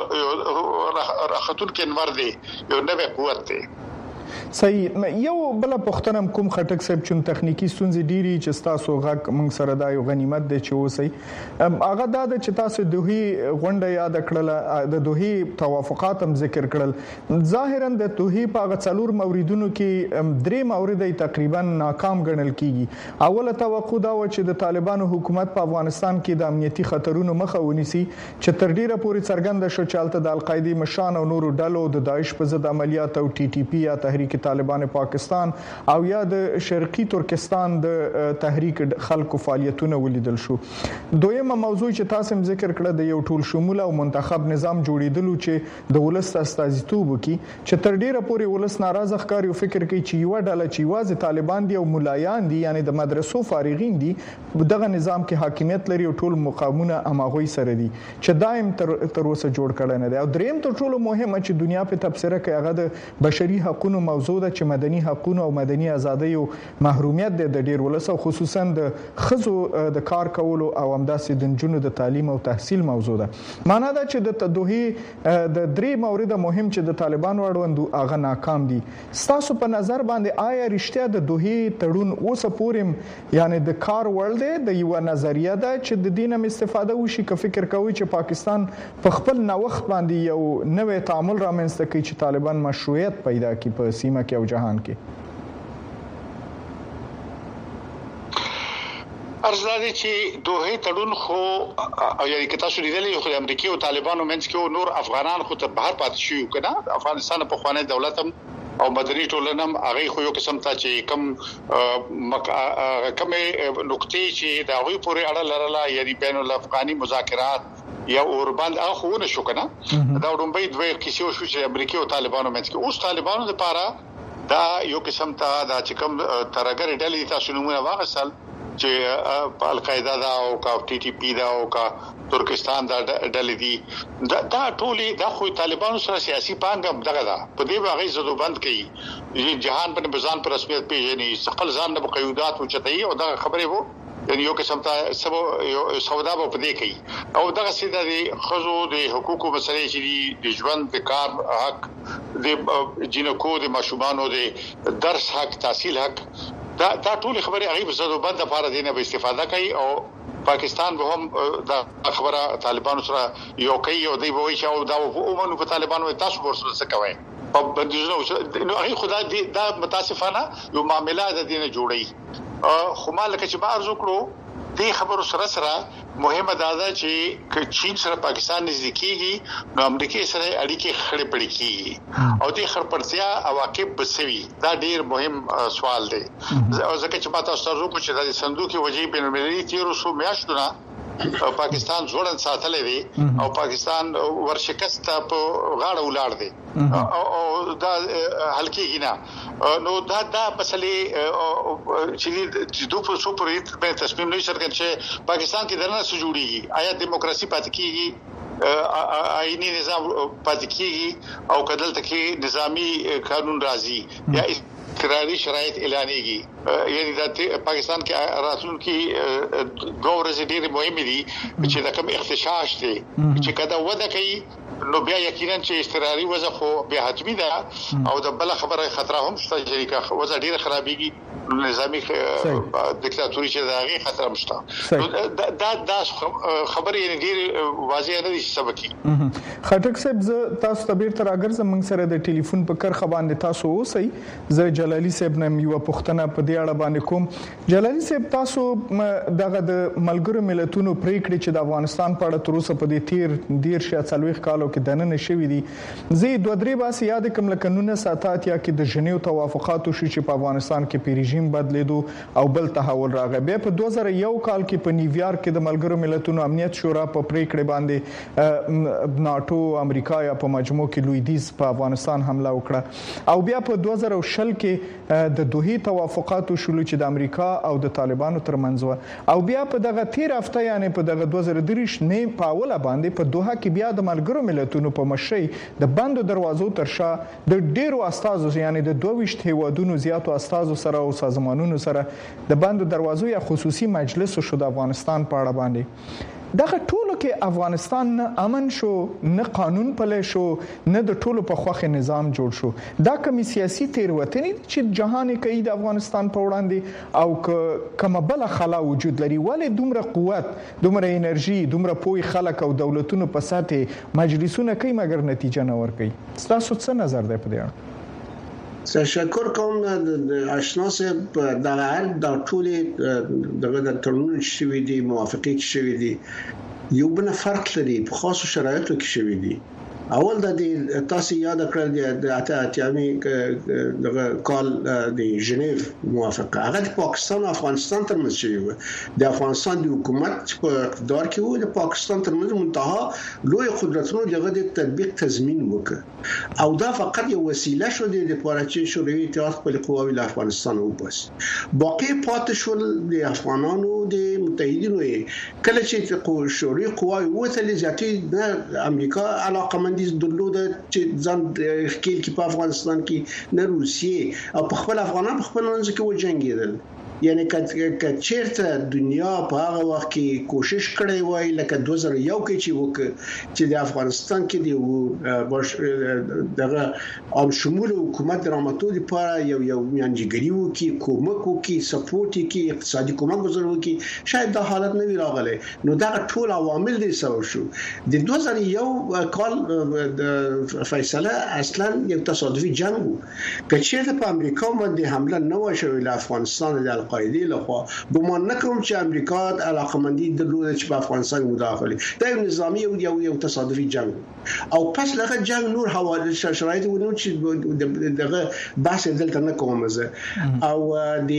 اوس راختون کې انور دی یو نوې قوت دی صحیح یو بل پښتنه کوم خټک صاحب چون تخنیکی ستونزې ډيري چې تاسو غږ موږ سره دا یو غنیمت دی چې اوسئ هغه دا چې تاسو دوی غونډه یاد کړل د دوی توافقات هم ذکر کړل ظاهرا د دوی په څلور موردونو کې درې مورد تقریبا ناکام ګڼل کیږي اوله توقع دا و چې د طالبانو حکومت په افغانستان کې د امنیتي خطرونو مخه ونیسي چې تر ډیره پورې څرګنده شو چې الته د القاعده مشان او نورو ډلو د داعش په ضد عملیات او ټي ټي پی یا تحریک طالبان پاکستان او یا د شرقي ترکستان د تحریک خلکو فعالیتونه ولیدل شو دویمه موضوع چې تاسو ذکر کړه د یو ټول شمول او منتخب نظام جوړیدلو چې د ولست استازیتوب کوي چې تر ډیره پورې ولست ناراضه ښکاری او فکر کوي چې یو ډله چې واځي طالبان دي او ملایان دي یعنی د مدرسو فارغین دي دغه نظام کې حاکمیت لري او ټول مقامونه اماغوي سره دي چې دایم تر تر اوسه جوړ کړي نه دي او دریم تر ټولو مهمه چې دنیا په تبصره کوي هغه د بشري حقوقو موضوع ده چې مدني حقوقو او مدني ازادۍ او محرومیت د ډیر ولس او خصوصا د خزو د کار کولو او همداسې د جنونو د تعلیم او تحصیل موضوع ده معنا دا چې د دوی د درې مورد مهم چې د طالبانو اړوندو هغه ناکام دي تاسو په نظر باندې آیا رښتیا د دوی تړون اوسه پورې یعنی د کار ورل دی د یو نظریه ده چې د دینه استفاده وشي که فکر کوي چې پاکستان په خپل نوښت باندې یو نوې تعامل رامنځته کوي چې طالبان مشروعیت پیدا کړي په سیمه کې او جهان کې ارزاده چې دوه تړون خو یعنی که تاسو لیدلې خو امریکای او طالبانو منځ کې نور افغانان خو ته بهر پات شي کنه افغانستان په خوانه دولت هم او مدني ټولنه هغه خو یو قسم ته چې کم کم نقطې چې دا غوي پورې اړه لرله یعنی بین الافغاني مذاکرات یا اوربند هغه خو نه شو کنه دا وړاندې دوه کیسې شو چې امریکای او طالبانو منځ کې اوس طالبانو لپاره دا یو قسم ته دا چې کوم ترګر ډلې تاسو نمونه واغسل چې القاعده دا او کا ټي ټي پی دا او کا ترکستان دا ډلې دي دا, دا ټولي د خو طالبانو سره سیاسي پانګه دغه دا په دې باغې زدو بند کړي جهان په بزان پر رسمیت پیژني خپل ځان د قیودات او چتای او دا خبره وو یعنی یو قسم ته سبو سودا په دې کوي او دغه سیده د خزو د حقوقو مسلې چې د ژوند د کار حق د جنکو د ماشومانو د درس حق تحصیل حق دا دا ټول خبره غیب زدو بند لپاره دینه به استفاده کوي او پاکستان به هم د خبره طالبانو سره یو کوي او دی به وي چې دا ومنو په طالبانو تاسو ورسره څه کوي په بندیزونو نو هي خدای دې دا متاسفانه یو معاملات د دینه جوړي خو مالک چې ما ارزو کړو دې خبرو سره سره مهمه ده چې چین سره پاکستان نزدیکيږي نو امریکای سره اړیکې خړې پړې کیږي او دې خړپړتیا عواقب بسوي دا ډیر مهم سوال دی او ځکه چې ما تاسو ته وکړم چې د صندوق وجې بین المللي تیر سو میاشتونه پاکستان ځوړن ساتلې دي او پاکستان ورشکست په غاړه ولاړ دي او دا هلکیږي نه نو دا دا مسلې چې دوه په سوپریت په تصمیم لري چې پاکستان کې درنه سره جوړیږي آیا دیموکراسي پاتې کیږي آئینی نظام پاتې کیږي او کدل تکي نظامی قانون راځي یا قراري شرایط اعلانېږي یعنی د پاکستان کې راتلونکي ګورز ډېر مهم دي چې د کوم اختشاش دي چې کدا وده کوي نو بیا یقینا چې استقراري وضع خو به حتمی ده او د بل خبره خطر هم شته چې وضع ډېر خرابېږي نظامی دیکتاتوري چې داغي خطر هم شته دا دا خبره یې ډېر واضح نه دي سبکی خټک صاحب ز تاسو ته بیرته راګرځم موږ سره د ټلیفون په کرخه باندې تاسو اوسئ ز جلالي صاحب نم یو پښتنه په دې اړه باندې کوم جلالي صاحب تاسو دغه د ملګرو ملتونو پریکړې چې د افغانستان په اړه تر اوسه په دې تیر ډیر شیا څلويخ کالو کې دننه شوې دي زه دوه درې باس یاد کوم لکه نونه ساتات یا کې د جنیو توافقاتو شو چې په افغانستان کې په رژیم بدلیدو او بل تحول راغی بیا په دوه زره یو کال کې په نیویارک کې د ملګرو ملتونو امنیت شورا په پریکړې باندې ناتو امریکا یا په مجموع کې لویدیز په افغانستان حمله وکړه او بیا په دوه زره شل کې د دوحي توافقاتو شول چې د امریکا او د طالبانو ترمنځ و او بیا په دغه تیر هفته یعنی په دغه دوه زره درې نه په اوله باندې په دوحه کې بیا د ملګرو ملتونو په مشرۍ د بندو دروازو ترشا د ډیرو استازو یعنی د دوه ویشت هیوادونو زیاتو استازو سره او سازمانونو سره د بندو دروازو یا خصوصي مجلس شو د افغانستان په اړه باندې دغه ټولو کې افغانستان نه امن شو نه قانون پلي شو نه د ټولو په خوخه نظام جوړ شو دا کوم سیاسي تیروتنې چې جهان کوي د افغانستان په وړاندې او کوم بل خلا وجود لري ولې دومره قوت دومره انرژي دومره پوي خلک او دولتونو په ساته مجلسونه کوي مګر نتیجه نه ور کوي تاسو څه نظر دی په دې اړه تشکر کوم د آشنا صاحب د هر د ټولې دغه د ترمیم شوی دی موافقت شوی دی یو بل فرق لري په خاصو شرایطو کې شوی دی اول د تاسو یاد کړل د اتاتیامي دغه کال د جنیو موافقه هغه د پاکستان او افغانستان ترمنځ شوی و د افغانستان د حکومت په اقتدار کې و د پاکستان ترمنځ منتها لوی قدرتونو دغه د تطبیق تضمین وکړ او دا فقط یو وسیله شو د لپاره چې شوروي اتحاد خپل قواوی له افغانستان وباس باقي پات شول د افغانانو د متحدینو کله چې شوروي قواوی وته لزیاتې د امریکا علاقه مند درلوده چې ځان خپل کې په افغانستان کې نه روسیه او په خپل افغانان په خپل منځ کې وجنګیدل یعنی که چیرته دنیا په هغه وخت کې کوشش کړې وای لکه دوه زره یو کې چې وک چې د افغانستان کې د دغه عام شمول حکومت دراماتو لپاره یو یو میانجیګری وکي کومک وکي سپورټ وکي اقتصادي کومک وزرو وکي شاید دا حالت نه وی راغلی نو دا ټول عوامل دي سبب شو د دوه زره یو کال د فیصله اصلا یو تصادفي جنگ و که چیرته په امریکا باندې حمله نه وشوي له افغانستان د قاعده لخوا ګمان نکوم چې امریکا علاقمندي درلوده چې په افغانستان مداخله دا یو نظامی او یو تصادفي جنگ او پس لغه جنگ نور حواله شرایط ونو چې دغه بحث دلته نه کوم زه او د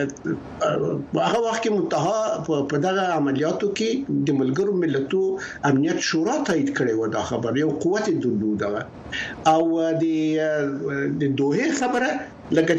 هغه وخت کې منتها په دغه عملیاتو کې د ملګرو ملتونو امنیت شورا تایید کړي و دا خبر یو قوت درلوده او د د دوه خبره لکه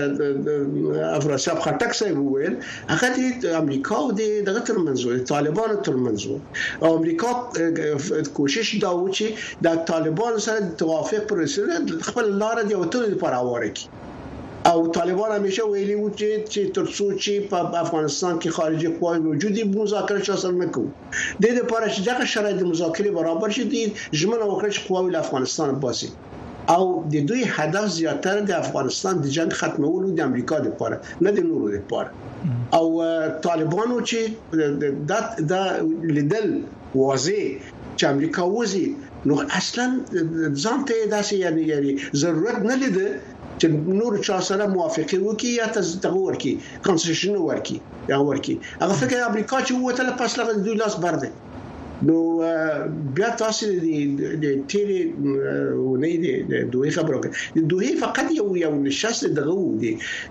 چې افراسیاب خټک صاحب وویل هغه د امریکا او د دغه ترمنځ طالبانو ترمنځ او امریکا کوشش دا و چې د طالبانو سره توافق پر رسیدل خپل لار دی او ټول لپاره واره کی او طالبان همیشه ویلي و چې چې ترڅو چې په افغانستان کې خارجي قوای موجودي مذاکره شاسل نکو د دې لپاره چې دغه شرایط مذاکره برابر شي د ژمنه وکړي چې قواوی له افغانستان باسي او د دوی هدف زیاتره د افغانستان د جنگ ختمولو د امریکا لپاره نه د نورو لپاره او طالبانو چې د د لیدل واضح چې امریکا وزي نو اصلا ځانته داسې یعنی یعنی ضرورت نه لیده چې نور چا سره موافقه وکي یا تغور کی کنسیشن ورکی یا ورکی هغه فکر امریکا چې وته له پاس لغه دوی لاس برده نو بیا تاسو د د تیری ونی د دوی خبرو د دوی فقط یو یو نشست دغه دی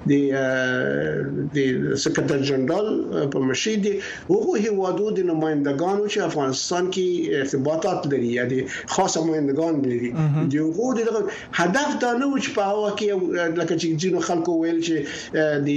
د د سکرټر جنرال په مشید هغه هیوادو د نمائندگانو چې افغانستان کې ارتباطات لري یا د خاصه نمائندگان لري د هغه د هدف دا نه و چې په هوا کې لکه چې جنو خلکو ویل چې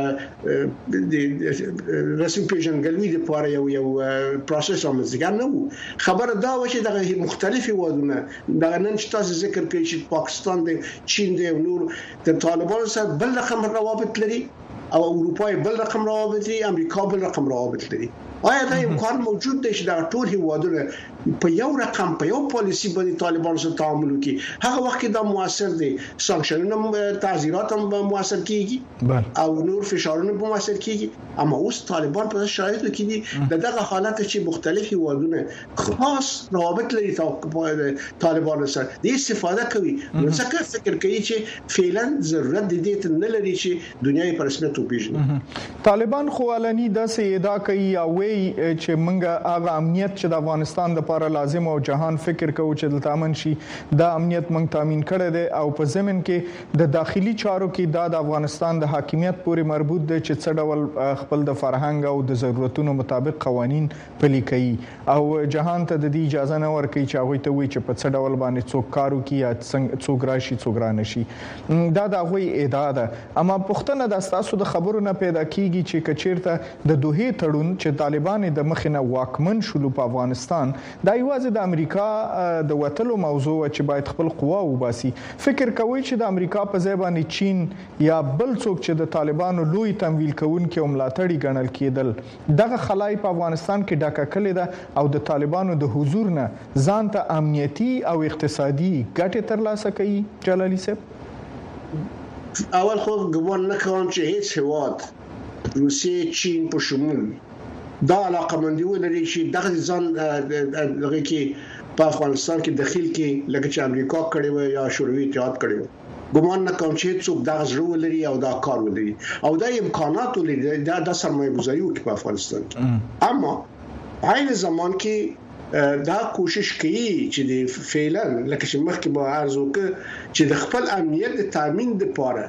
د د رسمي پیژنګلوي لپاره یو یو پروسس رامنځته خبره دا و چې دغه مختلفي وادونه دغه نن چې تاسو ذکر کوي چې پاکستان د چین د نور د طالبانو سره بل رقم روابط لري او اروپا بل رقم روابط لري امریکا بل رقم روابط لري آیا دا امکان موجود دی چې دا ټول هیوادونه په یو رقم په یو پالیسی باندې طالبان سره تعامل وکړي هغه وخت کې دا موثر دي سانکشنونه تعزیرات هم موثر کیږي او نور فشارونه هم موثر کیږي اما اوس طالبان په شرایطو کې دي دغه حالت چې مختلف هیوادونه خاص روابط لري طالبان سره د استفاده کوي نو څنګه فکر کوي چې فعلا ضرورت دي دې نه لري چې دنیا په رسمیت وپیژني طالبان خو علني د سیدا کوي او چې منګه هغه امنیت چې د افغانستان لپاره لازم او جهان فکر کوي چې د تامن شي د امنیت منګ تامین کړي دي او په ضمن کې د داخلي چارو کې د افغانستان د حاکمیت پورې مربوط دي چې څه ډول خپل د فرهنګ او د ضرورتونو مطابق قوانين پلي کوي او جهان ته د دې اجازه نه ورکوي چې هغه ته وي چې په څه ډول باندې څوک کارو کوي یا څوک راشي څوک رانه شي دا د هغه ادعا ده اما پښتنه د تاسو د خبرو نه پیدا کیږي چې کچیرته د دوه تړون چې طالبان د مخنه واکمن شول په افغانستان دا یوازې د امریکا د وټلو موضوع چې باید خپل قوا وباسي فکر کوي چې د امریکا په ځای باندې چین یا بل څوک چې د طالبانو لوی تمویل کوونکي او ملاتړي ګڼل کېدل دغه خلای په افغانستان کې ډاکه کړي ده او د طالبانو د حضور نه ځان ته امنیتي او اقتصادي ګټه ترلاسه کوي جلالي صاحب اول خو ګومان نه کوم چې هیڅ هواد روسیه چین په شمول دا علاقه مندي ولري چې دغه ځان دغه کې په افغانستان کې داخل کې لکه چې امریکا کړي و یا شوروي اتحاد کړي و ګومان نه کوم چې څوک دغه ضرورت ولري او دا کار ولري او دا امکانات ولري دا د سرمایه گذاري وکړي په افغانستان کې اما په عین زمان کې دا کوشش کوي چې د فعلا لکه چې مخکې به عرض وکړ چې د خپل امنیت د تامین لپاره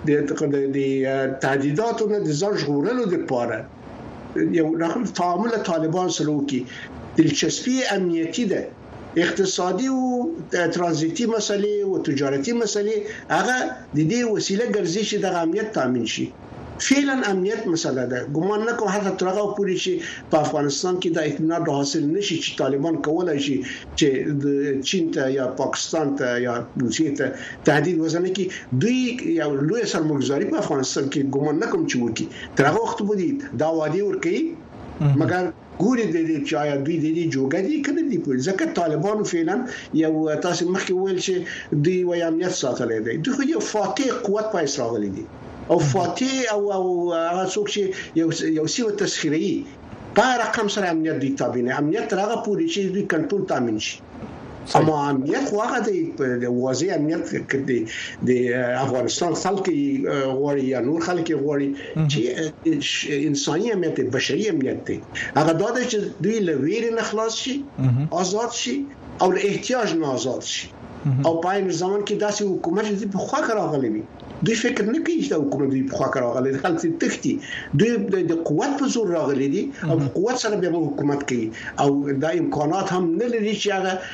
د د تهدیداتو نه د ځان ژغورلو لپاره یو رقم تعامل طالبان سره وکي دلچسپي امنیتي ده اقتصادي او ترانزیتي مسلې او تجارتي مسلې هغه د دې وسیله ګرځي چې د امنیت تامین شي فعلا امنیت مسله ده ګومان نه کوم حتی ترغه پوری چې په افغانستان کې د اطمینان حاصل نشي چې طالبان کولای شي چې د چین ته یا پاکستان ته یا روسیې ته تهدید وزنه کې دوی یو لوی سرمایه‌ګذاري په افغانستان کې ګومان نه کوم چې وکي ترغه وخت بده دا وادي ور کوي مګر ګوري د دې چې آیا دوی د دې جوګه دي کنه دي په ځکه طالبانو فعلا یو تاسو مخکې ویل چې دوی وایي امنیت ساتلای دي دوی خو یو فاتح قوت پایس راغلي دي او فاتح او او هغه څوک چې یو یو سیمه تسخیري په رقم سره امنیت دی تابعینه امنیت راغه پوری چې دوی کنټرول تامین شي اما امنیت واغه د واضح امنیت کې د افغانستان خلک غوړي یا نور خلک غوړي چې انساني امنیت بشري امنیت دی هغه دا چې دوی له ویر نه خلاص شي آزاد شي او له احتیاج نه آزاد شي او په این زمان کې داسې حکومت چې په خوا راغلی وي دوی فکر نه کوي چې د حکومت دی په خوا راغلی د خلک تختی دوی د قوت په زور راغلي دي او قوت سره به حکومت کوي او د امکانات هم نه لري چې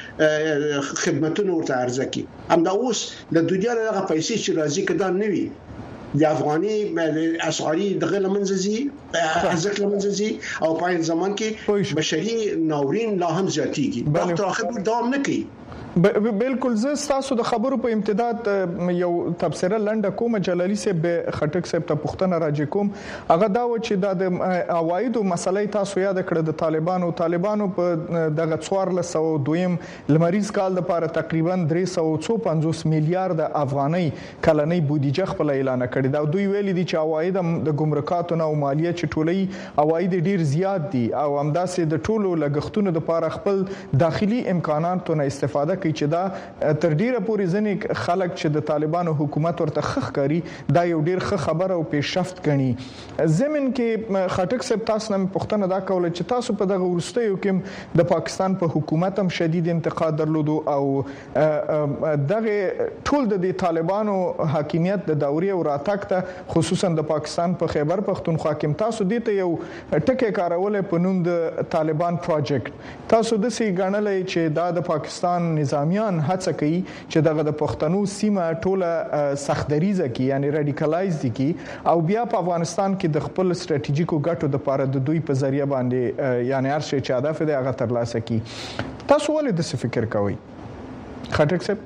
هغه خدماتونه ورته عرضه کوي هم دا اوس د دنیا له پیسې چې راځي کدا نه وي د افغاني اسعاري دغه لمنځي ارزښت لمنځي او په این زمان کې بشري ناورین لا هم زیاتېږي په تر اخر دوام نه کوي بالکل زه تاسو د خبرو په امتداد یو تبصره لنډه کوم. جلالي صاحب به خټک صاحب ته پوښتنه راځي کوم. هغه دا و چې د اوایدو مسلې تاسو یاد کړه د طالبانو طالبانو په دغه څوار له سو دویم لمریز کال لپاره تقریبا درې سوه پنځوس میلیارډ افغانۍ کلنۍ بودیجه خپل اعلان کړی دا. دوی ویلي دي چې اواید د ګمرکاتو او مالیه چې ټولي اواید ډیر زیات دي او همداسې د ټولو لګښتونو لپاره خپل داخلي امکاناتو نه استفاده کوي چې دا تر ډیره پورې ځنې خلک چې د طالبانو حکومت ورته خخ کاری دا یو ډیر ښه خبره او پیشرفت کړي. زمين کې خټک صاحب تاسو نه پوښتنه دا کوله چې تاسو په دغه ورستیو کې د پاکستان په حکومت هم شدید انتقاد درلودو او دغه ټول د طالبانو حاکمیت د دورې او راتګ ته خصوصا د پاکستان په خیبر پختونخوا کې تاسو دې ته یو ټکي کارول په نوم د طالبان پروجیکټ. تاسو د سي غنلې چې دا د پاکستان نظامیان هڅه کوي چې دغه د پښتنو سیمه ټوله سختدریزه کی یعنی رادیکالایز دي کی او بیا په افغانستان کې د خپل ستراتیژیکو ګټو د لپاره د دوی په ذریعہ باندې یعنی هر شي چې هدف دی هغه ترلاسه کی. تاسو ولې د څه فکر کوئ خټک صاحب؟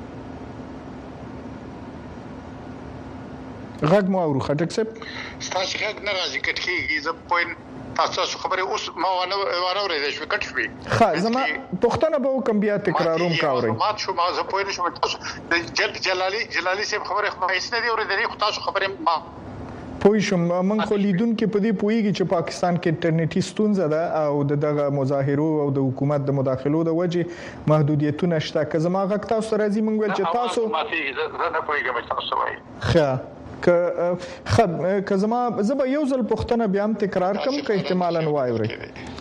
غږ مو اورو خټک صاحب؟ تاسو غږ نه راځي کټکیږي زه پوین تاسو خبره اوس ما ونه ونه ورې شو کټ شوی. ها زما پښتنه به کوم بیا تکراروم کاوري. ما شو ما زه پوین شو تاسو د جلالي جلالي صاحب خبره خو هیڅ نه دی ورې خو تاسو خبره ما پوه شم. من خو لیدونکو په دې پوېږي چې پاکستان کې انټرنیټي ستونزه ده او دغه مظاهرو او د حکومت د مداخلو د وجې محدودیتونه شته. که زما غږ تاسو راځي مونږ ول چې تاسو ما فيه زه نه پوهیږم تاسو وایي. ښه که خب که زما زه به یو ځل پښتنه بیا هم تکرار کوم که احتمالاً وایوري.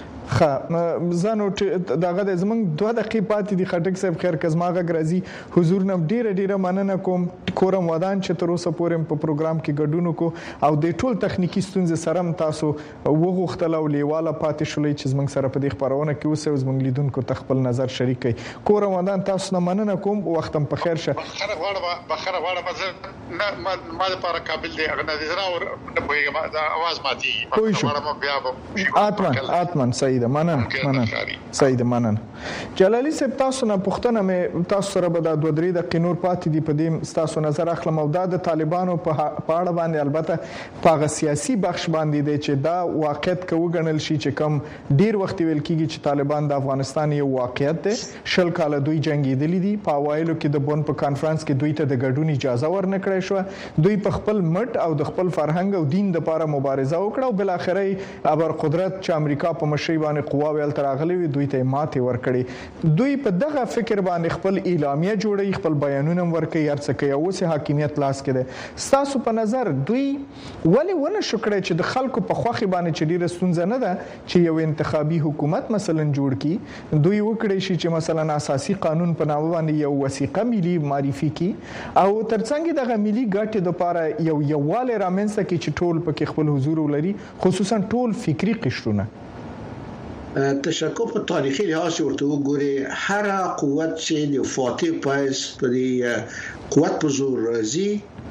ښه زانو دغه د زمنګ دوه دقیقې پاتې دي خټک صاحب خیر کزما غږ راځي حضور نم ډیره ډیره مننه کوم. کورم ودان چې تر اوسه پورې په پروګرام کې ګډون کو او د ټول تخنیکی ستونزې سره هم تاسو وغوښتل او لیواله پاتې شولې چې زمنګ سره په دې خبرونه کې اوسه زمنګ لیدونکو خپل نظر شریک کړي. کورم ودان تاسو نه مننه کوم. وختم په خیر شه. بخره غواړم بخره غواړم نه ما ما لپاره قابل دی هغه نه زراور نه پوهیږم دا आवाज ماتي غواړم بیا به اتمن اتمن صحیح ده. منن منن صحیح ده. منن جلالي صاحب تاسو نه پښتنه مې تاسو سره به د دوه درې دقیقې نور پاتې دي په دې تاسو نظر اخلم او دا د طالبانو په اړه باندې البته په سیاسي بخش باندې دی چې دا واقعیت کو غنل شي چې کم ډیر وخت ویل کیږي چې طالبان د افغانستان یو واقعیت دی. شل کال دوی جنگیدلی دي. په اوایلو کې د بون په کانفرنس کې دوی ته د ګډون اجازه ورنکړې شو. دوی په خپل مټ او د خپل فرهنګ او دین لپاره مبارزه وکړه او بل اخره ابر قدرت چې امریکا په مشرۍ باندې قواوی تراغلي دوی ته ماته ورکړي. دوی په دغه فکر باندې خپل اعلامیه جوړي خپل بیانونه ورکړي هر څه کوي او سه حاکمیت لاس کې ده. تاسو په نظر دوی ولی ونه شکړي چې د خلکو په خوخي باندې چې ډیره ستونزه نه ده چې یو انتخابي حکومت مثلا جوړ کړي دوی وکړي شي چې مثلا اساسي قانون په نامه باندې یو وثیقه ملي معرفي کړي او ترڅنګ دغه ملي ګټې د لپاره یو یواله رامنځته کړي چې ټول پکې خپل حضور ولري خصوصا ټول فکری قشرونه. تشکر په تاریخي لحاظ ورته وګوري هر قوت چې د فاتح پایس په دې قوت په زور راځي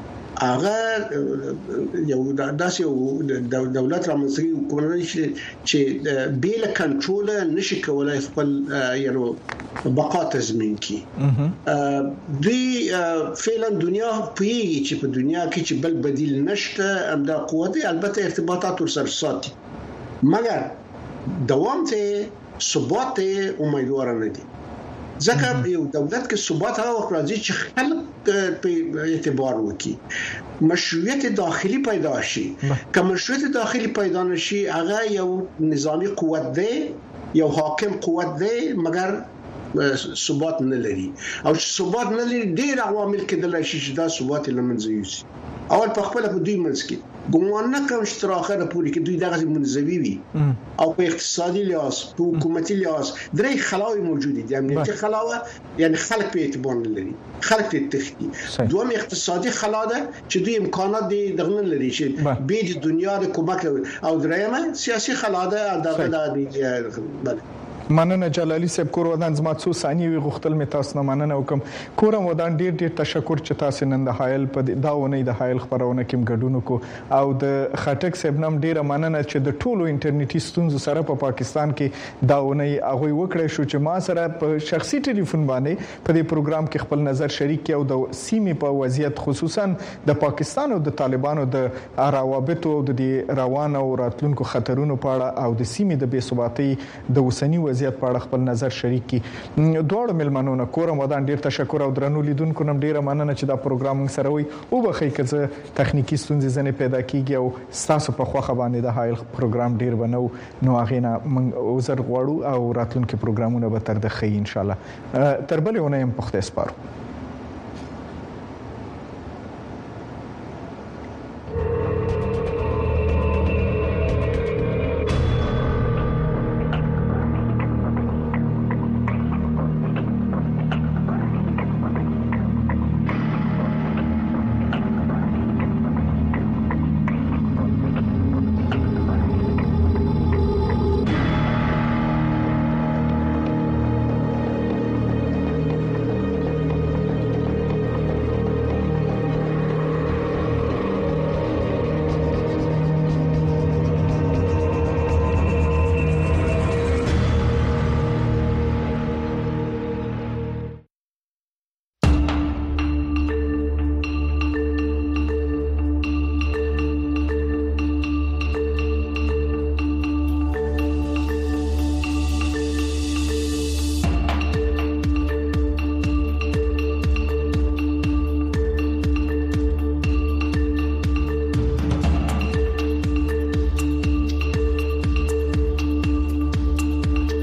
هغه یو داسې یو دولت رامنځته کوي چې بیل کنټرول نشي کولای خپل یو بقا تضمین کړي. دوی فعلا دنیا پیږي چې په دنیا کې چې بل بدیل نشته همدا قوت البته ارتباطات ورسره ساتي مګر دوام ته ثبات ته امیدوار نه دي. ځکه یو دولت کې ثبات هغه وخت راځي چې خلک په اعتبار وکړي مشروعیت داخلي پیدا شي. که مشروعیت داخلي پیدا نشي هغه یو نظامی قوت دی یو حاکم قوت دی مګر ثبات نه لري او چې ثبات نه لري ډیر عوامل کېدل شي چې دا ثبات لمنځه یوسي. اول په خپل په دوی منځ کې ګومان نه کوم چې تر اخره پورې کې دوی دغه منځوي وي او په اقتصادي لحاظ په حکومتي لحاظ درې خلاوي موجود دي. امنیتي خلاوه یعنی خلک په اعتبار لري خلک ته تختی. دوم اقتصادي خلا ده چې دوی امکانات دي دغه لري چې به د دنیا د کومک او درېمه سیاسي خلا ده دغه د بله مننه جلالي صاحب کور ودان زما څو ثانیې وي غوښتل مې تاسو نه مننه وکم کورم ودان ډیر ډیر تشکر چې تاسو نن د حایل په داونه د حایل خبرونه کې ګډون کو او د خټک صاحب نام ډیره مننه چې د ټولو انټرنیټي ستونزو سره په پاکستان کې داونه هغه وکړې شو چې ما سره په شخصي ټلیفون باندې په دې پروګرام کې خپل نظر شریک کړ او د سیمې په وضعیت خصوصا د پاکستان او د طالبانو د روابط او د روان او راتلونکو خطرونو په اړه او د سیمې د بې ثباتۍ د وسنی وضعیت په اړه خپل نظر شریک کی دوړ ملمنو نه کورم ودان ډیر تشکر او درنو لیدونکو نم ډیره مننه چې دا پروګرام سره وي او بخې کزه تخنیکی ستونزې زنه پیدا کیږي او تاسو په خوخه باندې د هایل پروګرام ډیر بنو نو هغه نه موږ وزر غواړو او راتلونکو پروګرامونه به تر د خې ان شاء الله تر بلې ونه يم پخته سپارو